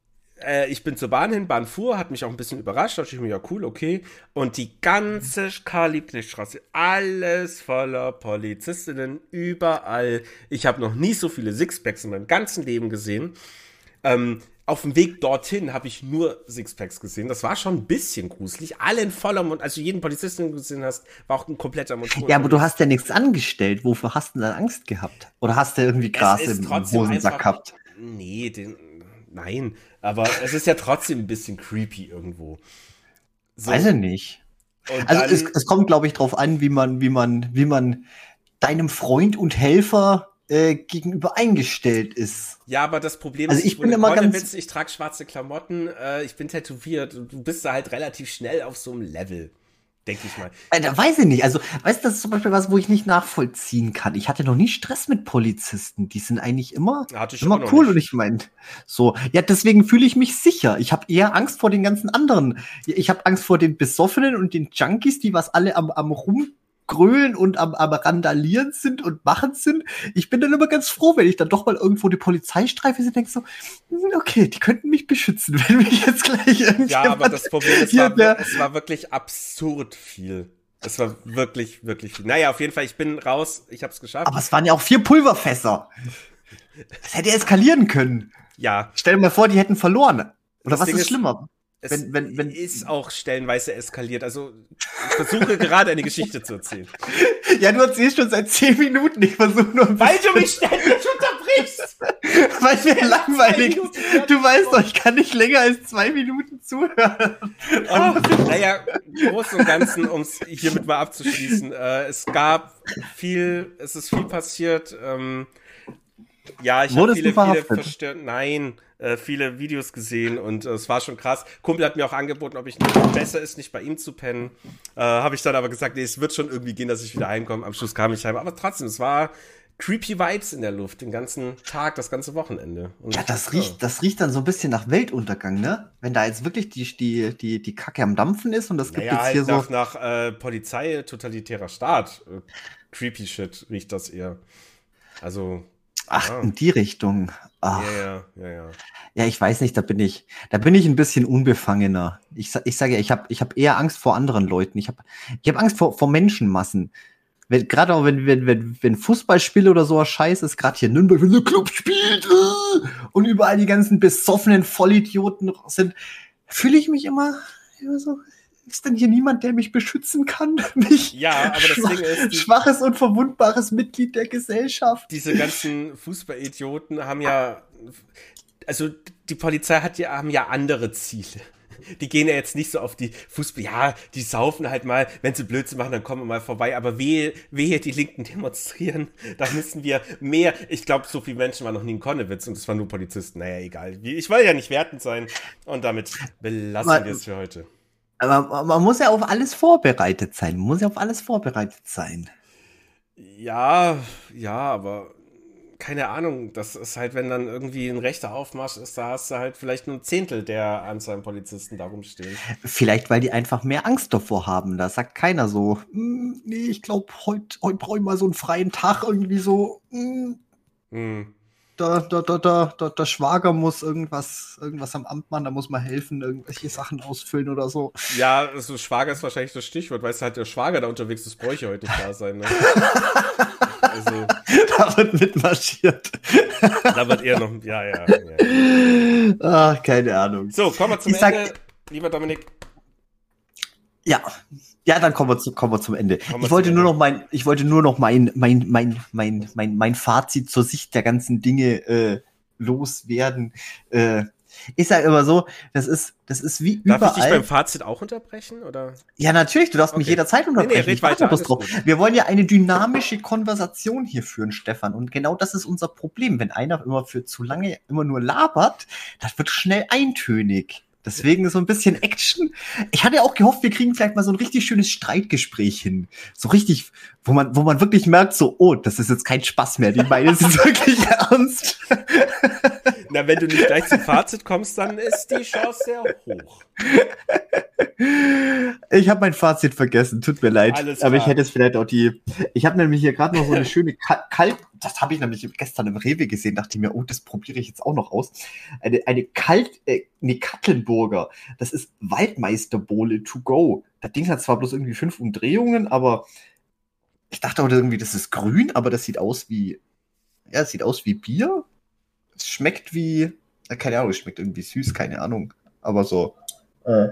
[SPEAKER 1] Ich bin zur Bahn hin, Bahn fuhr, hat mich auch ein bisschen überrascht, dachte ich mir, ja cool, okay. Und die ganze Karl-Liebknecht-Straße, alles voller Polizistinnen, überall. Ich habe noch nie so viele Sixpacks in meinem ganzen Leben gesehen. Ähm, auf dem Weg dorthin habe ich nur Sixpacks gesehen. Das war schon ein bisschen gruselig. Alle in voller Mund, also jeden Polizisten, den du gesehen hast, war auch ein kompletter Mund.
[SPEAKER 2] Ja, aber du hast ja nichts angestellt. Wofür hast du denn Angst gehabt? Oder hast du irgendwie Gras im Hosensack einfach, gehabt?
[SPEAKER 1] Nee, den... Nein, aber es ist ja trotzdem ein bisschen creepy irgendwo.
[SPEAKER 2] So. Weiß ich nicht. Und also es, es kommt, glaube ich, drauf an, wie man, wie man, wie man deinem Freund und Helfer äh, gegenüber eingestellt ist.
[SPEAKER 1] Ja, aber das Problem
[SPEAKER 2] also
[SPEAKER 1] ist,
[SPEAKER 2] ich bin immer ganz,
[SPEAKER 1] Witz, ich trage schwarze Klamotten, äh, ich bin tätowiert und du bist da halt relativ schnell auf so einem Level. Denke ich mal.
[SPEAKER 2] Da weiß ich nicht. Also, weißt du, das ist zum Beispiel was, wo ich nicht nachvollziehen kann. Ich hatte noch nie Stress mit Polizisten. Die sind eigentlich immer, immer cool. Und ich meine, so, ja, deswegen fühle ich mich sicher. Ich habe eher Angst vor den ganzen anderen. Ich habe Angst vor den Besoffenen und den Junkies, die was alle am, am rumgrölen und am, am randalieren sind und machen sind. Ich bin dann immer ganz froh, wenn ich dann doch mal irgendwo die Polizeistreife sehe und denke so, okay, die könnten mich beschützen, wenn mich jetzt gleich irgendwie.
[SPEAKER 1] Ja, aber das Problem ist, war, es war wirklich absurd viel. Es war wirklich, wirklich viel. Naja, auf jeden Fall, ich bin raus, ich hab's geschafft.
[SPEAKER 2] Aber es waren ja auch vier Pulverfässer. Das hätte eskalieren können.
[SPEAKER 1] Ja.
[SPEAKER 2] Stell dir mal vor, die hätten verloren. Oder das was Ding ist schlimmer?
[SPEAKER 1] Es wenn, wenn, wenn, ist auch stellenweise eskaliert. Also, ich versuche gerade eine Geschichte zu erzählen.
[SPEAKER 2] Ja, du erzählst schon seit zehn Minuten. Ich versuche nur...
[SPEAKER 1] Weil du mich ständig unterbrichst!
[SPEAKER 2] Weil mir langweilig ist. Du weißt doch, ich kann nicht länger als zwei Minuten zuhören.
[SPEAKER 1] Oh, naja, im Großen und Ganzen, um es hiermit mal abzuschließen, äh, es gab viel, es ist viel passiert. Ähm, ja, ich habe viele, viele verstört. Nein, äh, viele Videos gesehen und äh, es war schon krass. Kumpel hat mir auch angeboten, ob ich nicht besser ist, nicht bei ihm zu pennen. Äh, habe ich dann aber gesagt, nee, es wird schon irgendwie gehen, dass ich wieder heimkomme. Am Schluss kam ich heim. Aber trotzdem, es war creepy Vibes in der Luft, den ganzen Tag, das ganze Wochenende. Und
[SPEAKER 2] ja, das riecht, das riecht dann so ein bisschen nach Weltuntergang, ne? Wenn da jetzt wirklich die, die, die, die Kacke am Dampfen ist und das gibt
[SPEAKER 1] naja,
[SPEAKER 2] jetzt hier
[SPEAKER 1] halt
[SPEAKER 2] so.
[SPEAKER 1] Nach, nach äh, Polizei, totalitärer Staat. Äh, creepy Shit riecht das eher. Also.
[SPEAKER 2] Ach,
[SPEAKER 1] Ah.
[SPEAKER 2] in die Richtung. Ach.
[SPEAKER 1] Ja, ja, ja, ja.
[SPEAKER 2] Ja, ich weiß nicht, da bin ich, da bin ich ein bisschen unbefangener. Ich, sa- ich sage ja, ich habe ich hab eher Angst vor anderen Leuten. Ich habe ich hab Angst vor, vor Menschenmassen. Wenn, gerade auch wenn, wenn, wenn, wenn Fußballspiele oder so Scheiß ist, gerade hier in Nürnberg, wenn der Club spielt äh, und überall die ganzen besoffenen Vollidioten sind, fühle ich mich immer, immer so, ist denn hier niemand, der mich beschützen kann? Mich
[SPEAKER 1] Ja, aber das
[SPEAKER 2] schwach,
[SPEAKER 1] Ding ist, die,
[SPEAKER 2] schwaches und verwundbares Mitglied der Gesellschaft.
[SPEAKER 1] diese ganzen Fußballidioten haben ja, also die Polizei hat ja, haben ja andere Ziele. Die gehen ja jetzt nicht so auf die Fußball, ja, die saufen halt mal, wenn sie Blödsinn machen, dann kommen wir mal vorbei, aber wehe, wehe, die Linken demonstrieren, da müssen wir mehr, ich glaube, so viele Menschen waren noch nie in Konnewitz und es waren nur Polizisten, naja, egal, ich will ja nicht wertend sein und damit belassen wir es für heute.
[SPEAKER 2] Aber man muss ja auf alles vorbereitet sein, man muss ja auf alles vorbereitet sein.
[SPEAKER 1] Ja, ja, aber keine Ahnung, das ist halt, wenn dann irgendwie ein rechter Aufmarsch ist, da hast du halt vielleicht nur ein Zehntel der Anzahl an Polizisten da rumstehen.
[SPEAKER 2] Vielleicht, weil die einfach mehr Angst davor haben. Da sagt keiner so, "Mm, nee, ich glaube, heute heut brauche ich mal so einen freien Tag irgendwie so. Mm,
[SPEAKER 1] Hm.
[SPEAKER 2] da, da, da, da, da, der Schwager muss irgendwas, irgendwas am Amt machen, da muss man helfen, irgendwelche Sachen ausfüllen oder so.
[SPEAKER 1] Ja, so Schwager ist wahrscheinlich das Stichwort, weißt du, halt der Schwager da unterwegs ist, bräuchte heute nicht da sein, ne? Also,
[SPEAKER 2] Da wird mitmarschiert.
[SPEAKER 1] da wird eher noch, ja, ja, ja.
[SPEAKER 2] Ach, keine Ahnung.
[SPEAKER 1] So, kommen wir zum
[SPEAKER 2] Ich sag-
[SPEAKER 1] Ende. Lieber Dominik,
[SPEAKER 2] Ja, ja, dann kommen wir, zu, kommen wir zum Ende.
[SPEAKER 1] Kommen wir
[SPEAKER 2] Ich wollte
[SPEAKER 1] zum
[SPEAKER 2] nur
[SPEAKER 1] Ende.
[SPEAKER 2] noch mein, ich wollte nur noch mein, mein, mein, mein, mein, mein Fazit zur Sicht der ganzen Dinge äh, loswerden. Äh, ich sage immer so, das ist, das ist wie
[SPEAKER 1] darf ich dich
[SPEAKER 2] überall.
[SPEAKER 1] beim Fazit auch unterbrechen, oder?
[SPEAKER 2] Ja, natürlich, du darfst mich
[SPEAKER 1] Okay.
[SPEAKER 2] jederzeit
[SPEAKER 1] Nee, nee,
[SPEAKER 2] unterbrechen.
[SPEAKER 1] red
[SPEAKER 2] Ich warte
[SPEAKER 1] weiter,
[SPEAKER 2] bloß
[SPEAKER 1] alles
[SPEAKER 2] drauf.
[SPEAKER 1] gut.
[SPEAKER 2] Wir wollen ja eine dynamische Konversation hier führen, Stefan. Und genau das ist unser Problem. Wenn einer immer für zu lange immer nur labert, das wird schnell eintönig. Deswegen so ein bisschen Action. Ich hatte auch gehofft, wir kriegen vielleicht mal so ein richtig schönes Streitgespräch hin. So richtig, wo man, wo man wirklich merkt, so, oh, das ist jetzt kein Spaß mehr. Die meinen es ist wirklich ernst.
[SPEAKER 1] Na, wenn du nicht gleich zum Fazit kommst, dann ist die Chance sehr hoch.
[SPEAKER 2] Ich habe mein Fazit vergessen, tut mir leid.
[SPEAKER 1] Alles
[SPEAKER 2] Aber ich
[SPEAKER 1] klar.
[SPEAKER 2] hätte es vielleicht auch die. Ich habe nämlich hier gerade noch so eine schöne Kal Kalt. Das habe ich nämlich gestern im Rewe gesehen. Dachte ich mir, oh, das probiere ich jetzt auch noch aus. Eine, eine Kalt, äh, eine Kattelburger. Das ist Waldmeisterbohle to go. Das Ding hat zwar bloß irgendwie fünf Umdrehungen, aber ich dachte auch irgendwie, das ist grün, aber das sieht aus wie. Ja, es sieht aus wie Bier. Es schmeckt wie. äh, Keine Ahnung, es schmeckt irgendwie süß, keine Ahnung. Aber so. Äh.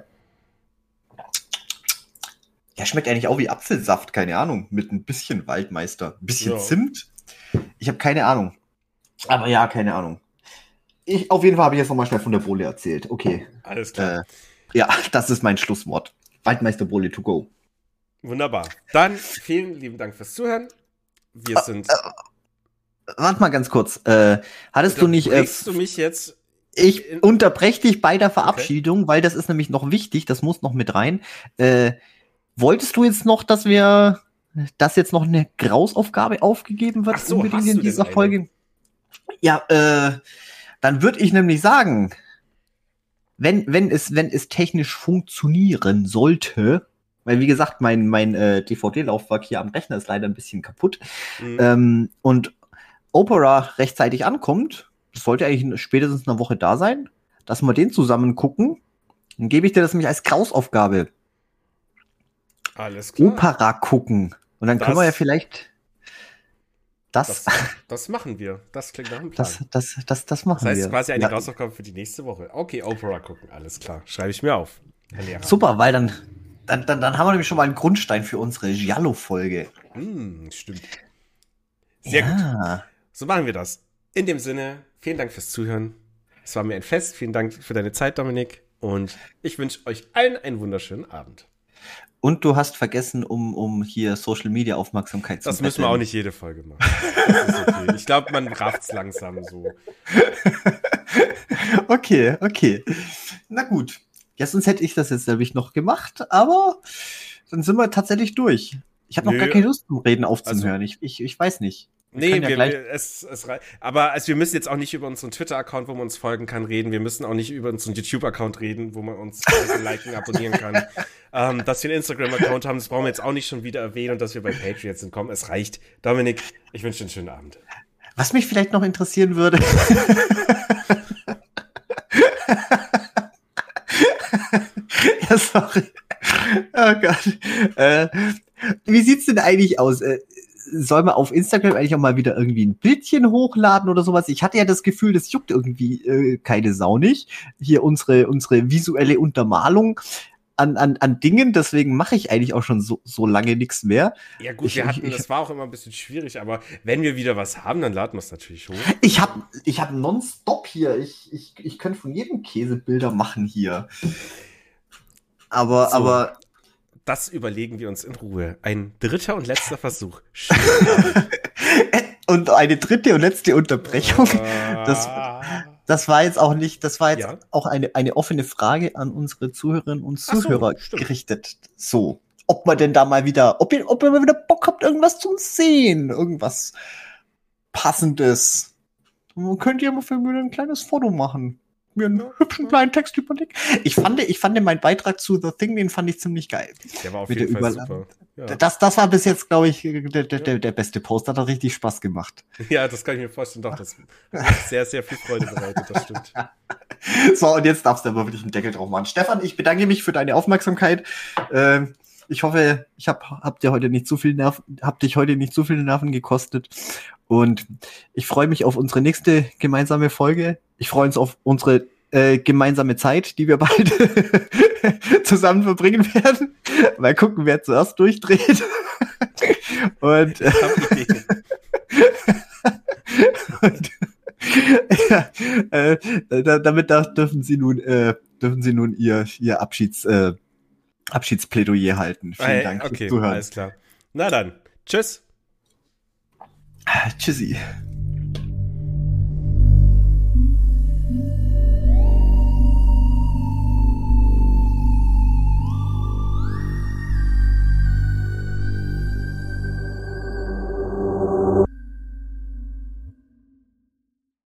[SPEAKER 2] Ja, schmeckt eigentlich auch wie Apfelsaft, keine Ahnung, mit ein bisschen Waldmeister, ein bisschen
[SPEAKER 1] Ja.
[SPEAKER 2] Zimt. Ich habe keine Ahnung. Aber ja, keine Ahnung. Ich, auf jeden Fall habe ich jetzt nochmal schnell von der Bohle erzählt. Okay.
[SPEAKER 1] Alles klar.
[SPEAKER 2] Äh, ja, das ist mein Schlusswort. Waldmeister Bohle to go.
[SPEAKER 1] Wunderbar. Dann vielen lieben Dank fürs Zuhören. Wir sind.
[SPEAKER 2] Warte mal ganz kurz. Äh, hattest du nicht. Äh,
[SPEAKER 1] Unterbrichst du mich jetzt?
[SPEAKER 2] ich
[SPEAKER 1] in-
[SPEAKER 2] unterbreche dich bei der Verabschiedung, weil das ist nämlich noch wichtig. Das muss noch mit rein. Äh, wolltest du jetzt noch, dass wir. Dass jetzt noch eine Grausaufgabe aufgegeben wird,
[SPEAKER 1] Ach so,
[SPEAKER 2] unbedingt
[SPEAKER 1] hast
[SPEAKER 2] in
[SPEAKER 1] du denn
[SPEAKER 2] dieser
[SPEAKER 1] eine?
[SPEAKER 2] Folge? Ja, äh, dann würde ich nämlich sagen, wenn, wenn es, wenn es technisch funktionieren sollte, weil wie gesagt, mein, mein äh, D V D-Laufwerk hier am Rechner ist leider ein bisschen kaputt,
[SPEAKER 1] Mhm.
[SPEAKER 2] ähm, und Opera rechtzeitig ankommt, das sollte eigentlich spätestens eine Woche da sein, dass wir den zusammen gucken, dann gebe ich dir das nämlich als Grausaufgabe.
[SPEAKER 1] Alles klar.
[SPEAKER 2] Opera gucken. Und dann
[SPEAKER 1] Das-
[SPEAKER 2] können wir ja vielleicht das,
[SPEAKER 1] Das, das machen wir. Das klingt nach einem Plan.
[SPEAKER 2] das, das, das, das machen
[SPEAKER 1] Das heißt
[SPEAKER 2] wir.
[SPEAKER 1] quasi eine
[SPEAKER 2] Ja,
[SPEAKER 1] Hausaufgabe für die nächste Woche. Okay, Opera gucken. Alles klar. Schreibe ich mir auf. Herr Lehrer.
[SPEAKER 2] super, weil dann, dann, dann, dann haben wir nämlich schon mal einen Grundstein für unsere Giallo-Folge.
[SPEAKER 1] Hm, stimmt. Sehr gut.
[SPEAKER 2] Ja.
[SPEAKER 1] So machen wir das. In dem Sinne, vielen Dank fürs Zuhören. Es war mir ein Fest. Vielen Dank für deine Zeit, Dominik. Und ich wünsche euch allen einen wunderschönen Abend.
[SPEAKER 2] Und du hast vergessen, um, um hier Social Media Aufmerksamkeit zu
[SPEAKER 1] Das müssen wir
[SPEAKER 2] betteln.
[SPEAKER 1] auch nicht jede Folge machen. Das ist okay. Ich glaube, man rafft's langsam so.
[SPEAKER 2] Okay, okay. Na gut. Ja, sonst hätte ich das jetzt nämlich noch gemacht, aber dann sind wir tatsächlich durch. Ich habe noch
[SPEAKER 1] Nö.
[SPEAKER 2] gar keine Lust zum Reden aufzuhören. Ich, ich, ich weiß nicht. Wir
[SPEAKER 1] Nee,
[SPEAKER 2] können ja
[SPEAKER 1] wir,
[SPEAKER 2] gleich-
[SPEAKER 1] wir, es, es rei- aber also wir müssen jetzt auch nicht über unseren Twitter-Account, wo man uns folgen kann, reden. Wir müssen auch nicht über unseren YouTube-Account reden, wo man uns liken, liken, abonnieren kann. Ähm, dass wir einen Instagram-Account haben, das brauchen wir jetzt auch nicht schon wieder erwähnen und dass wir bei Patreon sind. Komm, es reicht. Dominik, ich wünsche dir einen schönen Abend.
[SPEAKER 2] Was mich vielleicht noch interessieren würde. Ja, sorry. Oh Gott. Äh, wie sieht's denn eigentlich aus? Äh, soll man auf Instagram eigentlich auch mal wieder irgendwie ein Bildchen hochladen oder sowas? Ich hatte ja das Gefühl, das juckt irgendwie äh, keine Sau nicht. Hier unsere, unsere visuelle Untermalung an, an, an Dingen, deswegen mache ich eigentlich auch schon so, so lange nichts mehr.
[SPEAKER 1] Ja gut,
[SPEAKER 2] ich,
[SPEAKER 1] wir hatten,
[SPEAKER 2] ich,
[SPEAKER 1] das war auch immer ein bisschen schwierig, aber wenn wir wieder was haben, dann laden wir es natürlich hoch.
[SPEAKER 2] Ich habe ich hab nonstop hier, ich, ich, ich könnte von jedem Käse Bilder machen hier. Aber,
[SPEAKER 1] so,
[SPEAKER 2] aber...
[SPEAKER 1] Das überlegen wir uns in Ruhe. Ein dritter und letzter Versuch.
[SPEAKER 2] Und eine dritte und letzte Unterbrechung. Das, das war jetzt auch nicht, das war jetzt ja. auch eine, eine offene Frage an unsere Zuhörerinnen und Zuhörer so, gerichtet. So. Ob man denn da mal wieder, ob ihr, ob ihr mal wieder Bock habt, irgendwas zu sehen. Irgendwas Passendes. Und könnt ihr mal für mich ein kleines Foto machen. Mir einen ja. hübschen kleinen Text überlegen. Ich fand, ich fand meinen Beitrag zu The Thing, den fand ich ziemlich geil.
[SPEAKER 1] Der war auf jeden Fall super.
[SPEAKER 2] Ja. Das, das war bis jetzt, glaube ich, der, der, der, der beste Post. Hat auch richtig Spaß gemacht.
[SPEAKER 1] Ja, das kann ich mir vorstellen. Doch, das hat sehr, sehr viel Freude bereitet. Das stimmt.
[SPEAKER 2] So, und jetzt darfst du aber wirklich einen Deckel drauf machen. Stefan, ich bedanke mich für deine Aufmerksamkeit. Ähm, ich hoffe, ich hab, hab dir heute nicht so viel Nerven, hab dich heute nicht so viele Nerven gekostet. Und ich freue mich auf unsere nächste gemeinsame Folge. Ich freue uns auf unsere äh, gemeinsame Zeit, die wir bald zusammen verbringen werden. Mal gucken, wer zuerst durchdreht. Und, äh, und ja, äh, da, damit da dürfen Sie nun äh, dürfen Sie nun ihr ihr Abschieds äh, Abschiedsplädoyer halten. Vielen
[SPEAKER 1] hey,
[SPEAKER 2] Dank
[SPEAKER 1] okay,
[SPEAKER 2] fürs Zuhören.
[SPEAKER 1] Alles klar. Na dann, tschüss.
[SPEAKER 2] Tschüssi.